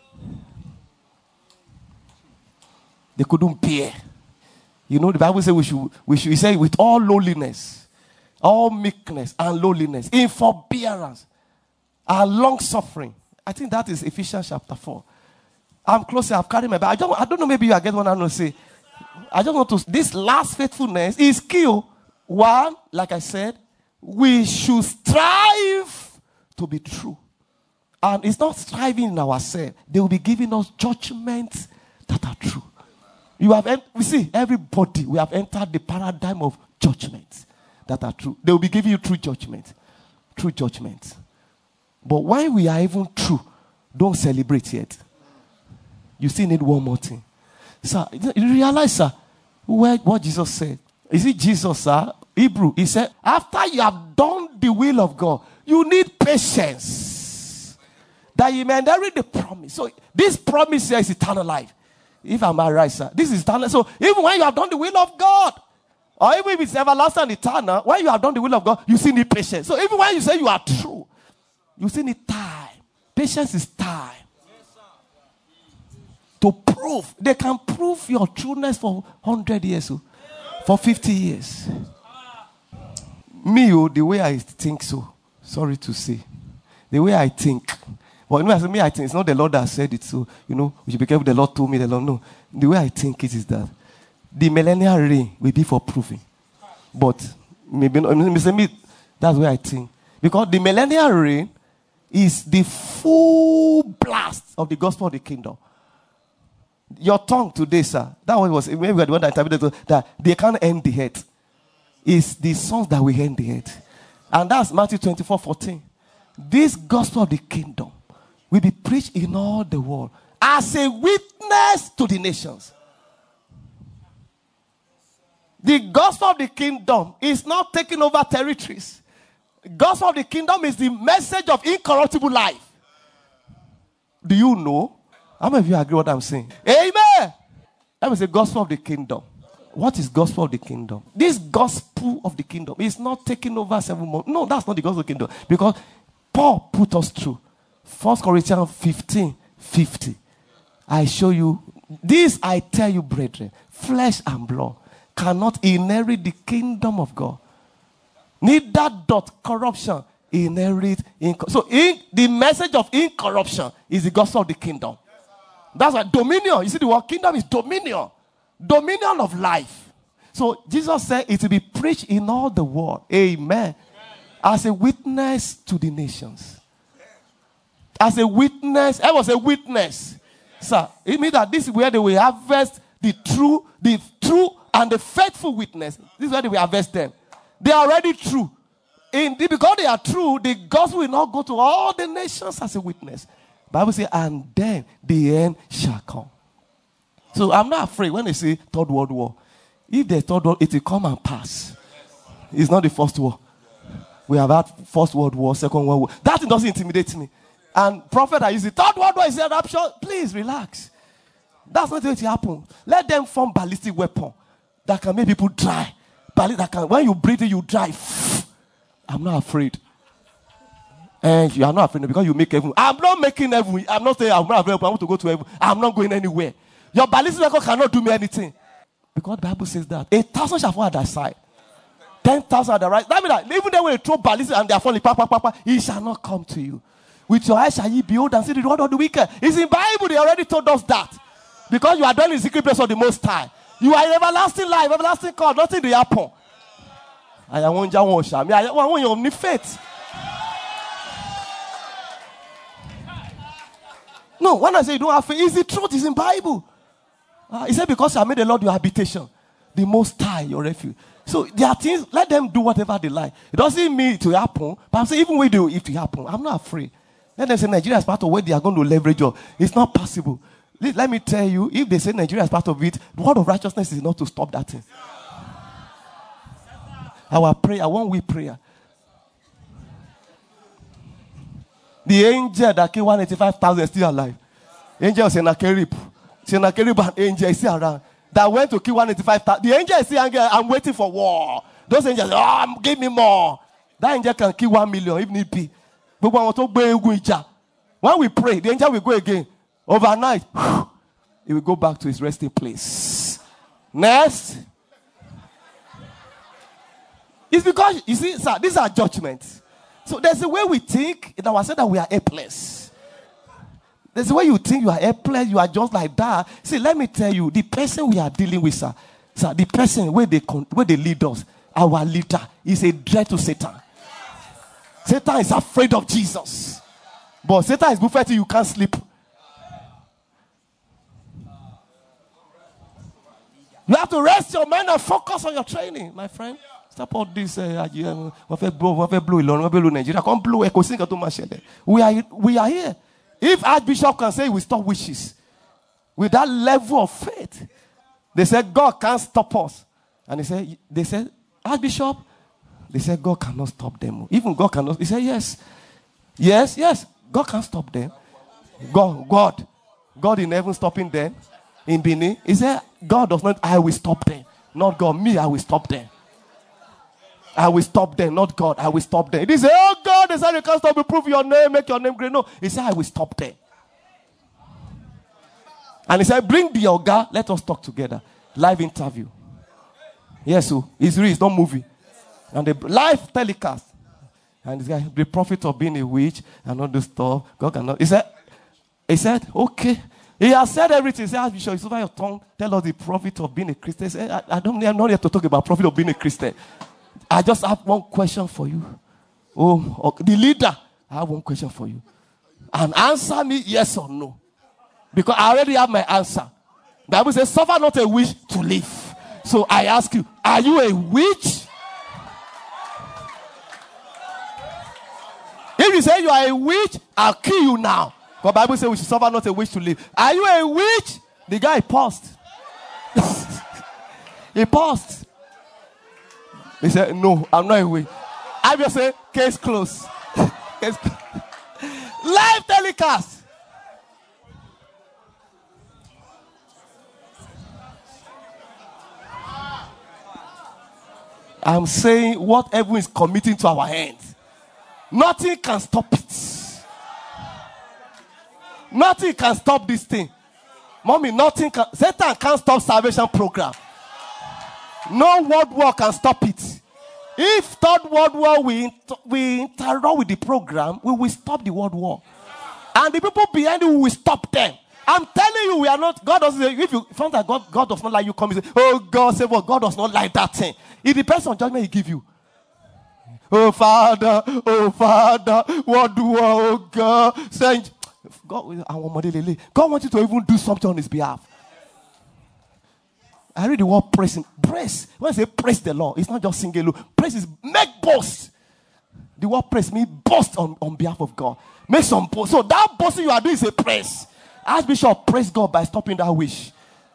They couldn't bear. The Bible says we should say with all lowliness, all meekness and lowliness, in forbearance and long suffering. I think that is Ephesians chapter 4. I'm closer. I've carried my Bible. I don't know. Maybe you are getting what I want to say. I just want to. This last faithfulness is key. One, like I said, we should strive to be true. And it's not striving in ourselves. They will be giving us judgments that are true. We see, everybody, we have entered the paradigm of judgments that are true. They will be giving you true judgments. True judgments. But when we are even true, don't celebrate yet. You still need one more thing. Sir, you realize, sir, what Jesus said? Is it Jesus, sir? Hebrew, he said, after you have done the will of God, you need patience that you may inherit the promise. So this promise here is eternal life. If I'm right, sir. This is eternal. So even when you have done the will of God, or even if it's everlasting and eternal, when you have done the will of God, you still need patience. So even when you say you are true, you still need time. Patience is time. To prove. They can prove your trueness for 100 years. For 50 years. Me, the way I think so. Sorry to say. The way I think. But I think it's not the Lord that said it. So, we should be careful. The Lord told me. The Lord, no. The way I think it is that the millennial reign will be for proving. But maybe that's where I think. Because the millennial reign is the full blast of the gospel of the kingdom. Your tongue today, sir, that one was, maybe we are the one that interpreted that they can't end the head. It's the songs that will end the head. And that's Matthew 24:14. This gospel of the kingdom will be preached in all the world as a witness to the nations. The gospel of the kingdom is not taking over territories. The gospel of the kingdom is the message of incorruptible life. Do you know? How many of you agree with what I'm saying? Amen. That is the gospel of the kingdom. What is gospel of the kingdom? This gospel of the kingdom is not taking over 7 months. No, that's not the gospel of the kingdom. Because Paul put us through. 1 Corinthians 15:50. I show you. This I tell you, brethren. Flesh and blood cannot inherit the kingdom of God. Neither doth corruption inherit. The message of incorruption is the gospel of the kingdom. That's why dominion. You see, the word kingdom is dominion. Dominion of life. So Jesus said it will be preached in all the world. Amen. As a witness to the nations. As a witness. I was a witness. Sir, it means that this is where they will harvest the true and the faithful witness. This is where they will harvest them. They are already true. Because they are true, the gospel will not go to all the nations as a witness. Bible says, and then the end shall come. So I'm not afraid when they say Third World War. If the Third World, it will come and pass. It's not the First War. We have had First World War, Second World War. That doesn't intimidate me. And prophet I use the Third World War is a rapture. Please relax. That's not going to happen. Let them form ballistic weapon that can make people dry. When you breathe it, you dry. I'm not afraid. And you are not afraid because you make heaven. I'm not making heaven. I'm not saying I'm not available. I want to go to heaven. I'm not going anywhere. Your ballistic weapon cannot do me anything. Because the Bible says that 1,000 shall fall at thy side. 10,000 at the right. That means that even though when they throw ballistic and they are falling, it shall not come to you. With your eyes shall ye behold and see the reward of the wicked. It's in the Bible. They already told us that. Because you are dwelling in the secret place of the Most High. You are in everlasting life, everlasting God. Nothing will happen. I want your faith. No, when I say you don't have faith, it's the truth. It's in the Bible. He said, because I made the Lord your habitation, the Most High your refuge. So there are things, let them do whatever they like. It doesn't mean it will happen, but I'm saying even when they do, if it happen, I'm not afraid. Let them say Nigeria is part of where they are going to leverage on. It's not possible. Let me tell you, if they say Nigeria is part of it, the word of righteousness is not to stop that thing. Our prayer, one week prayer. The angel that killed 185,000 is still alive. Angel Sennacherib. Sennacherib and angel is still around. That went to kill 185,000. The angel is still angry. I'm waiting for war. Those angels, give me more. That angel can kill 1 million if need be. But when we pray, the angel will go again. Overnight, he will go back to his resting place. Next. It's because, you see, sir, these are judgments. So there's a way we think in ourselves that we are helpless. There's a way you think you are helpless, you are just like that. See, let me tell you, the person we are dealing with, sir, the person where they lead us, our leader, is a threat to Satan. Satan is afraid of Jesus. But Satan is buffeting, you can't sleep. You have to rest your mind and focus on your training, my friend. Stop all this. We are here. If Archbishop can say we stop wishes with that level of faith, they said God can't stop us. And they said, Archbishop, they said God cannot stop them. Even God cannot. He said, yes. Yes. God can't stop them. God in heaven stopping them in Benin. He said, God does not, I will stop them. Not God, me, I will stop them. I will stop them, not God, I will stop them. He said, oh God, they said you can't stop me, prove your name, make your name great. No, he said, I will stop them. And he said, bring the Oga, let us talk together. Live interview. Yes, so it's real, it's not movie. And the live telecast. And this guy, the prophet of being a witch and all this stuff, God cannot. He said, okay. He has said everything. He said, Archbishop, it's over your tongue. Tell us the profit of being a Christian. He said, I'm not here to talk about profit of being a Christian. I just have one question for you. The leader, I have one question for you. And answer me yes or no. Because I already have my answer. The Bible says, suffer not a witch to live. So I ask you, are you a witch? If you say you are a witch, I'll kill you now. But the Bible says we should suffer not a witch to live. Are you a witch? The guy paused. He paused. He said, no, I'm not a witch. I just say, case closed. Case closed. Live telecast. I'm saying what everyone is committing to our hands, nothing can stop it. Nothing can stop this thing. Mommy, nothing can. Satan can't stop salvation program. No world war can stop it. If third world war we interrupt with the program, we will stop the world war. And the people behind you will stop them. I'm telling you, we are not. God doesn't say, if you find that God does not like you, come and say, oh God, say what? God does not like that thing. It depends on judgment he give you. Oh Father, what do oh God? Saint God wants you to even do something on his behalf. I read the word praising. Praise. When I say praise the Lord, it's not just sing alone. Praise is make boast. The word praise means boast on behalf of God. Make some boast. So that boasting you are doing is a praise. Archbishop praise God by stopping that wish.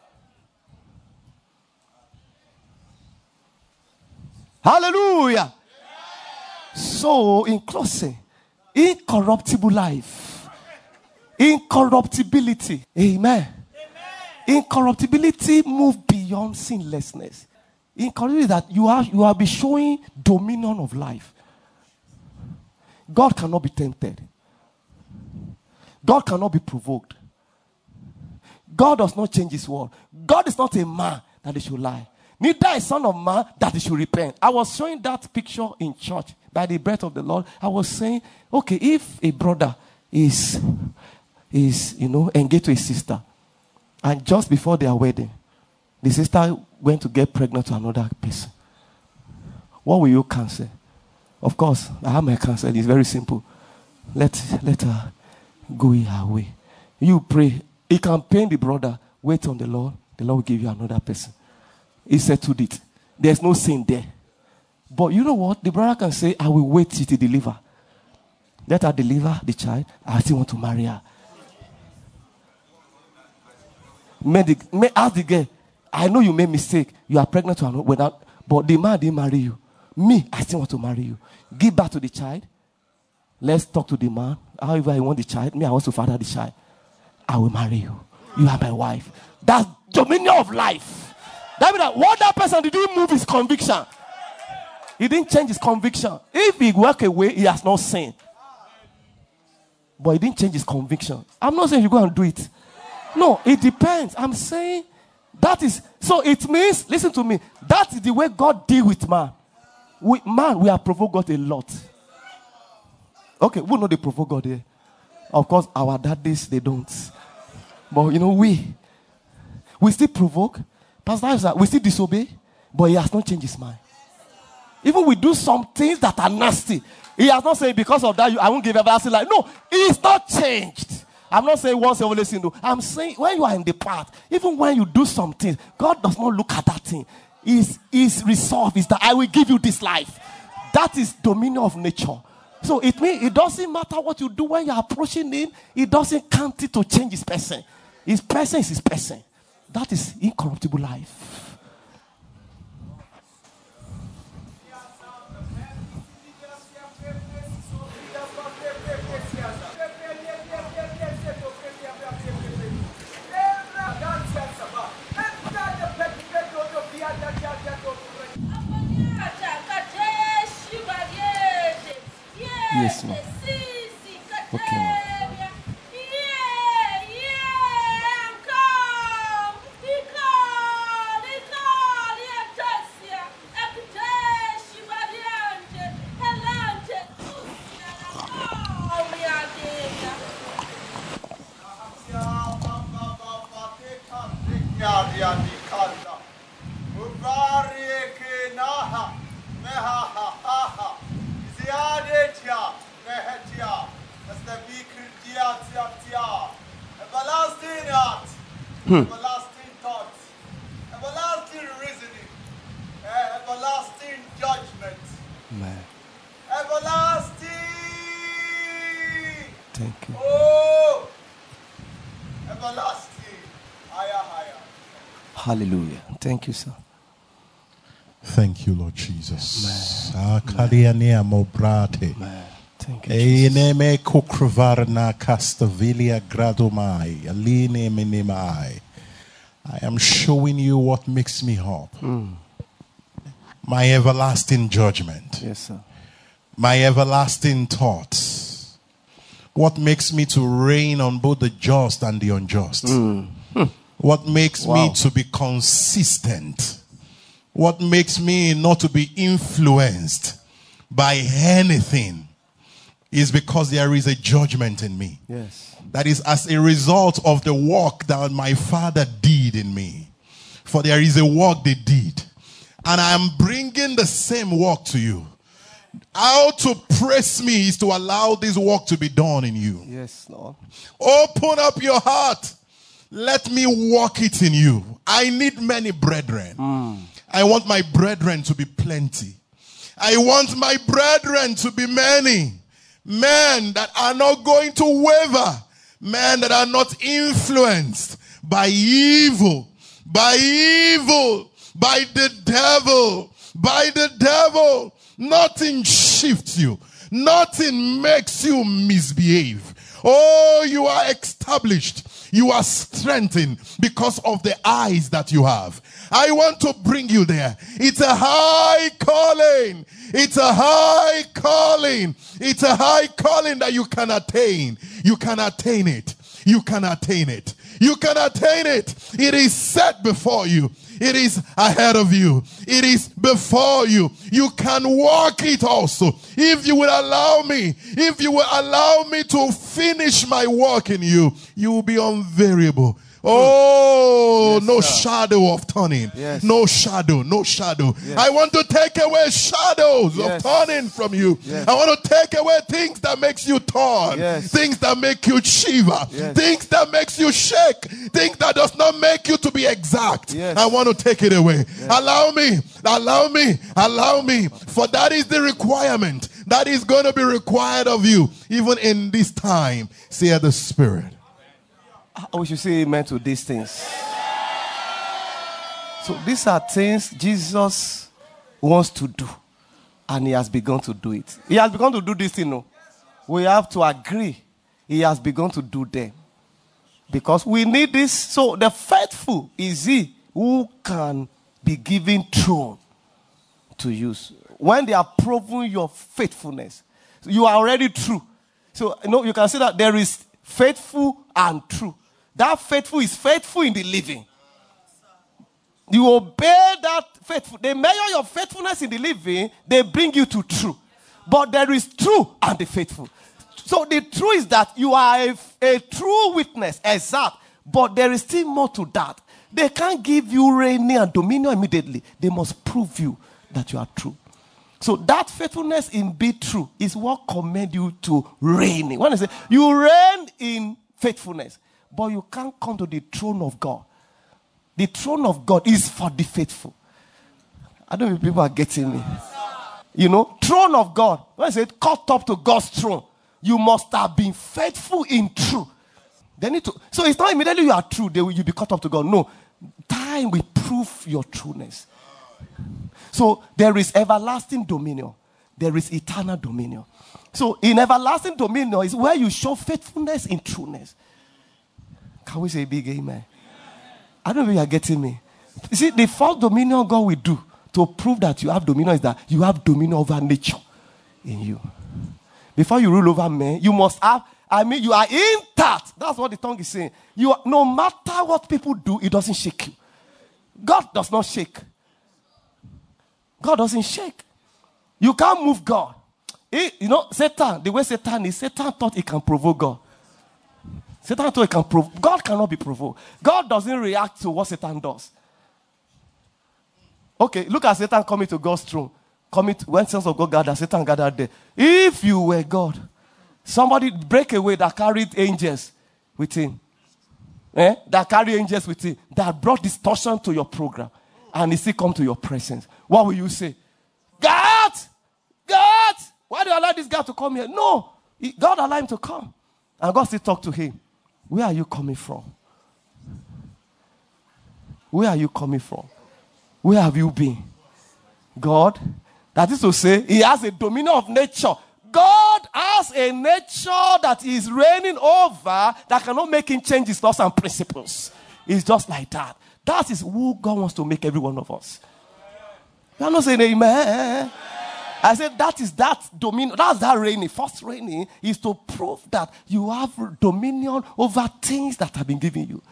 Hallelujah. So in closing, incorruptible life, incorruptibility. Amen. Incorruptibility move beyond sinlessness. Incorruptibility that you are be showing dominion of life. God cannot be tempted. God cannot be provoked. God does not change his word. God is not a man that he should lie. Neither a son of man that he should repent. I was showing that picture in church by the breath of the Lord. I was saying, okay, if a brother is engaged to a sister, and just before their wedding, the sister went to get pregnant to another person, what will you cancel? Of course, I have my counsel. It's very simple. Let her go her way. You pray. He can pain the brother. Wait on the Lord. The Lord will give you another person. He settled it. There's no sin there. But you know what? The brother can say, I will wait till he deliver. Let her deliver the child. I still want to marry her. Ask the girl, I know you made mistake. You are pregnant without, but the man didn't marry you. Me, I still want to marry you. Give back to the child. Let's talk to the man. However, I want the child. Me, I want to father the child. I will marry you. You are my wife. That's dominion of life. That means that what that person didn't move his conviction. He didn't change his conviction. If he walk away, he has not sinned. But he didn't change his conviction. I'm not saying you go and do it. No, it depends. I'm saying that is, so it means, listen to me, that is the way God deal with man. We have provoked God a lot. Okay, we know they provoke God here. Of course, our daddies, they don't. But you know, we still provoke. Pastor, we still disobey, but he has not changed his mind. Even we do some things that are nasty. He has not said, because of that, I won't give everlasting life. No, he's not changed. I'm not saying once every sin. No. I'm saying when you are in the path, even when you do some things, God does not look at that thing. His resolve is that I will give you this life. That is dominion of nature. So it means it doesn't matter what you do when you're approaching him. It doesn't count it to change his person. His person is his person. That is incorruptible life. Yes, ma'am. Okay, ma'am. Everlasting thoughts, everlasting reasoning, everlasting judgment, Man. everlasting. Thank you. Oh, everlasting. Higher. Hallelujah. Thank you, sir. Thank you, Lord Jesus. Man. Thank you, Thank you, Jesus. Eneme kukruvarna castavilia gradomai, aline minimai. I am showing you what makes me up. My everlasting judgment. Yes, sir. My everlasting thoughts. What makes me to reign on both the just and the unjust. What makes me to be consistent. What makes me not to be influenced by anything is because there is a judgment in me. Yes. That is as a result of the work that my Father did in me. For there is a work they did. And I am bringing the same work to you. How to press me is to allow this work to be done in you. Yes, Lord. Open up your heart. Let me work it in you. I need many brethren. I want my brethren to be plenty. I want my brethren to be many. Men that are not going to waver. Men that are not influenced by evil. By the devil. By the devil. Nothing shifts you. Nothing makes you misbehave. Oh, you are established. You are strengthened because of the eyes that you have. I want to bring you there. It's a high calling. It's a high calling. It's a high calling that you can attain. You can attain it. You can attain it. You can attain it. It is set before you. It is ahead of you. It is before you. You can walk it also. If you will allow me, to finish my work in you, you will be unvariable. Oh, yes, no sir. Shadow of turning. Yes. No shadow. Yes. I want to take away shadows of turning from you. Yes. I want to take away things that makes you turn. Yes. Things that make you shiver. Yes. Things that makes you shake. Things that does not make you to be exact. Yes. I want to take it away. Yes. Allow me. For that is the requirement. That is going to be required of you. Even in this time, saith the Spirit. We should say amen to these things. So these are things Jesus wants to do. And he has begun to do it. He has begun to do this thing. No? We have to agree. He has begun to do them. Because we need this. So the faithful is he who can be given throne to use. When they are proving your faithfulness, you are already true. So you can see that there is faithful and true. That faithful is faithful in the living. You obey that faithful. They measure your faithfulness in the living. They bring you to true. But there is true and the faithful. So the truth is that you are a true witness, exact. But there is still more to that. They can't give you reign and dominion immediately. They must prove you that you are true. So that faithfulness in being true is what commend you to reigning. When I say you reign in faithfulness, but you can't come to the throne of God. The throne of God is for the faithful. I don't know if people are getting me. You know, throne of God. When I say caught up to God's throne, you must have been faithful in truth. They need to. So it's not immediately you are true, you'll be caught up to God. No. Time will prove your trueness. So there is everlasting dominion. There is eternal dominion. So in everlasting dominion is where you show faithfulness in trueness. Can we say big amen? I don't know if you are getting me. You see, the first dominion God will do to prove that you have dominion is that you have dominion over nature in you. Before you rule over men, you must have, you are intact. That's what the tongue is saying. You are, no matter what people do, it doesn't shake you. God does not shake. God doesn't shake. You can't move God. Satan, the way Satan is, Satan thought he can provoke God. Satan thought he can provoke. God cannot be provoked. God doesn't react to what Satan does. Okay, look at Satan coming to God's throne. When sons of God gathered, Satan gathered there. If you were God, somebody break away that carried angels with him. That carry angels with him. That brought distortion to your program. And he still come to your presence. What will you say? God! God! Why do you allow this guy to come here? No. God allowed him to come. And God still talk to him. Where are you coming from? Where are you coming from? Where have you been? God, that is to say, he has a dominion of nature. God has a nature that is reigning over that cannot make him change his laws and principles. It's just like that. That is who God wants to make every one of us. You are not saying amen. I said that is that dominion. That's that reigning. First reigning is to prove that you have dominion over things that have been given you.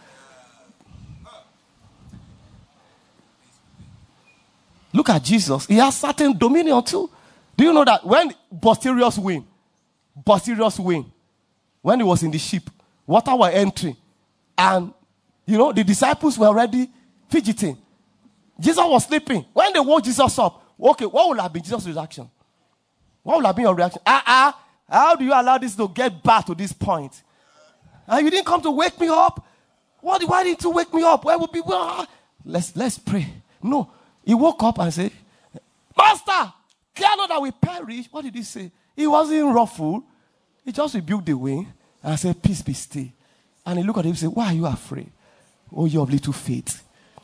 Look at Jesus. He has certain dominion too. Do you know that when Bosterius win, when he was in the ship, water were entering, and the disciples were already fidgeting. Jesus was sleeping. When they woke Jesus up, okay, what would have been Jesus' reaction? What would have been your reaction? How do you allow this to get back to this point? You didn't come to wake me up? Why didn't you wake me up? Where would be? Let's pray. No. He woke up and said, Master, care not that we perish. What did he say? He wasn't ruffled. He just rebuked the wind and said, peace be still. And he looked at him and said, why are you afraid? Oh, you have little faith.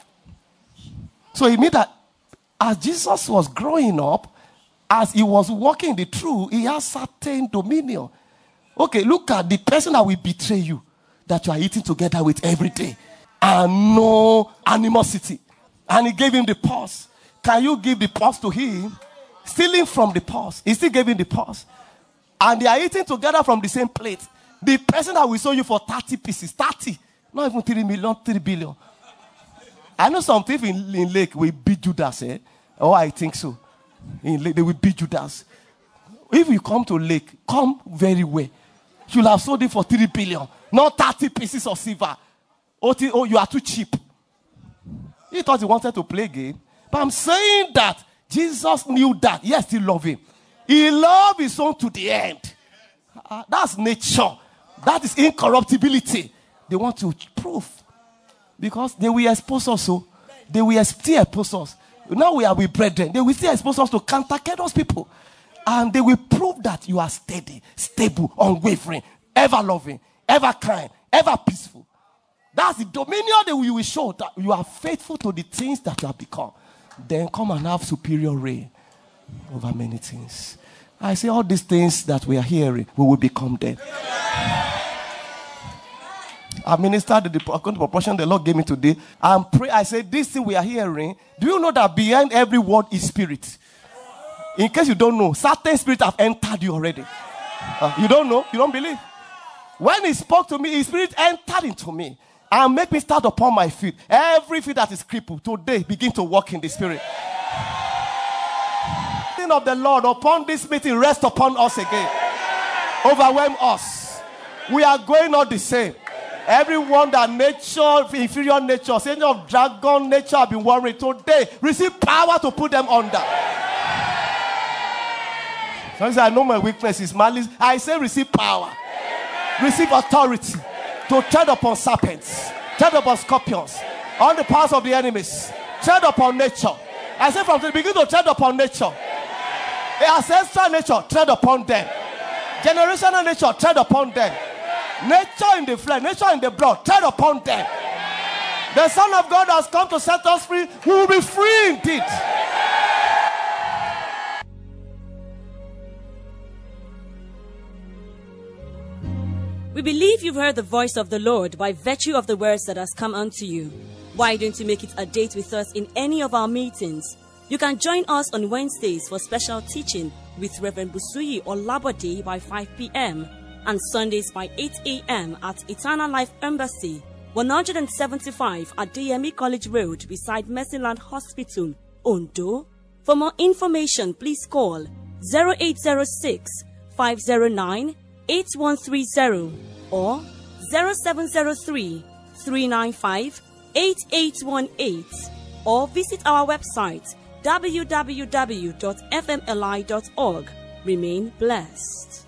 So it means that as Jesus was growing up, as he was walking the truth, he has certain dominion. Okay, look at the person that will betray you, that you are eating together with every day. And no animosity. And he gave him the purse. Can you give the purse to him? Stealing from the purse. He still gave him the purse. And they are eating together from the same plate. The person that will sell you for 30 pieces, 30. Not even 3 million, 3 billion. I know some people in Lake will beat Judas, eh? Oh, I think so. In Lake, they will beat Judas. If you come to Lake, come very well. You'll have sold it for 3 billion. Not 30 pieces of silver. Oh, you are too cheap. He thought he wanted to play a game. But I'm saying that Jesus knew that. Yes, he loved him. He loved his son to the end. That's nature. That is incorruptibility. They want to prove. Because they will expose us. So they will still expose us. Now we are with brethren. They will still expose us to counter those people. And they will prove that you are steady, stable, unwavering, ever loving, ever kind, ever peaceful. That's the dominion that we will show that you are faithful to the things that you have become. Then come and have superior reign over many things. I say all these things that we are hearing, we will become them. I ministered the proportion the Lord gave me today. And pray. I say this thing we are hearing. Do you know that behind every word is spirit? In case you don't know, certain spirits have entered you already. You don't know? You don't believe? When he spoke to me, his spirit entered into me and make me start upon my feet. Every feet that is crippled today begin to walk in the spirit. The of the Lord upon this meeting rest upon us again. overwhelm us. We are going on the same. Everyone that nature, inferior nature, saying of dragon nature have been worried today, receive power to put them under. Sometimes I know my weakness is malice. I say receive power. Receive authority to tread upon serpents, tread upon scorpions, on the powers of the enemies, tread upon nature. I say from the beginning to tread upon nature. Ancestral nature, tread upon them. Generational nature, tread upon them. Nature in the flesh, nature in the blood, tread upon them. The Son of God has come to set us free. We will be free indeed. We believe you've heard the voice of the Lord by virtue of the words that has come unto you. Why don't you make it a date with us in any of our meetings? You can join us on Wednesdays for special teaching with Reverend Busuyi Olabode by 5 p.m. and Sundays by 8 a.m. at Eternal Life Embassy, 175 at DME College Road beside Mercyland Hospital, Ondo. For more information, please call 0806 509 8130 or 0703 395 8818 or visit our website www.fmli.org. Remain blessed.